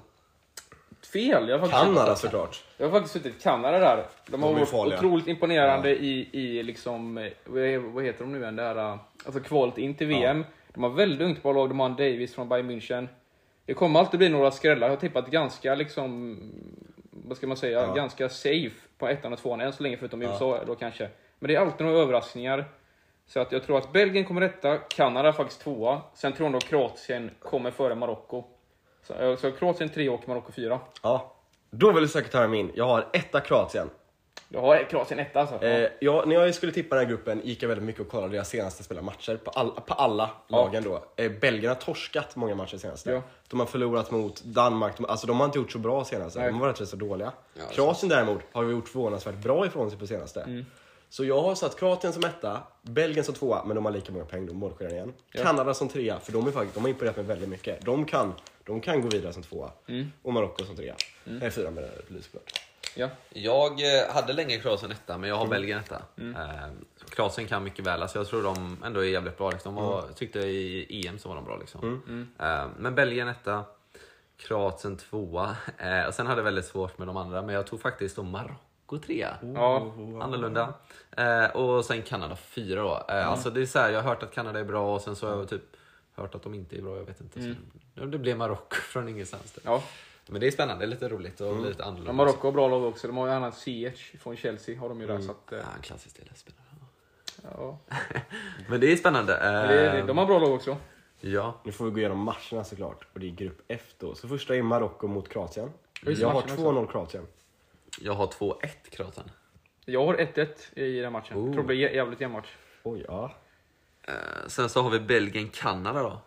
Fel! Jag har faktiskt, Kanada såklart. jag har faktiskt suttit i Kanada där. De har är varit farliga. otroligt imponerande i, i liksom, eh, vad är- vad heter de nu igen? Det här, eh, alltså kvalet in till V M. De har väldigt ungt bra lag. De har en Davis från Bayern München. Det kommer alltid bli några skrällar. Jag har tippat ganska liksom, vad ska man säga, Ja. ganska safe på ettan och tvåan än så länge, förutom U S A då kanske. Men det är alltid några överraskningar. Så att jag tror att Belgien kommer etta, Kanada faktiskt tvåa. Sen tror jag nog Kroatien kommer före Marocko. Så, eh, så Kroatien tre och Marocko fyra. Ja. Då vill du säkert ta min. Jag har etta Kroatien. Jag har Kroatien etta alltså. Eh, jag, när jag skulle tippa den här gruppen gick jag väldigt mycket och kollade deras senaste spelade matcher på, all, på alla lagen då. Eh, Belgien har torskat många matcher senaste. Ja. De har förlorat mot Danmark. De, alltså de har inte gjort så bra senaste. Nej. De har varit rätt så dåliga. Ja, det Kroatien däremot har ju gjort förvånansvärt bra ifrån sig på senaste. Mm. Så jag har satt Kroatien som etta, Belgien som tvåa, men de har lika många poäng, de målskillnaden igen. Ja. Kanada som trea, för de, är faktiskt, de har imponerat mig väldigt mycket. De kan, de kan gå vidare som tvåa. Mm. Och Marocko som trea. Eller fyra med det polisklart. Ja. Jag eh, hade länge Kroatien etta, men jag har Belgien etta. Eh, Kroatien kan mycket väl, alltså jag tror de ändå är jävligt bra. Liksom. De var, tyckte i E M så var de bra. Liksom. Eh, men Belgien etta, Kroatien tvåa. Eh, och sen hade jag väldigt svårt med de andra, men jag tog faktiskt då Marocko trea. Ja. Annorlunda. Eh, och sen Kanada fyra då. Eh, Alltså det är så här, jag har hört att Kanada är bra och sen så har jag typ hört att de inte är bra, jag vet inte. Så, ja, det blev Marocko från ingenstans. Där. Ja. Men det är spännande, det är lite roligt och lite Ja, annorlunda. Marocko har bra lag också. De har ju annat C H från Chelsea. Har de ju där, så att, eh, Ja, en klassisk del. Spännande. ja. Men det är spännande. Men det, det, de har bra lag också. Ja, Nu får vi gå igenom matcherna såklart. Och det är grupp F då. Så första är Marocko mot Kroatien. Just Jag har matchen två noll Kroatien. jag har två ett Kroatien. Jag har ett ett i den matchen. Oh. Jag tror det blir jävligt jämn match. Oj, ja. Eh, sen så har vi Belgien-Kanada då.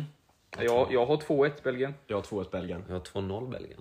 Jag, jag har två ett Belgien. Jag har två ett Belgien. Jag har två noll Belgien.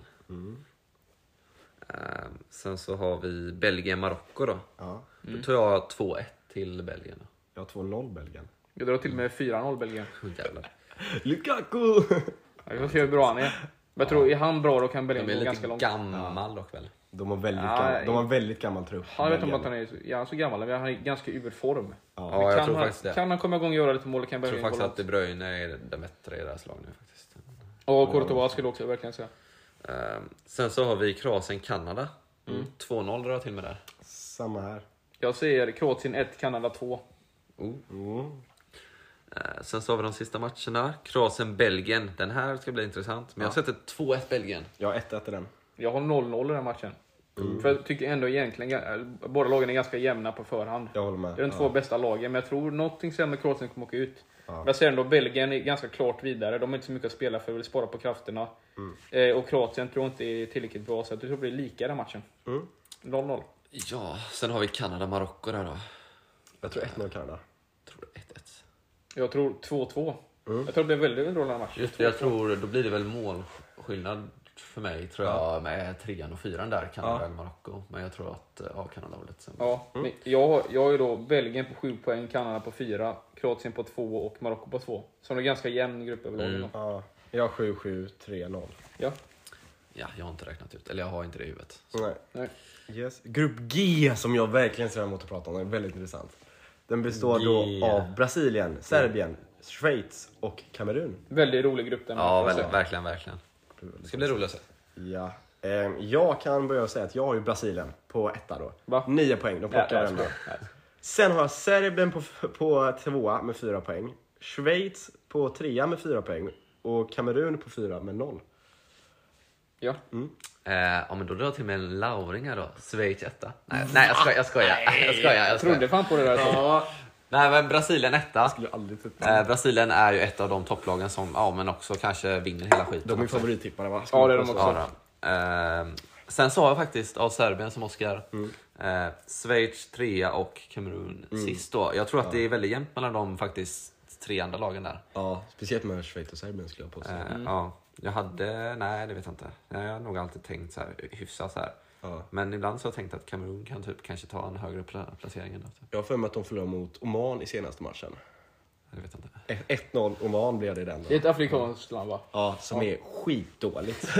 Eh, sen så har vi Belgien-Marocko då. Ja. Då tar jag två ett till Belgien. Då. Jag har två noll Belgien. Jag drar till med fyra noll Belgien. Oh, jävlar. Lukaku! Jag får se hur bra han är. Men jag tror, är han bra då kan De Belgien är gå lite ganska långt. gammal dock väl? De har väldigt, Ja, gammal, de har väldigt gammal trupp. Han vet om Belgien. att han är, så- är han så gammal, men han är ganska ur form. Ja. Ja, jag kan, tror han, faktiskt det. kan han komma igång och göra lite mål kan Jag tror Belgien gå faktiskt att långt. De Bruyne är den bättre i deras lag nu faktiskt. Och Courtois skulle också verkligen säga. Eh, sen så har vi Kroatien-Kanada. två noll drar jag till med där. Samma här. Jag säger Kroatien ett, Kanada två. Oh. Mm. Eh, sen så har vi de sista matcherna. Kroatien-Belgien. Den här ska bli intressant. Men jag sätter två ett Belgien. Jag har ett ett i den. Jag har noll noll i den matchen. För jag tycker ändå egentligen båda lagen är ganska jämna på förhand. Jag håller med. Det är de två ja. bästa lagen, men jag tror någonting sen med Kroatien kommer åka ut. Ja. Men sen då, Belgien är ganska klart vidare. De har inte så mycket att spela för, vill spara på krafterna. Mm. Eh, och Kroatien tror jag inte är tillräckligt bra, så jag tror det blir lika den matchen. Mm. noll noll. Ja, sen har vi Kanada-Marocko där då. Jag tror ett noll Kanada. Jag tror det är ett ett. Jag tror två två. Mm. Jag tror det blir väldigt bra den här matchen. Just det, jag tror då blir det väl målskillnad för mig, tror jag, med trean och fyran där, Kanada eller Marocko. Men jag tror att ja, Kanada var lite sämre. Ja, men jag, jag har ju då Belgien på sju poäng, Kanada på fyra, Kroatien på två och Marocko på två. Så det är ganska jämn grupp överlag. Mm. då. Ja, jag har sju sju tre noll. Ja. Ja, jag har inte räknat ut, eller jag har inte det i huvudet. Nej. Nej. Yes. Grupp G som jag verkligen ser fram emot att prata om, det är väldigt intressant. Den består G. då av Brasilien, Serbien, Schweiz och Kamerun. Väldigt rolig grupp den här. Ja, får jag väldigt, säga. verkligen, verkligen. Det ska bli roligt att se. Ja. Eh, jag kan börja säga att jag har ju Brasilien på etta då. Va? Nio poäng, de plockar Ja, den då. ja. Sen har jag Serbien på, på tvåa med fyra poäng. Schweiz på trea med fyra poäng. Och Kamerun på fyra med noll. Ja. Eh, ja, men då drar jag till med en lauring här då. Schweiz etta. Nej, nej jag skojar, jag skojar. Jag skojar, jag Jag trodde skojar. fan på det där. så. Ja. Nej, men Brasilien etta. Skulle jag aldrig tippa. Eh, Brasilien är ju ett av de topplagen som, ja, men också kanske vinner hela skiten. De är också. favorittippare va? Ja, det är de också. Ja, då. Eh, sen sa jag faktiskt av Serbien som Oscar. Eh, Schweiz trea och Kamerun sist då. Jag tror att det är väldigt jämnt mellan de faktiskt tre andra lagen där. Ja, speciellt med Schweiz och Serbien skulle jag påstå. Eh, ja, jag hade, nej det vet jag inte. Jag har nog alltid tänkt så här, hyfsat så här. Ja. Men ibland så har jag tänkt att Kamerun kan typ kanske ta en högre pla- placering ändå. Typ. Jag har för mig att de förlorade mot Oman i senaste matchen. Jag vet inte. ett noll Oman blev det den Det är då. ett afrikanskt land va? Ja, som är skitdåligt.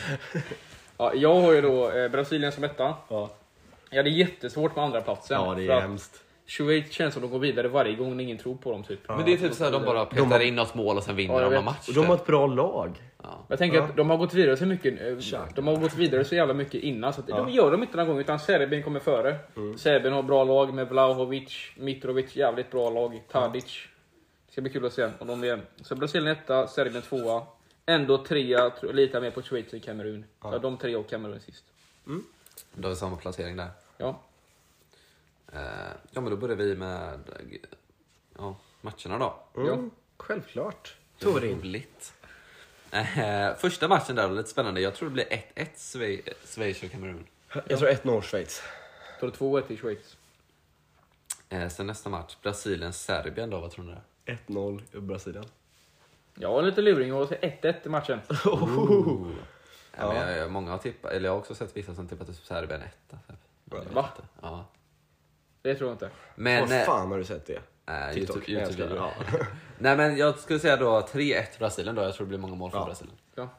Ja, jag har ju då eh, Brasilien som etta. Ja, Ja, det är jättesvårt med andra platsen. ja det För är att hemskt. Schweiz känns som att de går vidare varje gång när ingen tror på dem typ. Men det är typ så här, de bara petar De har- in något mål och sen vinner Ja, jag de någon vet. match. Och de har typ. ett bra lag. Ja. Jag tänker Ja. att de har gått vidare så mycket. eh, Exakt. De har gått vidare så jävla mycket innan så att Ja. de gör de inte någon gång utan Serbien kommer före. Serbien har bra lag med Vlahovic, Mitrovic, jävligt bra lag, Tadic. Det ska bli kul att se om de är. Så Brasilien etta, Serbien tvåa. Ändå trea, tro- lite mer på Schweiz och Kamerun. Så de tre och Kamerun sist. Då är det samma placering där. Ja. Eh, ja, men då börjar vi med eh, ja, matcherna då. Mm. Ja. Självklart. Torin. Roligt. Eh, första matchen där var lite spännande. Jag tror det blir ett ett Schweiz Schweiz och Kamerun. Jag tror ett noll Schweiz. Då är det två ett till Schweiz. Eh, sen nästa match, Brasilien-Serbien då, vad tror ni det? ett noll i Brasilien. Jag har lite luring och säger ett ett i matchen. Oh. Ja, men jag, många har tippat, eller jag har också sett vissa som tippat Serbien etta. Typ. Ja, det Va? vet inte. Ja. Det tror jag inte. Men, Vad fan har du sett det? eh, TikTok. YouTube, Nej, jag YouTube skojar. ja. Nej, men jag skulle säga då tre ett Brasilien då. Jag tror det blir många mål för Ja. Brasilien. Ja.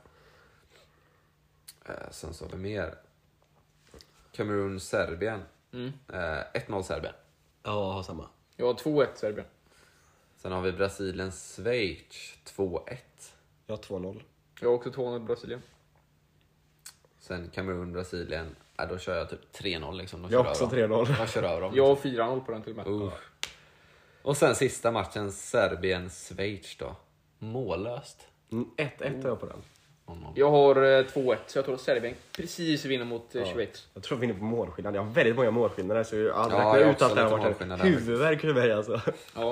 Eh, sen så har vi mer. Kamerun-Serbien. Mm. Eh, ett noll Serbien. Ja, jag har samma. Jag har två ett Serbien. Sen har vi Brasilien-Schweiz två ett. Jag har två noll. Jag har också två noll Brasilien. Sen Kamerun-Brasilien. Ja, då kör jag typ tre noll liksom. De Jag har kör också över tre noll. dem. Jag kör över dem. Jag har fyra noll på den till och med. Uh. Och sen sista matchen, Serbien-Schweiz då. Mållöst. Mm, ett ett har jag på den. Oh, no. Jag har eh, två ett, så jag tror att Serbien precis vinner mot eh, Ja. Schweiz. Jag tror vi vinner på målskillnad. Jag har väldigt många målskillnader så jag hade Ja, räknat jag har ut också att det har lite varit en målskillnader. huvudvärk för mig alltså. Ja.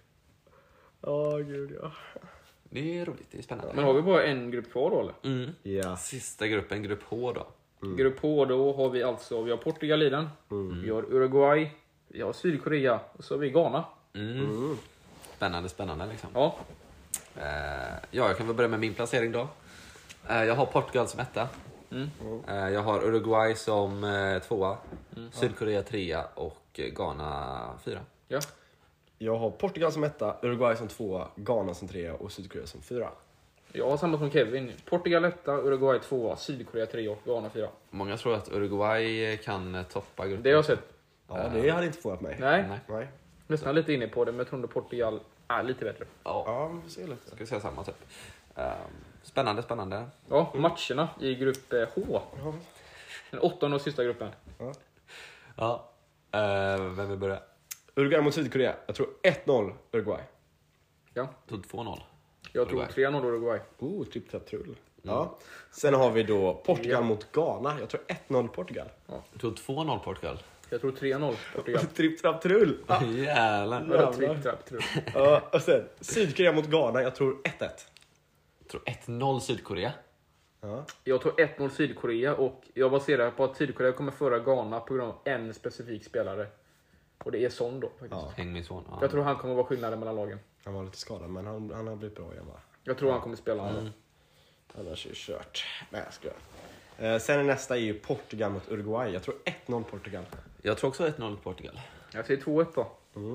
Åh gud ja. Det är roligt, det är spännande. Men har vi bara en grupp kvar då eller? Mm. Ja. Sista gruppen, grupp H då. Grupp H då har vi alltså, vi har Portugal i den. Vi har Uruguay, vi har Sydkorea och så har vi Ghana. Mm. Spännande, spännande liksom. Ja, Eh, ja, jag kan väl börja med min placering då. Eh, jag har Portugal som etta. Mm. Eh, jag har Uruguay som eh, tvåa. Sydkorea trea och eh, Ghana fyra. ja. Jag har Portugal som etta, Uruguay som tvåa, Ghana som trea och Sydkorea som fyra. Jag har samma som Kevin. Portugal etta, Uruguay tvåa, Sydkorea tre och Ghana fyra. Många tror att Uruguay kan eh, toppa gruppen. Det har jag sett. Ja, det hade inte förvånat mig. Nej, Nej. Nej. nästan lite inne på det, men jag tror ändå Portugal är lite bättre. Ja, Ja, vi får se lite. ska vi säga samma typ. Eh, spännande, spännande. Ja, matcherna i grupp eh, H. Ja. Den åttonde och sista gruppen. Ja. Eh, vem vill börja? Uruguay mot Sydkorea. Jag tror ett noll Uruguay. Ja, Tog två noll. jag tror Uruguay. tre noll Uruguay. Oh, typ tetrull. Ja. Sen har vi då Portugal mot Ghana. Jag tror ett noll Portugal. Jag tror två noll Portugal. Jag tror tre noll Portugal. Tripp, trapp, trull. Ja. Jävlar. Vadå tripp, trapp, trupp? Ja, och sen Sydkorea mot Ghana. Jag tror ett ett. Jag tror ett noll Sydkorea. Ja. Jag tror ett noll Sydkorea och jag baserar på att Sydkorea kommer föra Ghana på grund av en specifik spelare. Och det är Son då faktiskt. Ja. Häng min son. Ja. Jag tror han kommer vara skillnaden mellan lagen. Han var lite skadad, men han, han har blivit bra igen, va? Jag tror han kommer spela mm. Annars är det kört. Nej, jag skojar. Eh, sen nästa är ju Portugal mot Uruguay. Jag tror ett noll Portugal. Jag tror också ett noll Portugal. Jag säger två ett då. Mm.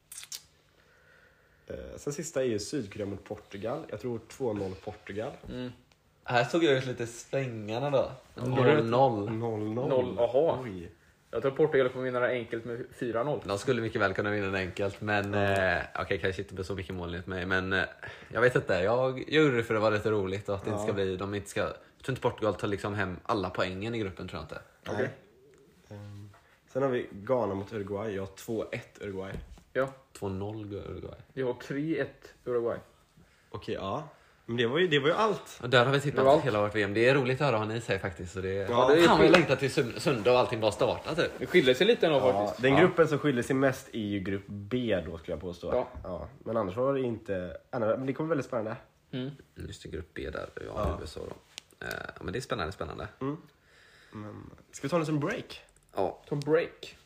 Eh, sen sista är ju Sydkorea mot Portugal. Jag tror två noll Portugal. Mm. Här såg jag ut lite svängarna då. noll noll noll noll. noll, aha. Oj. Jag tror Portugal kommer vinna det enkelt med fyra noll. De skulle mycket väl kunna vinna den enkelt, men eh, okej, okay, kanske inte med så mycket mål enligt mig, men eh, jag vet inte. Jag gjorde det för att det var lite roligt och att det inte ska bli, de inte ska, jag tror inte Portugal tar liksom hem alla poängen i gruppen, tror jag inte. Okej. Okay. Um, sen har vi Ghana mot Uruguay. Jag har två ett Uruguay. Ja. två noll Uruguay. Jag har tre ett Uruguay. Okej, okay, ja. Men det var ju, det var ju allt. Och där har vi tippat allt. hela vårt V M. Det är roligt att höra vad ni säger faktiskt. Så det, ja, det är fan vad jag längtar till söndag och allting bara startar typ. Det skiljer sig lite ändå Ja, faktiskt. den Ja. gruppen som skiljer sig mest är ju grupp B då, skulle jag påstå. Ja. Ja. Men annars var det inte... Men det kommer väldigt spännande. Mm. Just det, grupp B där. Ja, Ja. U S A då. Eh, men det är spännande, spännande. Mm. Men, ska vi ta en liten break? Ja. Ta break.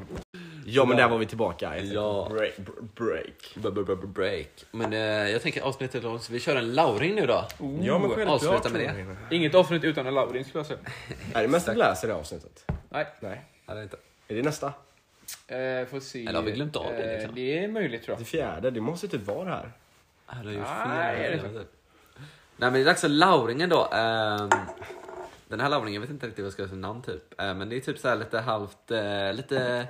Ja, men där var vi tillbaka. efter Ja. Break. br- break. B- b- b- break. Men eh, jag tänker avsnittet då, så vi kör en lauring nu då. Ja, men självklart. Avsluta med det. Inget avsnitt utan en Laurin skulle jag säga. Är det mest bläs i det här avsnittet? Nej. Nej. Eller inte. Är det nästa? Eh, får se. Eller har vi glömt av det, liksom? Eh, det är möjligt tror Det jag. fjärde, det måste typ vara det här. Jag hade gjort Nej, fel. är det Nej, men det är dags för lauringen då. Ehm, den här lauringen, jag vet inte riktigt vad jag ska säga för namn typ. Ehm, men det är typ så här lite halvt, eh, lite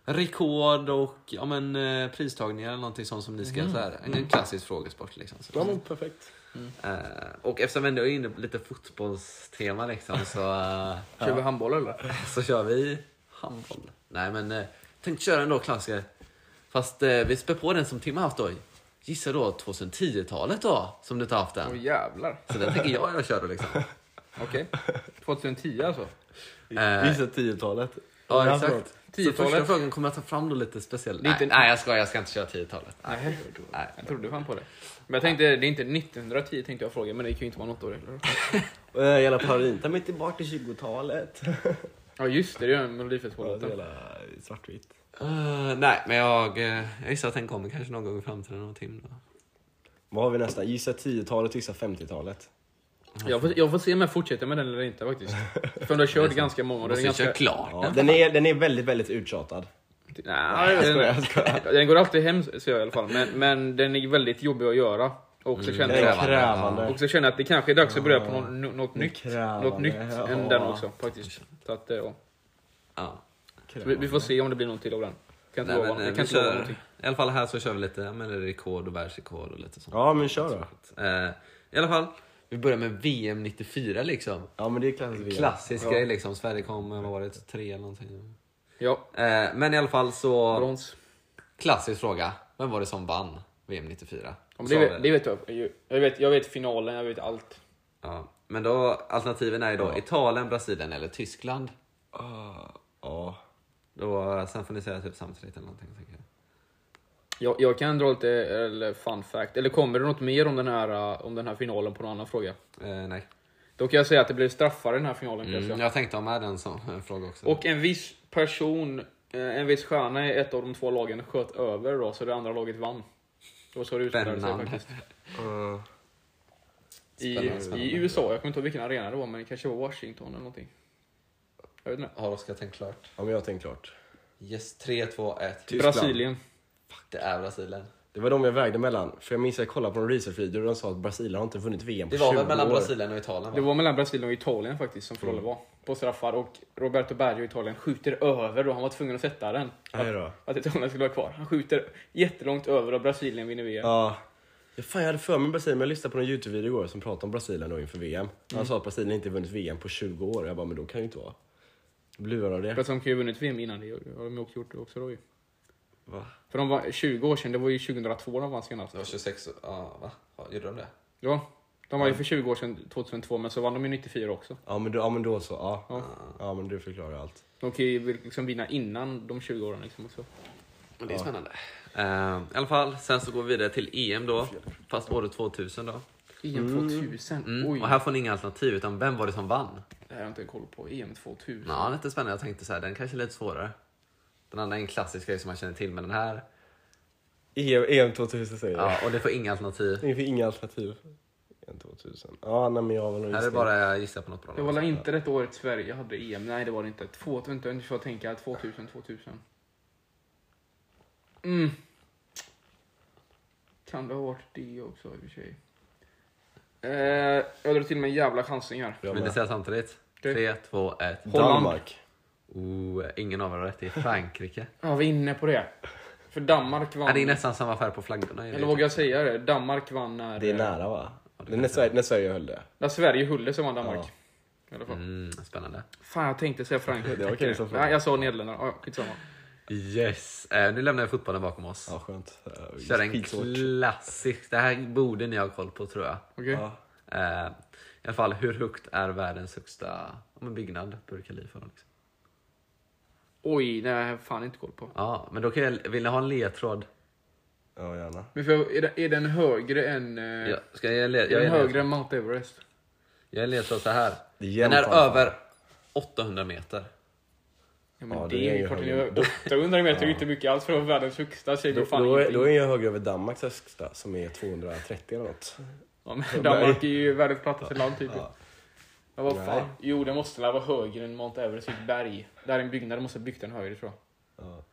rekord och ja, men, eh, pristagningar eller någonting sånt som ni ska, så här, en, en klassisk frågesport liksom. Så. Ja, men perfekt. Eh, och eftersom vi ändå är inne på lite fotbollstema liksom, så, eh, Kör vi handboll eller? så kör vi handboll. Nej men, eh, tänkte köra en då klassiker. Fast eh, vi spär på den som Tim har haft då. Gissa då tjugohundratio-talet då, som du inte har haft den. Åh jävlar. Så den tänker jag jag kör då liksom. Okej. tjugohundratio alltså. Eh, Gissa tiotalet. Ja, Ja, exakt. förlåt. Så första tiotalet. frågan kommer jag ta fram då lite speciellt. Det är Nej, inte- nej jag ska jag ska inte köra tiotalet. Nej. Nej. Jag trodde fan på det. Men jag tänkte, det är inte nittonhundratio tänkte jag fråga, men det kan ju inte vara något år eller? Äh, Jävla parodin. Ta mig tillbaka till tjugotalet. Ja just det, det är en Ja, Melodifestivalen. det är jävla svartvitt. Uh, nej, men jag, uh, jag gissar att den kommer kanske någon gång i framtiden av Tim då. Vad har vi nästa? Gissa tiotalet, gissa femtiotalet. Jag får, jag får se om jag fortsätter med den eller inte faktiskt. För de har kört ganska många. och Den Måste är ju köra ganska... klart. Ja, den, är, den är väldigt, väldigt uttjatad. Nej, jag skojar, den, jag skojar. den går alltid hem ser jag i alla fall. Men, men den är väldigt jobbig att göra. Och så känner Den är jag, krävande. och så känner jag att det kanske är dags att börja på något, något Den är nytt. krävande, Något nytt ja. än den också faktiskt. Så att, ja. Ja. Så vi, vi får se om det blir något till av den. Kan inte Nej, lova, men, jag eh, kan vi inte lova kör, någonting. i alla fall här så kör vi lite ja, men rekord och världsrekord och lite sånt. Ja, men kör då. Eh, I alla fall, vi börjar med V M nittiofyra liksom. Ja, men det är klassiskt. Klassisk ja. grej liksom. Sverige kom, vad var det, tre eller någonting. Ja, Eh, men i alla fall så, brons. klassisk fråga. Vem var det som vann V M nittiofyra? Ja, men Så det, var vet, det vet jag. Jag vet, jag vet finalen, jag vet allt. Ja, men då alternativen är ju då Ja. Italien, Brasilien eller Tyskland. Ah, ja. Då, sen får ni säga typ samtidigt eller någonting. Tänker jag. Jag, jag kan dra lite eller fun fact. Eller kommer det något mer om den här, om den här finalen på någon annan fråga? Eh, nej. Då kan jag säga att det blev straffar i den här finalen. kan jag Mm, säga. jag tänkte ha med den som en fråga också. Och en viss person, eh, en viss stjärna i ett av de två lagen sköt över då, så det andra laget vann. Det var så det utspelade sig Spännande. faktiskt. Uh, I, Spännande, spännande. I U S A, jag kommer inte ihåg vilken arena det var, men det kanske var Washington eller någonting. Jag vet inte. Har Oskar tänkt klart? ja, men jag har tänkt klart. Yes, tre, två, ett. Tyskland. Brasilien. Det är Brasilien. Det var de jag vägde mellan. För jag minns att jag kollade på en research-video och de sa att Brasilien har inte vunnit V M på Det var tjugo väl mellan år. Brasilien och Italien, va? Det var mellan Brasilien och Italien faktiskt som finalen var. På straffar. Och Roberto Baggio i Italien skjuter över då. Han var tvungen att sätta den. Nej då. Att Italien skulle vara kvar. Han skjuter jättelångt över och Brasilien vinner V M. Ja. Ja, fan, jag hade för mig Brasilien, men jag lyssnade på en YouTube-video igår som pratade om Brasilien då inför V M. Han Mm. sa att Brasilien inte vunnit V M på tjugo år. Jag bara, men då kan det ju inte vara. Bluvar av det. För att de kan ju ha vunnit V M innan det. Har de också gjort det också då ju. Va? För de var tjugo år sedan. Det var ju tjugohundratvå de vann senast. Det var tjugosex, ja va? Ja, gjorde de det? Ja. De var ju för tjugo år sedan, tjugohundratvå, men så vann de ju nittiofyra också. Ja, men då, ja, men då så. Ja. Ja. Ja, men du förklarar allt. De kan ju liksom vinna innan de tjugo åren liksom också. Det är spännande. Uh, I alla fall, sen så går vi vidare till E M då. Fast året tvåtusen då. E M tvåtusen? Mm. Oj. Och här får ni inga alternativ, utan vem var det som vann? Det här har jag inte koll på. E M tvåtusen. Ja, lite spännande. Jag tänkte så här, den kanske är lite svårare. Den andra är en klassisk grej som man känner till, men den här... E M tvåtusen säger jag. Ja, och det får inga alternativ. Det finns inga alternativ. E M tvåtusen. Ja, nej, men jag var nog Här är bara jag gissar på något bra. Det var inte rätt året Sverige hade E M. Nej, det var det inte. Två, vänta, jag får tänka. tvåtusen, tvåtusen. Mm. Kan det ha varit det också i och för sig? Eh, jag drar till med en jävla chansning här. Jag Vill ni med. säga samtidigt? Okej. tre, två, ett. Holland. Danmark. Oh, ingen av er har rätt. Det är Frankrike. Ja, vi är inne på det. För Danmark vann... Ja, det är nästan samma färg på flaggorna. Eller vågar jag säga det? Danmark vann när... Det är nära, va? Det är när Sverige, när Sverige höll det. När Sverige höll det så vann Danmark. I alla fall. Mm, spännande. Fan, jag tänkte säga Frankrike. Det var okej som fan. Nej, jag sa Nederländerna. Ja, skitsamma. Yes. Eh, nu lämnar jag fotbollen bakom oss. Ja, skönt. Uh, Kör en klassisk. Det här borde ni ha koll på, tror jag. Okej. Ja. Eh, I alla fall, hur högt är världens högsta ja, men byggnad? Burj Khalifa då, liksom. Oj, nej, jag har fan inte koll på. Ja, men då kan jag, vill ni ha en ledtråd? Ja, gärna. Men för, är, den, är den högre än... Eh, Jag, ska jag, led, är jag, den jag, högre än Mount Everest? jag är ledtråd så här. Det är Den jämnt, är fan. över åttahundra meter. Ja, men Ja, det, det är är ju ju klart, högre. åttahundra meter är ju inte mycket alls för att vara världens högsta. Så är det Då, fan då, är, ingenting. då är jag högre över Danmarks högsta, som är tvåhundratrettio eller något. Ja, men Danmark är ju världens plattaste land typ. Ja. Ja, vad Nej. fan? Jo, det måste väl vara högre än Mount Everest, ett berg. Där är en byggnad, måste ha byggt den högre tror jag. Ja.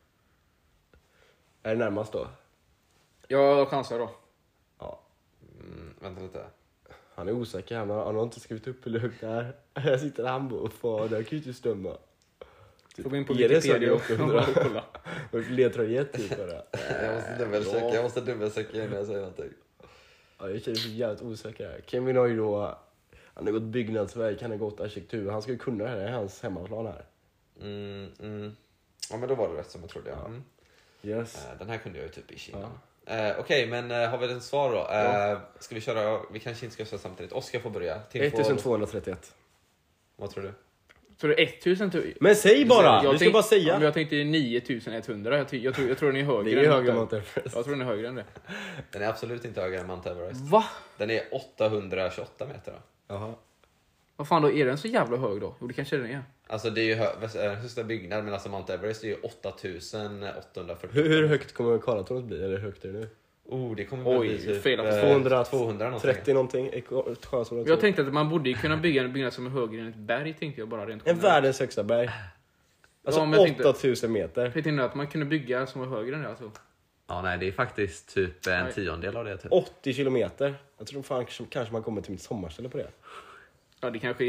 Är det närmast då? Jag chansar då. Ja. Mm, vänta lite. Han är osäker här, men han har inte skrivit upp hur högt det är. Jag sitter här och får, det kan ju inte stämma. Får gå in på Är det så Wikipedia och åttahundra? kolla. Ledtråd typ bara. Jag måste dubbelchecka, jag måste dubbelchecka innan jag säger någonting. Ja, jag känner mig jävligt osäker här. Kevin har ju då, han har gått byggnadsverk, han har gått arkitektur. Han ska ju kunna det här, det är hans hemmaplan här. Mm, mm. Ja, men då var det rätt som jag trodde. Ja. Mm. Yes. Eh, Den här kunde jag ju typ i Kina. Eh, Okej, men eh, har vi ett svar då? Eh, Ska vi köra? Vi kanske inte ska köra samtidigt. Oskar får börja. Tim får- ettusentvåhundratrettioett. Vad tror du? Så det är etttusen tu- Men säg bara! Jag Du ska tänk- bara Ja, säga. men jag tänkte niotusenetthundra. Jag, ty- jag, tror, jag tror den är högre Det är än högre Mount Mount Everest. Jag tror den är högre än det. Den är absolut inte högre än Mount Everest. Va? Den är åttahundratjugoåtta meter då. Jaha. Vad fan då, är den så jävla hög då? Jo, det kanske den är. Alltså det är ju hö- väst- eh, högsta byggnad, men alltså Mount Everest är ju åttatusen åttahundrafyrtio. Hur, hur högt kommer Karlatornet bli? Eller hur högt är det nu? Oh, det kommer Oj, väl bli typ fel på eh, tvåhundra- tvåhundra någonting. trettio någonting. Karlatornet. Jag tänkte att man borde ju kunna bygga en byggnad som är högre än ett berg, tänkte jag bara rent En generellt. världens högsta berg. Alltså Ja, men jag tänkte- åttatusen meter. Jag tänkte att man kunde bygga som var högre än det alltså. Ja, nej, det är faktiskt typ en Nej. tiondel av det typ. åttio kilometer. Jag tror fan kanske man kommer till mitt sommarställe på det. Ja, det kanske är...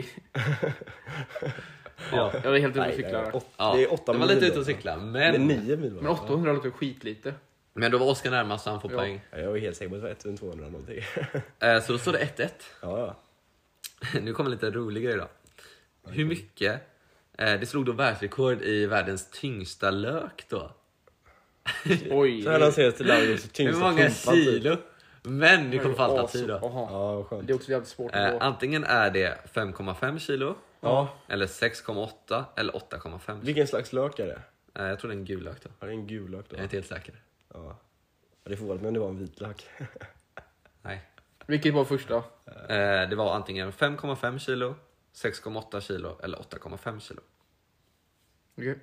Ja. Jag är helt ute och Nej, cyklar. det är åt- Ja, det är åtta det var mil lite då. ute och cykla, Det är men, nio mil va? Men åttahundra låter skitlite. men då var Oskar närmast så han får Ja. poäng. Ja, jag är helt säker på att det var ettusentvåhundra någonting. Eh, Så då står det ett ett. Ja, ja. Nu kommer lite rolig grej då. Hur mycket? Eh, det slog då världsrekord i världens tyngsta lök då. Oj. Så här lanseras till Laurits Hur tyngsta många pumpa, typ. kilo? Men nu kommer alternativ då. Jaha. Ja, vad skönt. Det är också jävligt svårt Eh, att gå. antingen är det fem komma fem kilo, Ja. eller sex komma åtta, eller åtta komma fem. Vilken slags lök är det? Eh, jag tror det är en gul lök då. Ja, det är en gul lök då. Jag är inte helt säker. Ja. Ja, det får vara, men det var en vit lök. Nej. Vilket var första? Eh, det var antingen fem komma fem kilo, sex komma åtta kilo eller åtta komma fem kilo. Okej.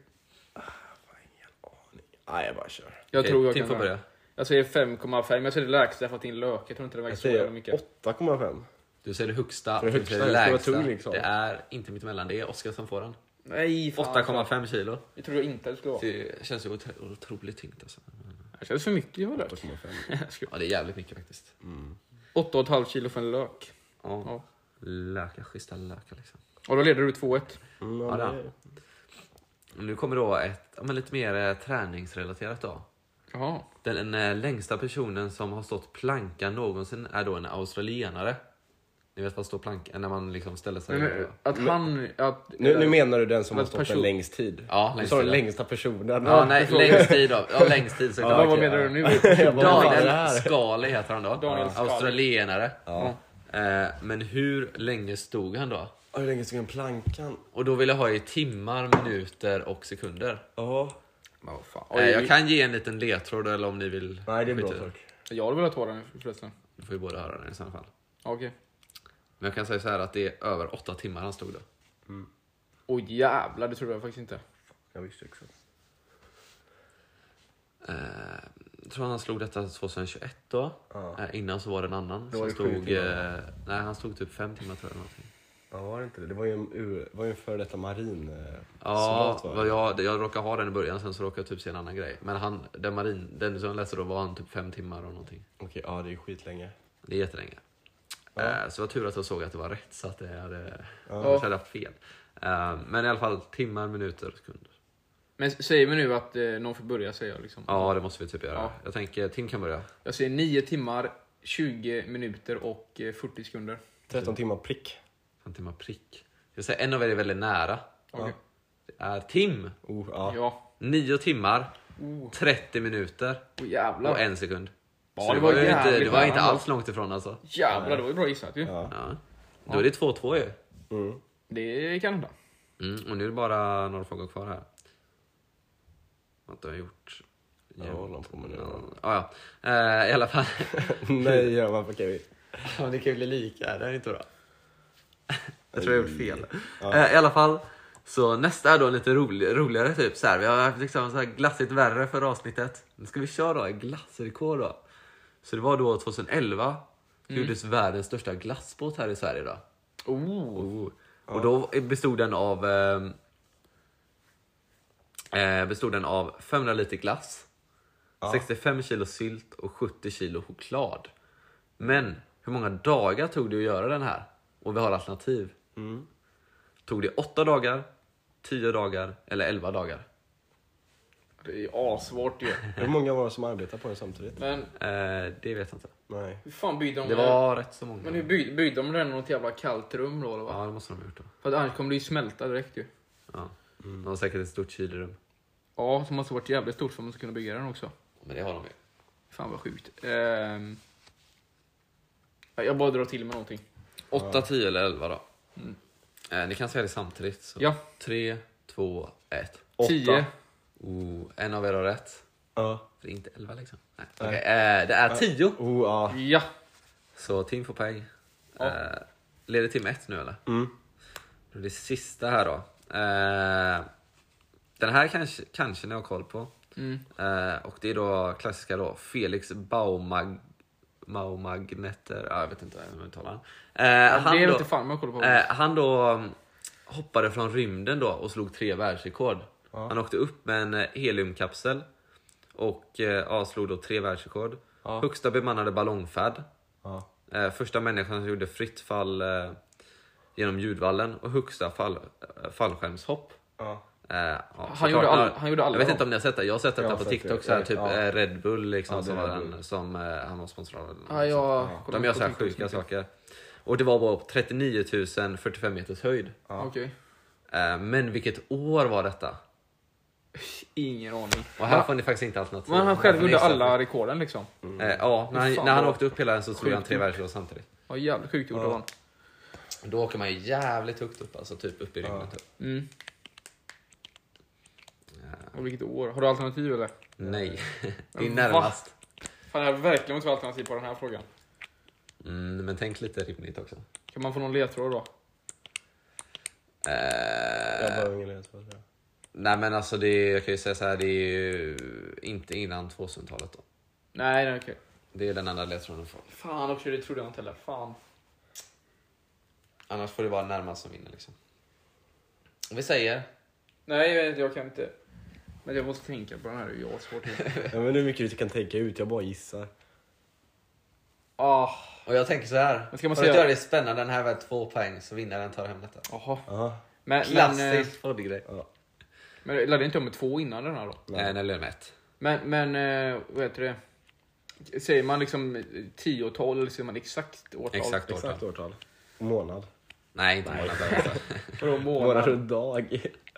Nej, jag bara kör. Jag Okej, tror jag Tim kan... får börja. Jag säger fem komma fem. Jag säger det lägsta för att det är en lök. Jag tror inte det väger Jag så jävla säger mycket. åtta komma fem. Du säger det högsta, Det är du högsta, säger det det ska vara lägsta. tung, liksom. Det är inte mitt emellan, det är Oskar som får den. Nej, fan. åtta komma fem kilo. Jag tror inte det skulle vara. Det känns ju otro- otroligt tungt alltså. Det känns för mycket för lök. åtta komma fem. Ja, det är jävligt mycket faktiskt. åtta komma fem kilo för en lök. Ja. Ja. Lökar, schyssta lökar liksom. Och då leder du två ett. Mm, Ja, ja, det- det- Och nu kommer då ett ja, men lite mer eh, träningsrelaterat då. Jaha. Den eh, längsta personen som har stått planka någonsin är då en australienare. Ni vet vad står planka när man liksom ställer sig. Men, men, att han... Att, Nu, nu menar du den som har Att stått person- den längst tid? Ja, Du längst sa den tid, ja. längsta personen. Ja, nej, förstår jag. längst tid då. Ja, längst tid såklart. vad, vad okej, menar ja. du nu? Jag bara, vad är det Daniel här? Scali heter han då. Daniel Scali. Australienare. Ja. Eh, men hur länge stod han då? Hur länge stod en plankan? Och då vill jag ha i timmar, minuter och sekunder. Ja. Men vad fan. Eh, jag kan ge en liten ledtråd eller om ni vill. Nej, det är bra skita i tack. Jag hade velat ha den förresten. Då får vi båda höra den i sådana fall. Okej. Men jag kan säga så här att det är över åtta timmar han stod då. Åh jävlar, det trodde jag faktiskt inte. Jag visste också. Eh, jag tror han slog detta tjugohundratjugoett då. Ja. Eh, innan så var det en annan Då som var det sju stod... timmar. Eh, nej, han stod typ fem timmar tror jag. Någonting. Ja, var det inte det? Det var ju en, ur, var ju en före detta marin eh, Ja, soldat, va? vad jag, jag råkade ha den i början, sen så råkade jag typ se en annan grej. Men han, den marin, den som jag läste då var han typ fem timmar och någonting. Okej, ja det är ju skitlänge. Det är jättelänge. Ja. Eh, så det var tur att jag såg att det var rätt så att jag hade, Ja. jag hade haft fel. Eh, men i alla fall timmar, minuter och sekunder. Men säger vi nu att eh, någon får börja säga liksom. Ja, det måste vi typ göra. Ja. Jag tänker, Tim kan börja. Jag säger nio timmar, tjugo minuter och eh, fyrtio sekunder. tretton timmar prick. fem timmar prick. Jag säger en av er är väldigt nära. Okej. Det är Tim. Oh, ja. Ja. nio timmar, Oh, trettio minuter oh jävlar. och en sekund. Ja, Så det det var var, ju inte, jävligt det var inte nära. alls långt ifrån alltså. Jävlar, det var ju bra gissat ju. Ja. Ja. Då är det två två ju. Mm. Det kan hända. Mm, och nu är det bara några frågor kvar här. Vad har jag gjort? Ja, vad håller han på med nu då? Ja, ja. Eh, I alla fall. Nej, ja, varför kan vi? Ja, det kan ju bli lika, det är inte bra. Jag tror jag har gjort fel. Ja. Eh, I alla fall, så nästa är då lite rolig, roligare typ så här. Vi har haft liksom så här glassigt värre för avsnittet. Nu ska vi köra då, en glassrekord då. Så det var då tjugoelva. Gjordes världens största glassbåt här i Sverige då. Oh. Oh. Och då bestod den av eh, eh, bestod den av femhundra liter glass, Ja. sextiofem kilo sylt och sjuttio kilo choklad. Men hur många dagar tog det att göra den här? Och vi har alternativ. Mm. Tog det åtta dagar, tio dagar eller elva dagar? Det är asvårt ju. Hur många var det som arbetar på den samtidigt? Men Eh, det vet jag inte. Nej. hur fan byggde de Det var rätt så många. Men hur byggde, byggde de den i något jävla kallt rum då eller vad? Ja, det måste de ha gjort då. För att annars kommer det ju smälta direkt ju. Ja. De har säkert ett stort kylrum. Ja, som måste varit jävligt stort för att man ska kunna bygga den också. Men det har de ju. Fan vad sjukt. Ehm... Jag bara drar till med någonting. åtta, tio eller elva då. Eh, ni kan säga det samtidigt. Så. Ja. tre, två, ett. Åtta. tio. Oh, en av er har rätt. Ja. Det är inte elva liksom. Nej. Nej. Okej, eh, det är tio. Oh, ja. Ja. Så Tim får poäng. Ja. Eh, leder Tim ett nu eller? Mm. Då är det sista här då. Eh, den här kanske, kanske ni har koll på. Mm. Eh, och det är då klassiska då. Felix Baumag Baumagneter. Ja, jag vet inte hur man uttalar han. Eh, Ja, han det är då, inte fan man kollar på. Eh, han då um, hoppade från rymden då och slog tre världsrekord. Ja. Han åkte upp med en eh, heliumkapsel och eh, ja, slog då tre världsrekord. Ja. Högsta bemannade ballongfärd. Ja. Eh, första människan som gjorde fritt fall eh, genom ljudvallen och högsta fall, eh, fallskärmshopp. Ja. Eh, ja, Han såklart. gjorde all- han gjorde alla Jag vet dem. inte om ni har sett det. Jag har sett Jag detta har på sett TikTok det. så här, typ Ja. eh, Red Bull liksom, Ja, det som, är var Red den, Bull. som eh, han var sponsrad av. Ja, jag kollar De gör på så här TikTok sjuka mycket. saker. Och det var på trettionio tusen fyrtiofem meters höjd. Ja. Okej. Eh, Men vilket år var detta? Ingen aning. Och här får ni faktiskt inte alternativ. Men han Här själv får ni gjorde gissa. alla rekorden liksom. Eh, ja, när han, Fan, när han vad åkte upp hela den så slog han sjukt tre gjort. världsrekord samtidigt. Ja, jävligt sjukt gjort av Ja. han. Då åker man ju jävligt högt upp, alltså typ upp i rymden. Ja. Typ. Mm. Och vilket år? Har du alternativ eller? Nej, det är Va? närmast. Fan, jag har verkligen inte alternativ på den här frågan. Mm, men tänk lite rimligt också. Kan man få någon ledtråd då? Jag Eh, behöver ingen ledtråd. Ja. nej men alltså det är, jag kan ju säga så här, det är ju inte innan tvåtusentalet då. Nej, nej okej. Det är den enda ledtråden får. Fan också, det trodde jag inte heller. Fan. Annars får det vara närmast som vinner liksom. Vi säger. Nej, jag, vet inte, jag kan inte. Men jag måste tänka på den här, det är ju svårt. Ja, men hur mycket du kan tänka ut, jag bara gissar. Ah, Och jag tänker så här. Men ska man för att säga- göra det spännande, den här är värd två poäng så vinnaren tar hem detta. jaha. Ja. Men, men, eh, Klassisk poddgrej. Ja. men det ladde inte om med två innan den här då? Nej. Nej, eller med ett. Men, men eh, vad heter det? Säger man liksom tiotal eller säger man exakt årtal? Exakt årtal. Exakt årtal. Månad. Nej, inte månad. Vadå, Månad månad? och dag.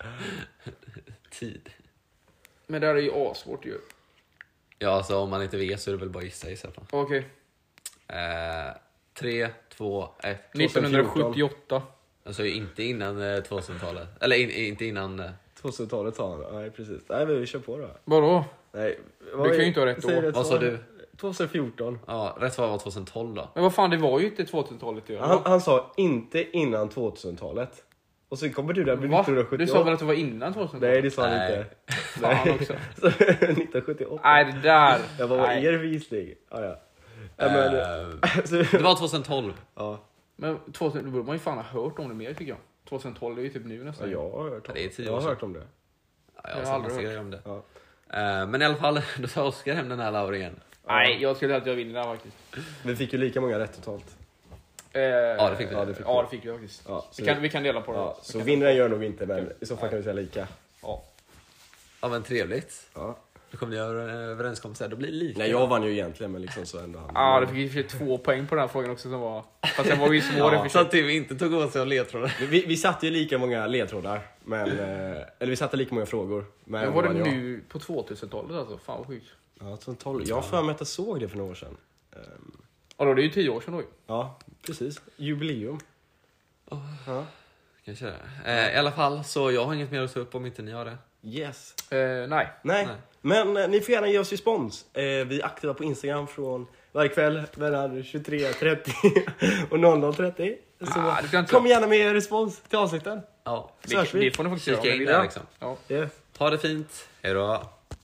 Tid. Men det här är ju asvårt ju. Ja, alltså om man inte vet så är det väl bara gissa i så fall. Okej. Eh, tre, två, ett. nittonhundrasjuttioåtta. Alltså inte innan eh, tvåtusentalet. Eller in, inte innan... Eh. tvåtusentalet sa han. Nej, precis. Nej, men vi kör på då. Vadå? Nej. Du kan ju inte ha rätt Säg år. rätt Vad svar. sa du? tjugohundrafjorton. Ja, rätt svar var tvåtusentolv då. Men vad fan, det var ju inte tvåtusentalet ju. Han, han sa inte innan tvåtusentalet. Och så kommer du där med Va? nittonhundrasjuttioåtta. Du sa väl att det var innan tvåtusentalet? Nej, det sa han Nej. inte. Fan också. Så, nittonhundrasjuttioåtta. Nej, det där. Jag bara, vad Nej. är er visning? Ah, ja. Ja, men, Eh, så, det var tvåtusentolv. ja. Men tvåtusen, då borde man ju fan ha hört om det mer tycker jag. tvåtusentolv är ju typ nu Ja, nästan. jag har hört om Det är tio Jag år har sedan. hört om det. Ja, jag Jag har har aldrig massa hört. grejer om det. Ja. Eh, men i alla fall, då tar Oskar hem den här lauringen. Nej, jag skulle säga att jag vinner där faktiskt. Vi fick ju lika många rätt totalt. Eh, Ja, det fick vi. Ja, det fick, ja, det fick vi faktiskt. Ja, så vi, kan, vi kan dela på det. Ja, Vi så kan- vinnaren gör nog inte, men i så fall kan vi säga lika. Ja. Ja, men trevligt. Ja. Då kommer ni göra en överenskommelse här. Då blir det lika. Nej, jag vann ju egentligen, men liksom så ändå han. Ja, det fick ju för sig två poäng på den här frågan också som var... Fast den var ju svår i och för Så sig. att Tim inte tog åt sig av ledtrådar. Vi, vi satte ju lika många ledtrådar, men, eh, eller vi satte lika många frågor. Men Men var det vann jag. nu på tvåtusentalet alltså? Fan vad sjukt. Ja, tolv. Jag har för mig att jag såg det för några år sedan. Ehm, Ja, då, det är ju tio år sedan då ju. Ja, precis. Jubileum. Ja. Kanske det. Eh, I alla fall, så jag har inget mer att ta upp om inte ni har det. Yes. Eh, nej. Nej, Nej. men eh, ni får gärna ge oss respons. Eh, vi är aktiva på Instagram från varje kväll mellan tjugotre trettio och noll noll trettio. Så Ah, det ska jag inte kom säga. gärna med respons till avsnitten. Ja. Så hörs Det, vi. det får ni faktiskt Kika göra om ni in vill där det. liksom. Ja. Yeah. Ha det fint. Hej då.